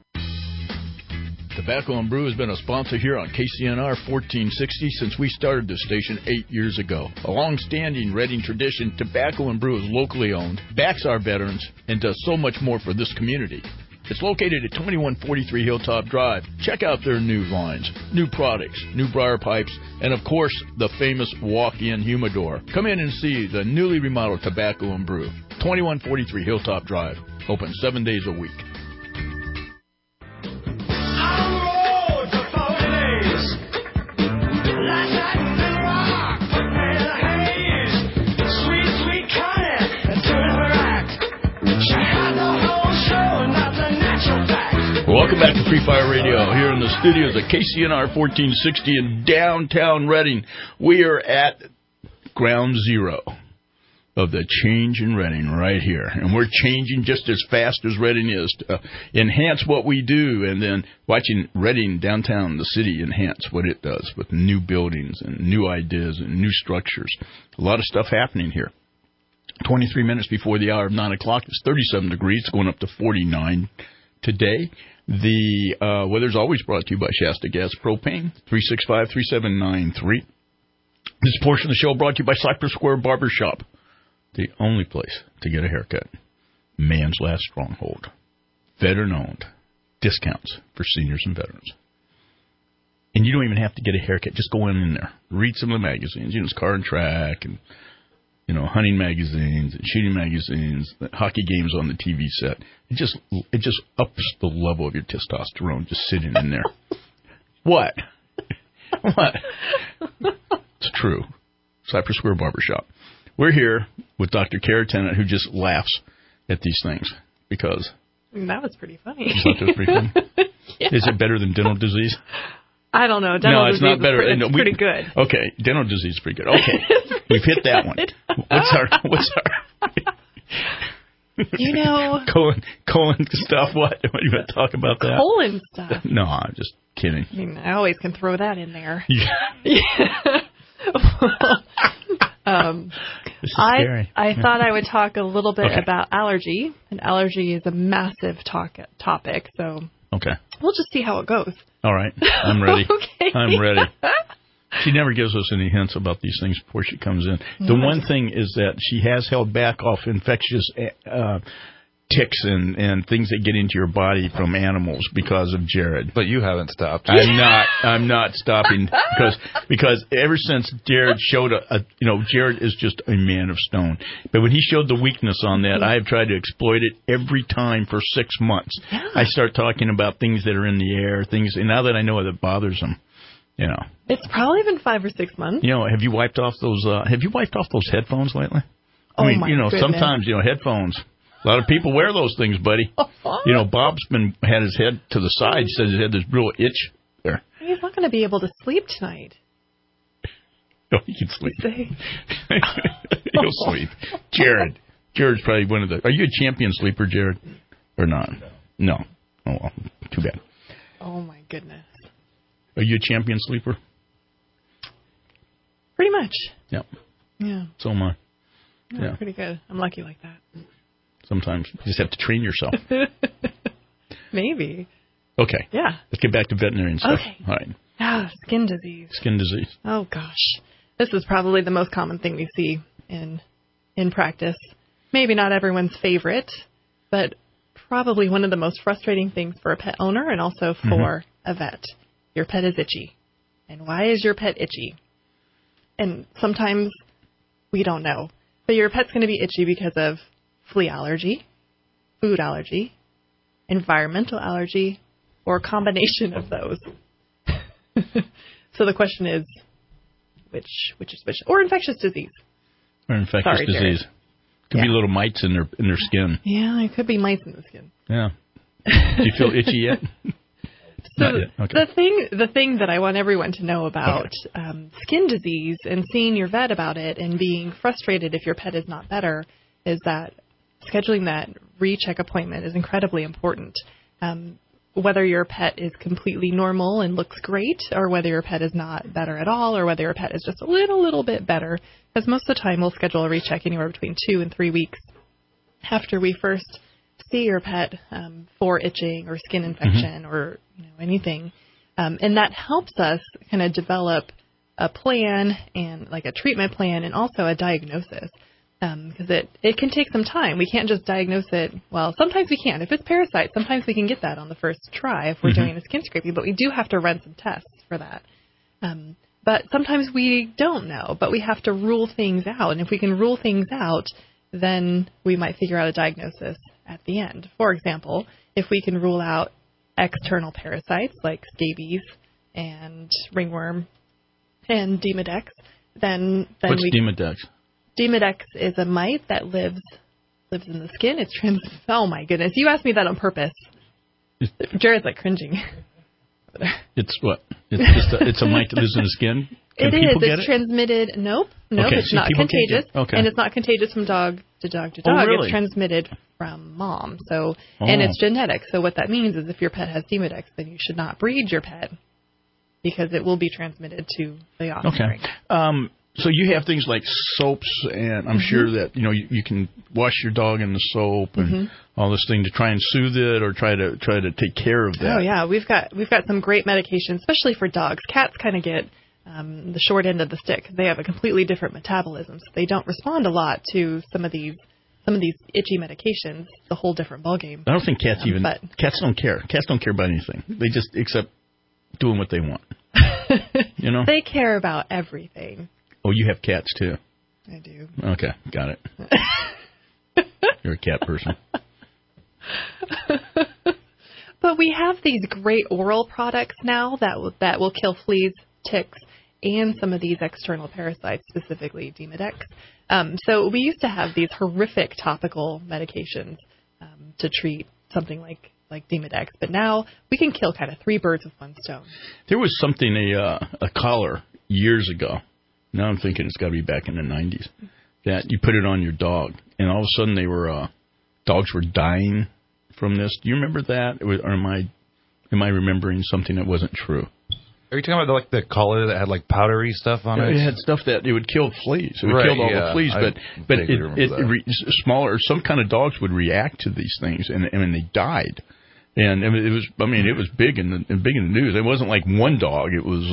Speaker 1: Tobacco and Brew has been a sponsor here on K C N R fourteen sixty since we started this station eight years ago. A long-standing Redding tradition, Tobacco and Brew is locally owned, backs our veterans, and does so much more for this community. It's located at twenty-one forty-three Hilltop Drive. Check out their new lines, new products, new briar pipes, and of course, the famous walk-in humidor. Come in and see the newly remodeled Tobacco and Brew. twenty-one forty-three Hilltop Drive. Open seven days a week. Welcome back to Free Fire Radio here in the studios at K C N R fourteen sixty in downtown Redding. We are at ground zero of the change in Redding right here. And we're changing just as fast as Redding is to uh, enhance what we do, and then watching Redding, downtown, the city, enhance what it does with new buildings and new ideas and new structures. A lot of stuff happening here. twenty-three minutes before the hour of nine o'clock, it's thirty-seven degrees. It's going up to forty-nine today. The uh, weather's always brought to you by Shasta Gas Propane, three six five, three seven nine three. This portion of the show brought to you by Cypress Square Barbershop, the only place to get a haircut. Man's last stronghold. Veteran-owned. Discounts for seniors and veterans. And you don't even have to get a haircut. Just go in, in there. Read some of the magazines. You know, it's Car and Track and, you know, hunting magazines and shooting magazines, hockey games on the T V set. It just it just ups the level of your testosterone just sitting in there. What? What? It's true. Cypress Square Barbershop. We're here with Doctor Kara Tennant, who just laughs at these things because...
Speaker 14: That was pretty funny.
Speaker 1: You thought that was pretty funny? Yeah. Is it better than dental disease?
Speaker 14: I don't know. Dental
Speaker 1: no, it's
Speaker 14: disease
Speaker 1: not better.
Speaker 14: Is pretty,
Speaker 1: no,
Speaker 14: it's
Speaker 1: we,
Speaker 14: pretty good.
Speaker 1: Okay, dental disease is pretty good. Okay, we've hit that one. What's our... What's our
Speaker 14: you know...
Speaker 1: colon, colon stuff, what? What are you going to talk about that?
Speaker 14: Colon stuff.
Speaker 1: No, I'm just kidding.
Speaker 14: I mean, I always can throw that in there.
Speaker 1: Yeah.
Speaker 14: yeah. um,
Speaker 1: this is
Speaker 14: I,
Speaker 1: scary.
Speaker 14: I
Speaker 1: yeah.
Speaker 14: thought I would talk a little bit
Speaker 1: okay.
Speaker 14: about allergy. And allergy is a massive talk, topic, so
Speaker 1: okay.
Speaker 14: we'll just see how it goes.
Speaker 1: All right. I'm ready.
Speaker 14: Okay.
Speaker 1: I'm ready. She never gives us any hints about these things before she comes in. The
Speaker 14: No.
Speaker 1: one thing is that she has held back off infectious uh, ticks and, and things that get into your body from animals because of Jared.
Speaker 13: But you haven't stopped.
Speaker 1: I'm not. I'm not stopping because because ever since Jared showed a, a you know Jared is just a man of stone. But when he showed the weakness on that, I have tried to exploit it every time for six months.
Speaker 14: Yeah.
Speaker 1: I start talking about things that are in the air, things, and now that I know that bothers him, you know.
Speaker 14: It's probably been five or six months.
Speaker 1: You know, have you wiped off those? Uh, have you wiped off those headphones lately? I
Speaker 14: Oh,
Speaker 1: mean,
Speaker 14: my
Speaker 1: you know,
Speaker 14: goodness.
Speaker 1: sometimes you know headphones. A lot of people wear those things, buddy. You know, Bob's been had his head to the side. Says he had this real itch there.
Speaker 14: He's not going to be able to sleep tonight.
Speaker 1: Oh, he can sleep. He'll sleep. Jared. Jared's probably one of the. Are you a champion sleeper, Jared, or not? No. Oh well, too bad.
Speaker 14: Oh my goodness.
Speaker 1: Are you a champion sleeper?
Speaker 14: Pretty much.
Speaker 1: Yep.
Speaker 14: Yeah.
Speaker 1: So am I.
Speaker 14: Yeah,
Speaker 1: Yeah.
Speaker 14: Pretty good. I'm lucky like that.
Speaker 1: Sometimes you just have to train yourself.
Speaker 14: Maybe.
Speaker 1: Okay.
Speaker 14: Yeah.
Speaker 1: Let's get back to veterinarian stuff.
Speaker 14: Okay.
Speaker 1: All right.
Speaker 14: Ah, skin disease.
Speaker 1: Skin disease.
Speaker 14: Oh gosh, this is probably the most common thing we see in in practice. Maybe not everyone's favorite, but probably one of the most frustrating things for a pet owner and also for
Speaker 1: Mm-hmm.
Speaker 14: a vet. Your pet is itchy. And why is your pet itchy? And sometimes we don't know. But your pet's going to be itchy because of flea allergy, food allergy, environmental allergy, or a combination of those. So the question is, which which is which? Or infectious disease.
Speaker 1: Or infectious
Speaker 14: Sorry, Jared.
Speaker 1: disease. Could
Speaker 14: Yeah.
Speaker 1: be little mites in their in their skin.
Speaker 14: Yeah, it could be mites in the skin.
Speaker 1: Yeah. Do you feel itchy yet?
Speaker 14: So
Speaker 1: Not yet. Okay.
Speaker 14: the thing, the thing that I want everyone to know about um, skin disease and seeing your vet about it and being frustrated if your pet is not better is that scheduling that recheck appointment is incredibly important. Um, whether your pet is completely normal and looks great, or whether your pet is not better at all, or whether your pet is just a little, little bit better, because most of the time we'll schedule a recheck anywhere between two and three weeks after we first see your pet um, for itching or skin infection mm-hmm. or you know anything, um, and that helps us kind of develop a plan and like a treatment plan and also a diagnosis because um, it it can take some time. We can't just diagnose it. Well, sometimes we can. If it's parasites, sometimes we can get that on the first try if we're mm-hmm. doing a skin scraping, but we do have to run some tests for that. Um, but sometimes we don't know, but we have to rule things out, and if we can rule things out, then we might figure out a diagnosis at the end. For example, if we can rule out external parasites like scabies and ringworm and Demodex, then then
Speaker 1: What's
Speaker 14: we
Speaker 1: Demodex?
Speaker 14: Demodex is a mite that lives lives in the skin. It's trans. Oh my goodness! You asked me that on purpose. Jared's like cringing.
Speaker 1: It's what? It's just a, it's a mite that lives in the skin. Can
Speaker 14: It is.
Speaker 1: people get
Speaker 14: It's
Speaker 1: it?
Speaker 14: transmitted. Nope. Nope.
Speaker 1: Okay,
Speaker 14: It's
Speaker 1: so
Speaker 14: not
Speaker 1: people can't
Speaker 14: contagious.
Speaker 1: get- okay.
Speaker 14: And it's not contagious from dog to dog to
Speaker 1: Oh,
Speaker 14: dog.
Speaker 1: really?
Speaker 14: It's transmitted from mom. So,
Speaker 1: Oh.
Speaker 14: and it's genetic. So what that means is if your pet has Demodex, then you should not breed your pet because it will be transmitted to the offspring.
Speaker 1: Okay. Um, so you have things like soaps, and I'm
Speaker 14: Mhm.
Speaker 1: sure that you know you, you can wash your dog in the soap and
Speaker 14: Mhm.
Speaker 1: all this thing to try and soothe it or try to try to take care of that.
Speaker 14: Oh yeah, we've got we've got some great medications, especially for dogs. Cats kind of get um, the short end of the stick. They have a completely different metabolism, so they don't respond a lot to some of these some of these itchy medications. It's a whole different ballgame.
Speaker 1: I don't think cats
Speaker 14: Um,
Speaker 1: even
Speaker 14: but-
Speaker 1: cats don't care. Cats don't care about anything. They just accept doing what they want. You know?
Speaker 14: They care about everything.
Speaker 1: Oh, you have cats too.
Speaker 14: I do.
Speaker 1: Okay, got it. You're a cat person.
Speaker 14: But we have these great oral products now that will, that will kill fleas, ticks, and some of these external parasites, specifically Demodex. Um, so we used to have these horrific topical medications um, to treat something like, like Demodex, but now we can kill kind of three birds with one stone.
Speaker 1: There was something a uh, a collar years ago. Now I'm thinking it's got to be back in the nineties. That you put it on your dog, and all of a sudden they were uh, dogs were dying from this. Do you remember that, or am I am I remembering something that wasn't true?
Speaker 13: Are you talking about like the collar that had like powdery stuff on it?
Speaker 1: It had stuff that it would kill fleas. It would
Speaker 13: Right,
Speaker 1: kill all
Speaker 13: yeah.
Speaker 1: the fleas,
Speaker 13: I
Speaker 1: but but
Speaker 13: vaguely
Speaker 1: it,
Speaker 13: remember
Speaker 1: it,
Speaker 13: that.
Speaker 1: re, smaller. Some kind of dogs would react to these things, and and they died. And I mean, it was I mean it was big in the big in the news. It wasn't like one dog. It was like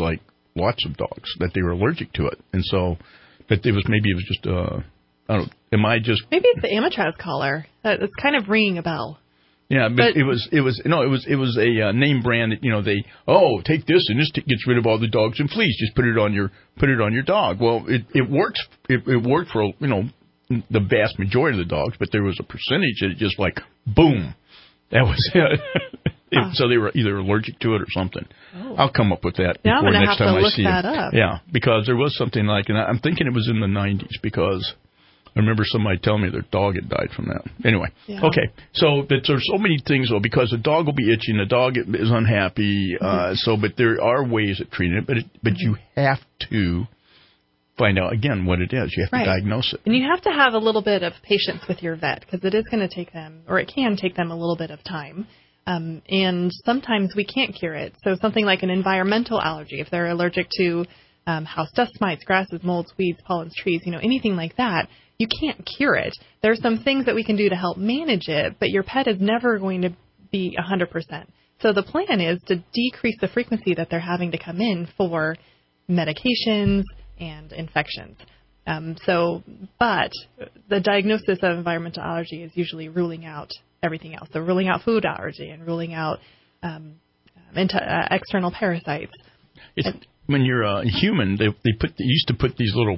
Speaker 1: lots of dogs, that they were allergic to it. And so that it was maybe it was just, uh, I don't know, am I just...
Speaker 14: Maybe it's the Amatraz collar. That, it's kind of ringing a bell.
Speaker 1: Yeah, but, but it was, it was, no, it was, it was a uh, name brand that, you know, they, oh, take this and this t- gets rid of all the dogs and fleas. Just put it on your, put it on your dog. Well, it, it works, it, it worked for, you know, the vast majority of the dogs, but there was a percentage that it just like, boom, that was it. it so they were either allergic to it or something. Oh. I'll come up with that
Speaker 14: now
Speaker 1: before
Speaker 14: I'm
Speaker 1: next
Speaker 14: have
Speaker 1: time
Speaker 14: to
Speaker 1: I
Speaker 14: look
Speaker 1: see
Speaker 14: that
Speaker 1: it.
Speaker 14: Up.
Speaker 1: Yeah, because there was something like, and I'm thinking it was in the nineties because I remember somebody telling me their dog had died from that. Anyway, yeah. Okay, so that there's so many things, though, because the dog will be itching, the dog is unhappy, uh, mm-hmm. so, but there are ways of treating it, but it, but mm-hmm. you have to find out, again, what it is. You have
Speaker 14: right.
Speaker 1: to diagnose it.
Speaker 14: And you have to have a little bit of patience with your vet, because it is going to take them, or it can take them a little bit of time. Um, and sometimes we can't cure it. So something like an environmental allergy, if they're allergic to um, house dust mites, grasses, molds, weeds, pollens, trees, you know, anything like that, you can't cure it. There are some things that we can do to help manage it, but your pet is never going to be one hundred percent. So the plan is to decrease the frequency that they're having to come in for medications and infections. Um, so, but the diagnosis of environmental allergy is usually ruling out everything else. So ruling out food allergy and ruling out um, into, uh, external parasites.
Speaker 1: It's, and, when you're a human, they they put they used to put these little,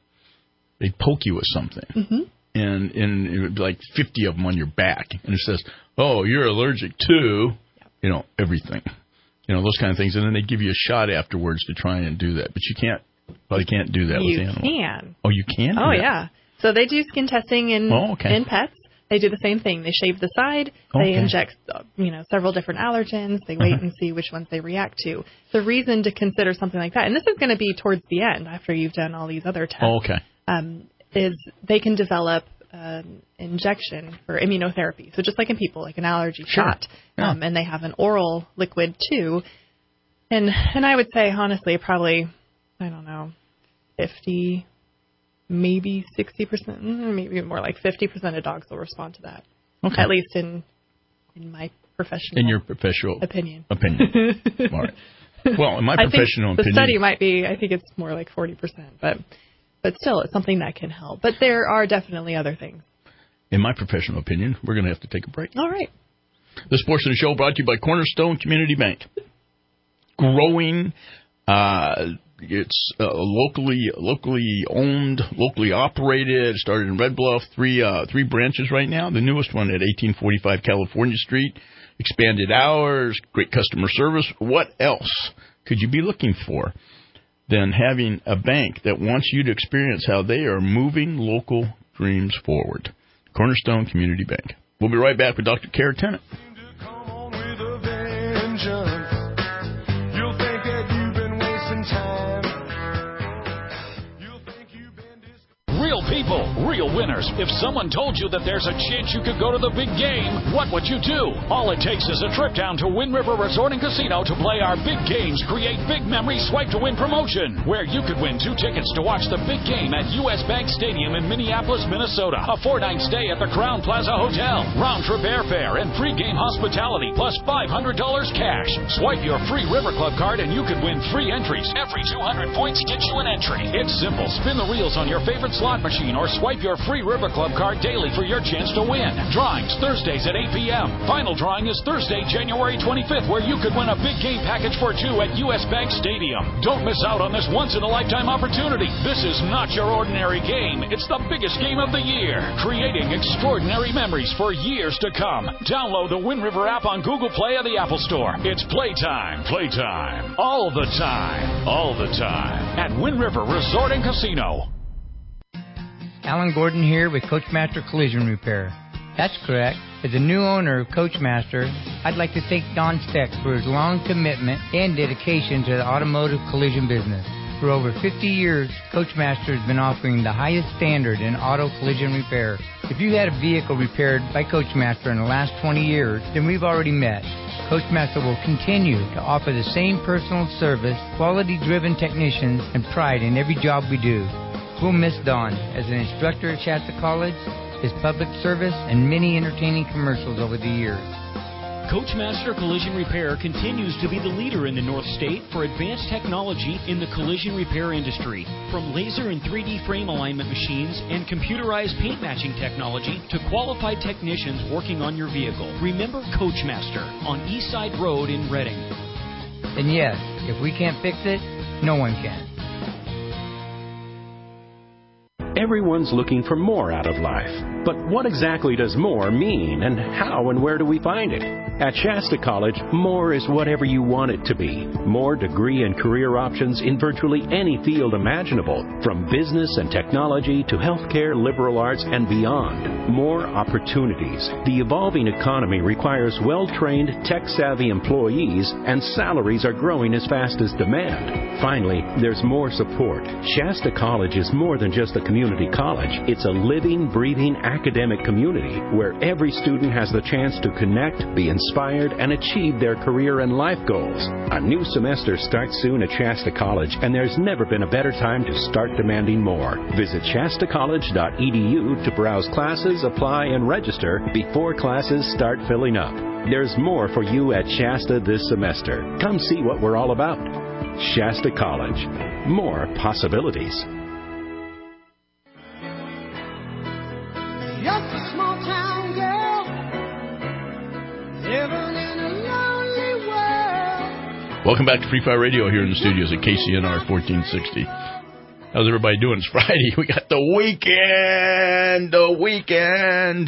Speaker 1: they poke you with something,
Speaker 14: mm-hmm.
Speaker 1: and and it would be like fifty of them on your back, and it says, "Oh, you're allergic to," yep. you know, everything, you know, those kind of things, and then they give you a shot afterwards to try and do that, but you can't. Well, you can't do that
Speaker 14: you
Speaker 1: with animals.
Speaker 14: You can.
Speaker 1: Oh, you can?
Speaker 14: Oh,
Speaker 1: do that?
Speaker 14: yeah. So they do skin testing in,
Speaker 1: oh, okay.
Speaker 14: in pets. They do the same thing. They shave the side.
Speaker 1: Okay.
Speaker 14: They inject, you know, several different allergens. They wait uh-huh. and see which ones they react to. The reason to consider something like that, and this is going to be towards the end after you've done all these other tests,
Speaker 1: oh, okay.
Speaker 14: um, is they can develop an injection for immunotherapy. So just like in people, like an allergy
Speaker 1: sure.
Speaker 14: shot.
Speaker 1: Yeah.
Speaker 14: Um, and they have an oral liquid too. And and I would say, honestly, probably, I don't know, fifty, maybe sixty percent, maybe more like fifty percent of dogs will respond to that.
Speaker 1: Okay.
Speaker 14: At least in in my professional
Speaker 1: in your professional
Speaker 14: opinion.
Speaker 1: Opinion. All right. Well, in my
Speaker 14: I
Speaker 1: professional
Speaker 14: think
Speaker 1: opinion,
Speaker 14: the study might be. I think it's more like forty percent, but but still, it's something that can help. But there are definitely other things.
Speaker 1: In my professional opinion, we're going to have to take a break.
Speaker 14: All right.
Speaker 1: This portion of the show brought to you by Cornerstone Community Bank. Growing. Uh, It's uh, locally locally owned, locally operated. Started in Red Bluff, three uh, three branches right now. The newest one at eighteen forty-five California Street. Expanded hours, great customer service. What else could you be looking for than having a bank that wants you to experience how they are moving local dreams forward? Cornerstone Community Bank. We'll be right back with Doctor Kara Tennant.
Speaker 5: Real people, real winners. If someone told you that there's a chance you could go to the big game, what would you do? All it takes is a trip down to Wind River Resort and Casino to play our Big Games Create Big Memories Swipe to Win promotion, where you could win two tickets to watch the big game at U S Bank Stadium in Minneapolis, Minnesota, a four-night stay at the Crowne Plaza Hotel, round-trip airfare, and free-game hospitality, plus five hundred dollars cash. Swipe your free River Club card and you could win free entries. Every two hundred points gets you an entry. It's simple. Spin the reels on your favorite slot machine or swipe your free River Club card daily for your chance to win. Drawings Thursdays at eight p.m. Final drawing is Thursday, January twenty-fifth, where you could win a big game package for two at U S Bank Stadium. Don't miss out on this once-in-a-lifetime opportunity. This is not your ordinary game. It's the biggest game of the year, creating extraordinary memories for years to come. Download the Wind River app on Google Play or the Apple Store. It's playtime, playtime, all the time, all the time at Wind River Resort and Casino.
Speaker 8: Alan Gordon here with Coachmaster Collision Repair. That's correct. As a new owner of Coachmaster, I'd like to thank Don Steck for his long commitment and dedication to the automotive collision business. For over fifty years, Coachmaster has been offering the highest standard in auto collision repair. If you had a vehicle repaired by Coachmaster in the last twenty years, then we've already met. Coachmaster will continue to offer the same personal service, quality-driven technicians, and pride in every job we do. We'll miss Don as an instructor at Shasta College, his public service, and many entertaining commercials over the years.
Speaker 9: Coachmaster Collision Repair continues to be the leader in the North State for advanced technology in the collision repair industry. From laser and three D frame alignment machines and computerized paint matching technology to qualified technicians working on your vehicle. Remember Coachmaster on Eastside Road in Reading.
Speaker 8: And yes, if we can't fix it, no one can.
Speaker 10: Everyone's looking for more out of life. But what exactly does more mean, and how and where do we find it? At Shasta College, more is whatever you want it to be. More degree and career options in virtually any field imaginable, from business and technology to healthcare, liberal arts, and beyond. More opportunities. The evolving economy requires well-trained, tech-savvy employees, and salaries are growing as fast as demand. Finally, there's more support. Shasta College is more than just a community college. It's a living, breathing academic community where every student has the chance to connect, be inspired, and achieve their career and life goals. A new semester starts soon at Shasta College, and there's never been a better time to start demanding more. Visit shasta college dot e d u to browse classes, apply, and register before classes start filling up. There's more for you at Shasta this semester. Come see what we're all about. Shasta College. More possibilities.
Speaker 2: Just a small town girl, living in a lonely world.
Speaker 1: Welcome back to Free Fire Radio here in the studios at K C N R fourteen sixty. How's everybody doing? It's Friday. We got the weekend. The weekend.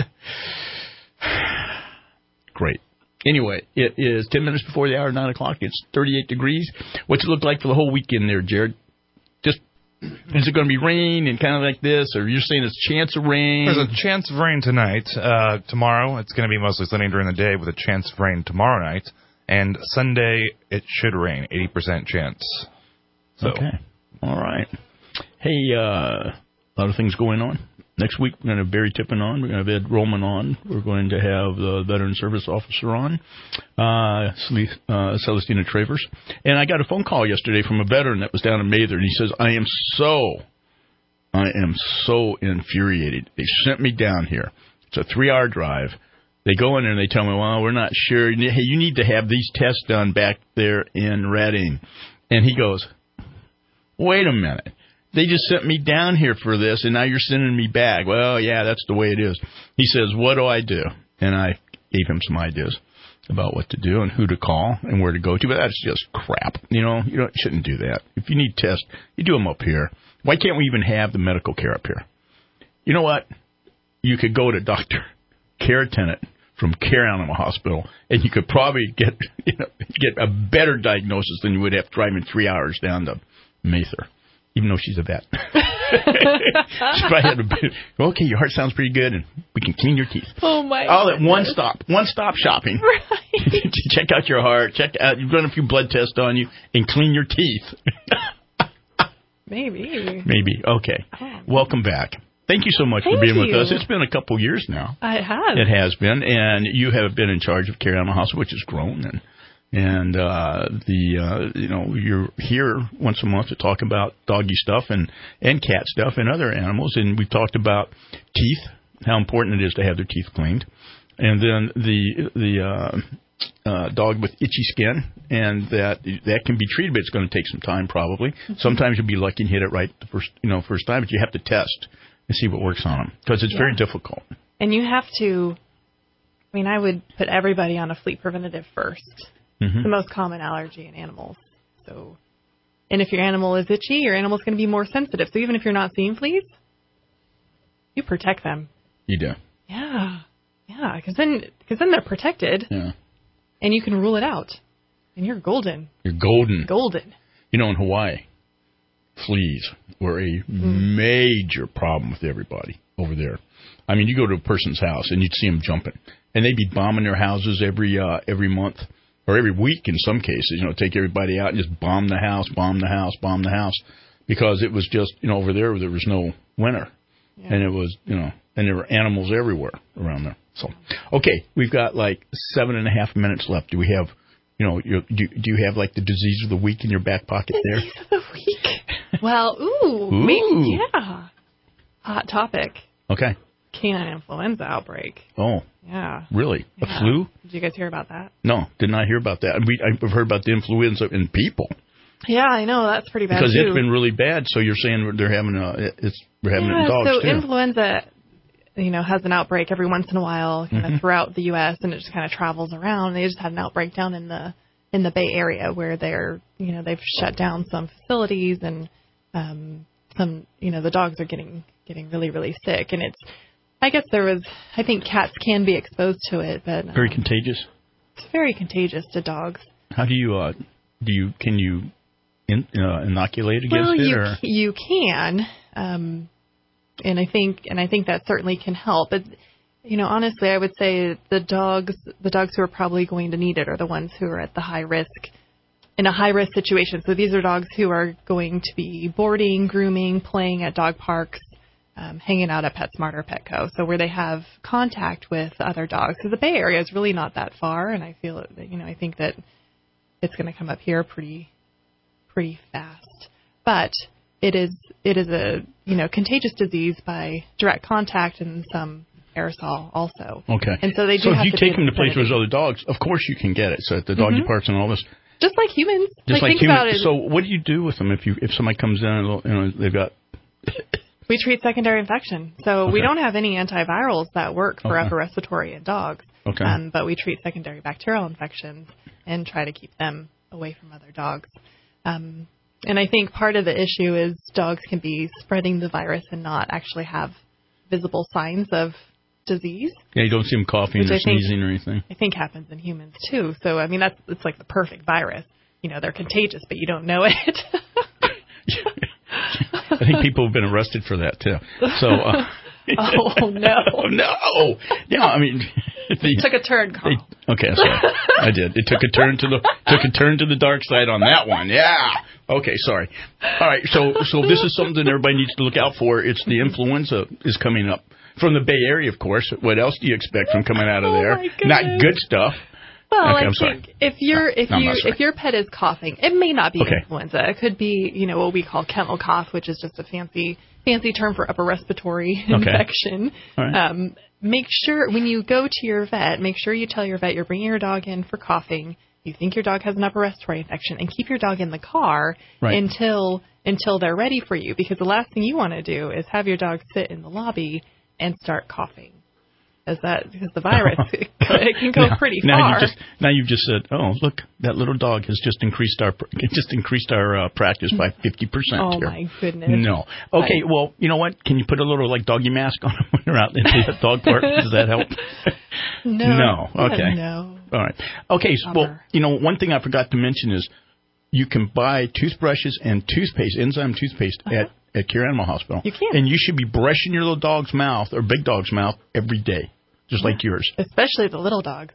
Speaker 1: Great. Anyway, it is ten minutes before the hour, nine o'clock. It's thirty-eight degrees. What's it look like for the whole weekend there, Jared? Just, is it going to be rain and kind of like this, or you're saying it's a chance of rain?
Speaker 13: There's a chance of rain tonight. Uh, tomorrow, it's going to be mostly sunny during the day with a chance of rain tomorrow night. And Sunday, it should rain, eighty percent chance. So.
Speaker 1: Okay. All right. Hey, uh, a lot of things going on. Next week, we're going to have Barry Tippin on. We're going to have Ed Roman on. We're going to have the Veteran Service Officer on, uh, uh, Celestina Travers. And I got a phone call yesterday from a veteran that was down in Mather, and he says, I am so, I am so infuriated. They sent me down here. It's a three-hour drive. They go in there and they tell me, well, we're not sure. Hey, you need to have these tests done back there in Reading. And he goes, wait a minute. They just sent me down here for this, and now you're sending me back. Well, yeah, that's the way it is. He says, what do I do? And I gave him some ideas about what to do and who to call and where to go to, but that's just crap. You know, you don't, shouldn't do that. If you need tests, you do them up here. Why can't we even have the medical care up here? You know what? You could go to Doctor Care Tennant from Care Animal Hospital, and you could probably get you know, get a better diagnosis than you would have driving three hours down to Mather. Even though she's a vet. She probably had a bit, okay, your heart sounds pretty good, and we can clean your teeth.
Speaker 14: Oh, my
Speaker 1: All at one stop. One-stop shopping.
Speaker 14: Right.
Speaker 1: Check out your heart. Check out, you've done a few blood tests on you, and clean your teeth.
Speaker 14: Maybe.
Speaker 1: Maybe. Okay. Oh. Welcome back. Thank you so much
Speaker 14: Thank
Speaker 1: for being
Speaker 14: you.
Speaker 1: with us. It's been a couple years now.
Speaker 14: It has.
Speaker 1: It has been, and you have been in charge of Care Animal Hospital, which has grown, and And, uh, the, uh, you know, you're here once a month to talk about doggy stuff and, and cat stuff and other animals. And we've talked about teeth, how important it is to have their teeth cleaned. And then the, the, uh, uh, dog with itchy skin, and that, that can be treated, but it's going to take some time probably. Mm-hmm. Sometimes you'll be lucky and hit it right the first, you know, first time, but you have to test and see what works on them because it's yeah. very difficult.
Speaker 14: And you have to, I mean, I would put everybody on a flea preventative first. Mm-hmm. The most common allergy in animals. So, and if your animal is itchy, your animal's going to be more sensitive. So even if you're not seeing fleas, you protect them.
Speaker 1: You do.
Speaker 14: Yeah, yeah, because then because then they're protected.
Speaker 1: Yeah.
Speaker 14: And you can rule it out, and you're golden.
Speaker 1: You're golden.
Speaker 14: Golden.
Speaker 1: You know, in Hawaii, fleas were a mm. major problem with everybody over there. I mean, you go to a person's house and you'd see them jumping, and they'd be bombing their houses every uh, every month. Or every week in some cases, you know, take everybody out and just bomb the house, bomb the house, bomb the house. Because it was just, you know, over there, there was no winter. Yeah. And it was, you know, and there were animals everywhere around there. So, okay, we've got like seven and a half minutes left. Do we have, you know, you, do, do you have like the disease of the week in your back pocket there?
Speaker 14: Disease of the week? Well, ooh, ooh. Maybe, yeah. Hot topic.
Speaker 1: Okay.
Speaker 14: canine influenza outbreak.
Speaker 4: Oh.
Speaker 14: Yeah.
Speaker 4: Really?
Speaker 14: Yeah.
Speaker 4: A flu?
Speaker 14: Did you guys hear about that?
Speaker 4: No, did not hear about that. We, I've heard about the influenza in people.
Speaker 14: Yeah, I know. That's pretty bad,
Speaker 4: Because
Speaker 14: too.
Speaker 4: it's been really bad, so you're saying they're having a, it's, we're having
Speaker 14: yeah,
Speaker 4: it in dogs,
Speaker 14: so
Speaker 4: too.
Speaker 14: influenza, you know, has an outbreak every once in a while kind
Speaker 4: Mhm.
Speaker 14: of throughout the U S, and it just kind of travels around. They just had an outbreak down in the in the Bay Area where they're, you know, they've shut down some facilities, and um, some, you know, the dogs are getting getting really, really sick. And it's, I guess there was, I think cats can be exposed to it, but um,
Speaker 4: Very contagious?
Speaker 14: It's very contagious to dogs.
Speaker 4: How do you, uh, do you, can you in, uh, inoculate against
Speaker 14: Well,
Speaker 4: it?
Speaker 14: you
Speaker 4: Or?
Speaker 14: you can, um, and I think and I think that certainly can help. But you know, honestly, I would say the dogs the dogs who are probably going to need it are the ones who are at the high risk in a high risk situation. So these are dogs who are going to be boarding, grooming, playing at dog parks, um, hanging out at PetSmart or Petco. So where they have contact with other dogs. So the Bay Area is really not that far, and I feel that, you know I think that it's going to come up here pretty pretty fast. But it is it is a you know contagious disease by direct contact and some aerosol also.
Speaker 4: Okay.
Speaker 14: And so they do
Speaker 4: So
Speaker 14: have
Speaker 4: if you
Speaker 14: to
Speaker 4: take
Speaker 14: be
Speaker 4: them to places
Speaker 14: vicinity.
Speaker 4: with other dogs, of course you can get it. So at the doggy
Speaker 14: Mhm.
Speaker 4: parks and all this.
Speaker 14: Just like humans.
Speaker 4: Just like,
Speaker 14: think
Speaker 4: human.
Speaker 14: about it.
Speaker 4: So what do you do with them if you if somebody comes in and you know, they've got?
Speaker 14: We treat secondary infection. So we
Speaker 4: Okay.
Speaker 14: don't have any antivirals that work for
Speaker 4: Okay.
Speaker 14: upper respiratory in dogs.
Speaker 4: Okay.
Speaker 14: Um, but we treat secondary bacterial infections and try to keep them away from other dogs. Um, and I think part of the issue is dogs can be spreading the virus and not actually have visible signs of disease.
Speaker 4: Yeah, you don't see them coughing
Speaker 14: Which
Speaker 4: or
Speaker 14: I think-
Speaker 4: sneezing or anything.
Speaker 14: I think happens in humans too. So I mean that's it's like the perfect virus. You know, they're contagious, but you don't know it.
Speaker 4: I think people have been arrested for that too. So. Uh,
Speaker 14: oh no!
Speaker 4: no! Yeah, I mean, they,
Speaker 14: Took a turn, Carl.
Speaker 4: they, okay, sorry, I did. It took a turn to the took a turn to the dark side on that one. Yeah. Okay, sorry. All right, so so this is something everybody needs to look out for. It's the influenza is coming up from the Bay Area, of course. What else do you expect from coming out of
Speaker 14: Oh,
Speaker 4: there?
Speaker 14: my
Speaker 4: Not
Speaker 14: goodness.
Speaker 4: good stuff.
Speaker 14: Well,
Speaker 4: Okay,
Speaker 14: I
Speaker 4: I'm
Speaker 14: think
Speaker 4: sorry.
Speaker 14: if you're if
Speaker 4: No, I'm
Speaker 14: you
Speaker 4: not sorry.
Speaker 14: if your pet is coughing, it may not be
Speaker 4: Okay.
Speaker 14: influenza. It could be, you know, what we call kennel cough, which is just a fancy fancy term for upper respiratory
Speaker 4: Okay.
Speaker 14: infection.
Speaker 4: All right.
Speaker 14: Um, make sure when you go to your vet, make sure you tell your vet you're bringing your dog in for coughing. You think your dog has an upper respiratory infection, and keep your dog in the car
Speaker 4: Right.
Speaker 14: until until they're ready for you. Because the last thing you want to do is have your dog sit in the lobby and start coughing. Is that because the virus it, it can go
Speaker 4: now,
Speaker 14: pretty
Speaker 4: now
Speaker 14: far.
Speaker 4: You just, now you've just said, oh, look, that little dog has just increased our it just increased our uh, practice by fifty percent
Speaker 14: Oh,
Speaker 4: here.
Speaker 14: my goodness.
Speaker 4: No. Okay, well, you know what? Can you put a little, like, doggy mask on them when they're out in the dog park? Does that help?
Speaker 14: No.
Speaker 4: No. Okay.
Speaker 14: No.
Speaker 4: All right. Okay, so, well, you know, one thing I forgot to mention is you can buy toothbrushes and toothpaste, enzyme toothpaste,
Speaker 14: Uh-huh.
Speaker 4: at, at Cure Animal Hospital.
Speaker 14: You can.
Speaker 4: And you should be brushing your little dog's mouth, or big dog's mouth, every day, just like yours.
Speaker 14: Especially the little dogs.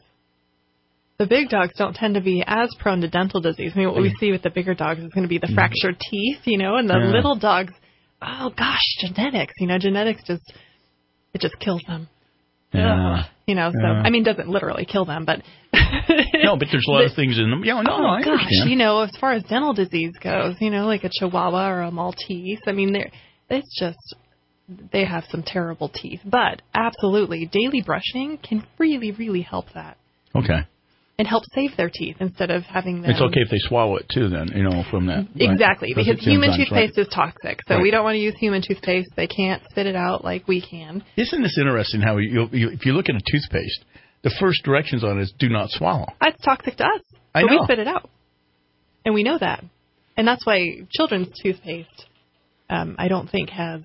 Speaker 14: The big dogs don't tend to be as prone to dental disease. I mean, what we see with the bigger dogs is going to be the fractured teeth, you know, and the
Speaker 4: Yeah.
Speaker 14: little dogs, oh gosh, genetics, you know, genetics just, it just kills them.
Speaker 4: Yeah.
Speaker 14: Ugh. You know, so,
Speaker 4: Yeah.
Speaker 14: I mean, doesn't literally kill them, but.
Speaker 4: No, but there's a lot of things in them. Yeah, no,
Speaker 14: oh,
Speaker 4: no, I
Speaker 14: gosh,
Speaker 4: understand.
Speaker 14: you know, as far as dental disease goes, you know, like a Chihuahua or a Maltese, I mean, they're, it's just, they have some terrible teeth. But absolutely, daily brushing can really, really help that.
Speaker 4: Okay.
Speaker 14: And help save their teeth instead of having them.
Speaker 4: It's okay if they swallow it, too, then, you know, from that. right?
Speaker 14: Exactly, because
Speaker 4: it's
Speaker 14: human
Speaker 4: enzymes,
Speaker 14: toothpaste
Speaker 4: right?
Speaker 14: is toxic. So
Speaker 4: Right.
Speaker 14: we don't want to use human toothpaste. They can't spit it out like we can.
Speaker 4: Isn't this interesting how you, you, if you look at a toothpaste, the first directions on it is do not swallow.
Speaker 14: That's toxic to us.
Speaker 4: I
Speaker 14: but
Speaker 4: know.
Speaker 14: we spit it out. And we know that. And that's why children's toothpaste, um, I don't think has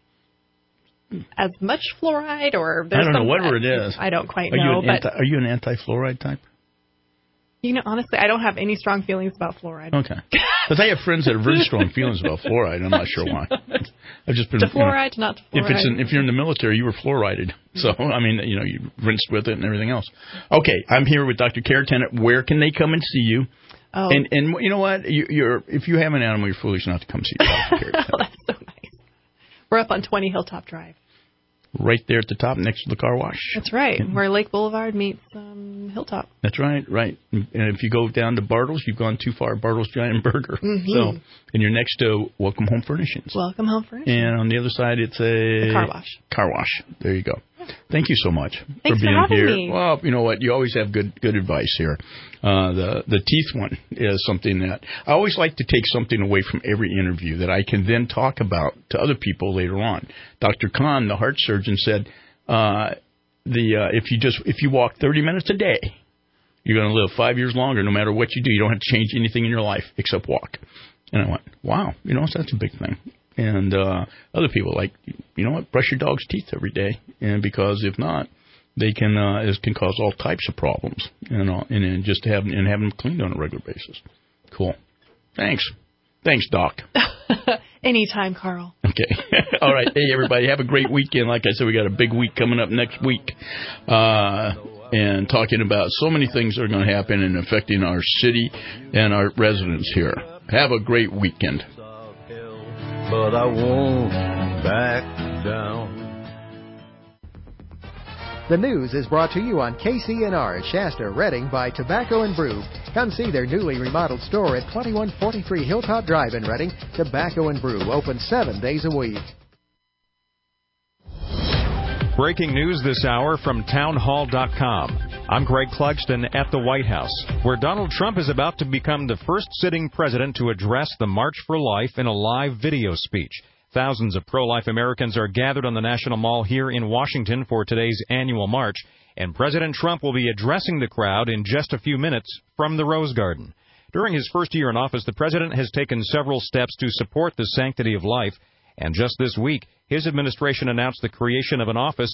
Speaker 14: as much fluoride or there's
Speaker 4: I don't know,
Speaker 14: some-
Speaker 4: whatever it is.
Speaker 14: I don't quite
Speaker 4: are
Speaker 14: know.
Speaker 4: You an
Speaker 14: but,
Speaker 4: anti, are you an anti-fluoride type?
Speaker 14: you know, honestly, I don't have any strong feelings about fluoride.
Speaker 4: Okay. Because I have friends that have really strong feelings about fluoride. I'm not sure why. I've just been
Speaker 14: To
Speaker 4: you know,
Speaker 14: fluoride, to not to
Speaker 4: If it's
Speaker 14: fluoride.
Speaker 4: in, if you're in the military, you were fluorided. So I mean, you know, you rinsed with it and everything else. Okay, I'm here with Doctor Kara Tennant. Where can they come and see you?
Speaker 14: Oh.
Speaker 4: And and you know what? You, you're if you have an animal, you're foolish not to come see Doctor Kara Tennant.
Speaker 14: That's so nice. We're up on twenty Hilltop Drive.
Speaker 4: Right there at the top, next to the car wash.
Speaker 14: That's right, where Lake Boulevard meets um, Hilltop.
Speaker 4: That's right, right. And if you go down to Bartles, you've gone too far. Bartles Giant Burger.
Speaker 14: Mhm.
Speaker 4: So, and you're next to Welcome Home Furnishings.
Speaker 14: Welcome Home Furnishings.
Speaker 4: And on the other side, it's a
Speaker 14: The car wash.
Speaker 4: Car wash. There you go. Thank you so much
Speaker 14: Thanks
Speaker 4: for being
Speaker 14: for having
Speaker 4: here.
Speaker 14: me.
Speaker 4: Well, you know what? You always have good good advice here. Uh, the the teeth one is something that I always like to take something away from every interview that I can then talk about to other people later on. Doctor Kahn, the heart surgeon, said uh, the uh, if you just if you walk thirty minutes a day, you're going to live five years longer no matter what you do. You don't have to change anything in your life except walk. And I went, wow, you know, that's a big thing. And uh, other people like, you know what, brush your dog's teeth every day. And because if not, they can uh, it can cause all types of problems. And, uh, and, and just have, and have them cleaned on a regular basis. Cool. Thanks. Thanks, Doc.
Speaker 14: Anytime, Carl.
Speaker 4: Okay. All right. Hey, everybody, have a great weekend. Like I said, we got a big week coming up next week. Uh, and talking about so many things that are going to happen and affecting our city and our residents here. Have a great weekend.
Speaker 3: But I won't back down.
Speaker 12: The news is brought to you on K C N R Shasta, Redding by Tobacco and Brew. Come see their newly remodeled store at twenty-one forty-three Hilltop Drive in Redding. Tobacco and Brew, open seven days a week.
Speaker 23: Breaking news this hour from townhall dot com. I'm Greg Clugston at the White House, where Donald Trump is about to become the first sitting president to address the March for Life in a live video speech. Thousands of pro-life Americans are gathered on the National Mall here in Washington for today's annual march, and President Trump will be addressing the crowd in just a few minutes from the Rose Garden. During his first year in office, the president has taken several steps to support the sanctity of life, and just this week, his administration announced the creation of an office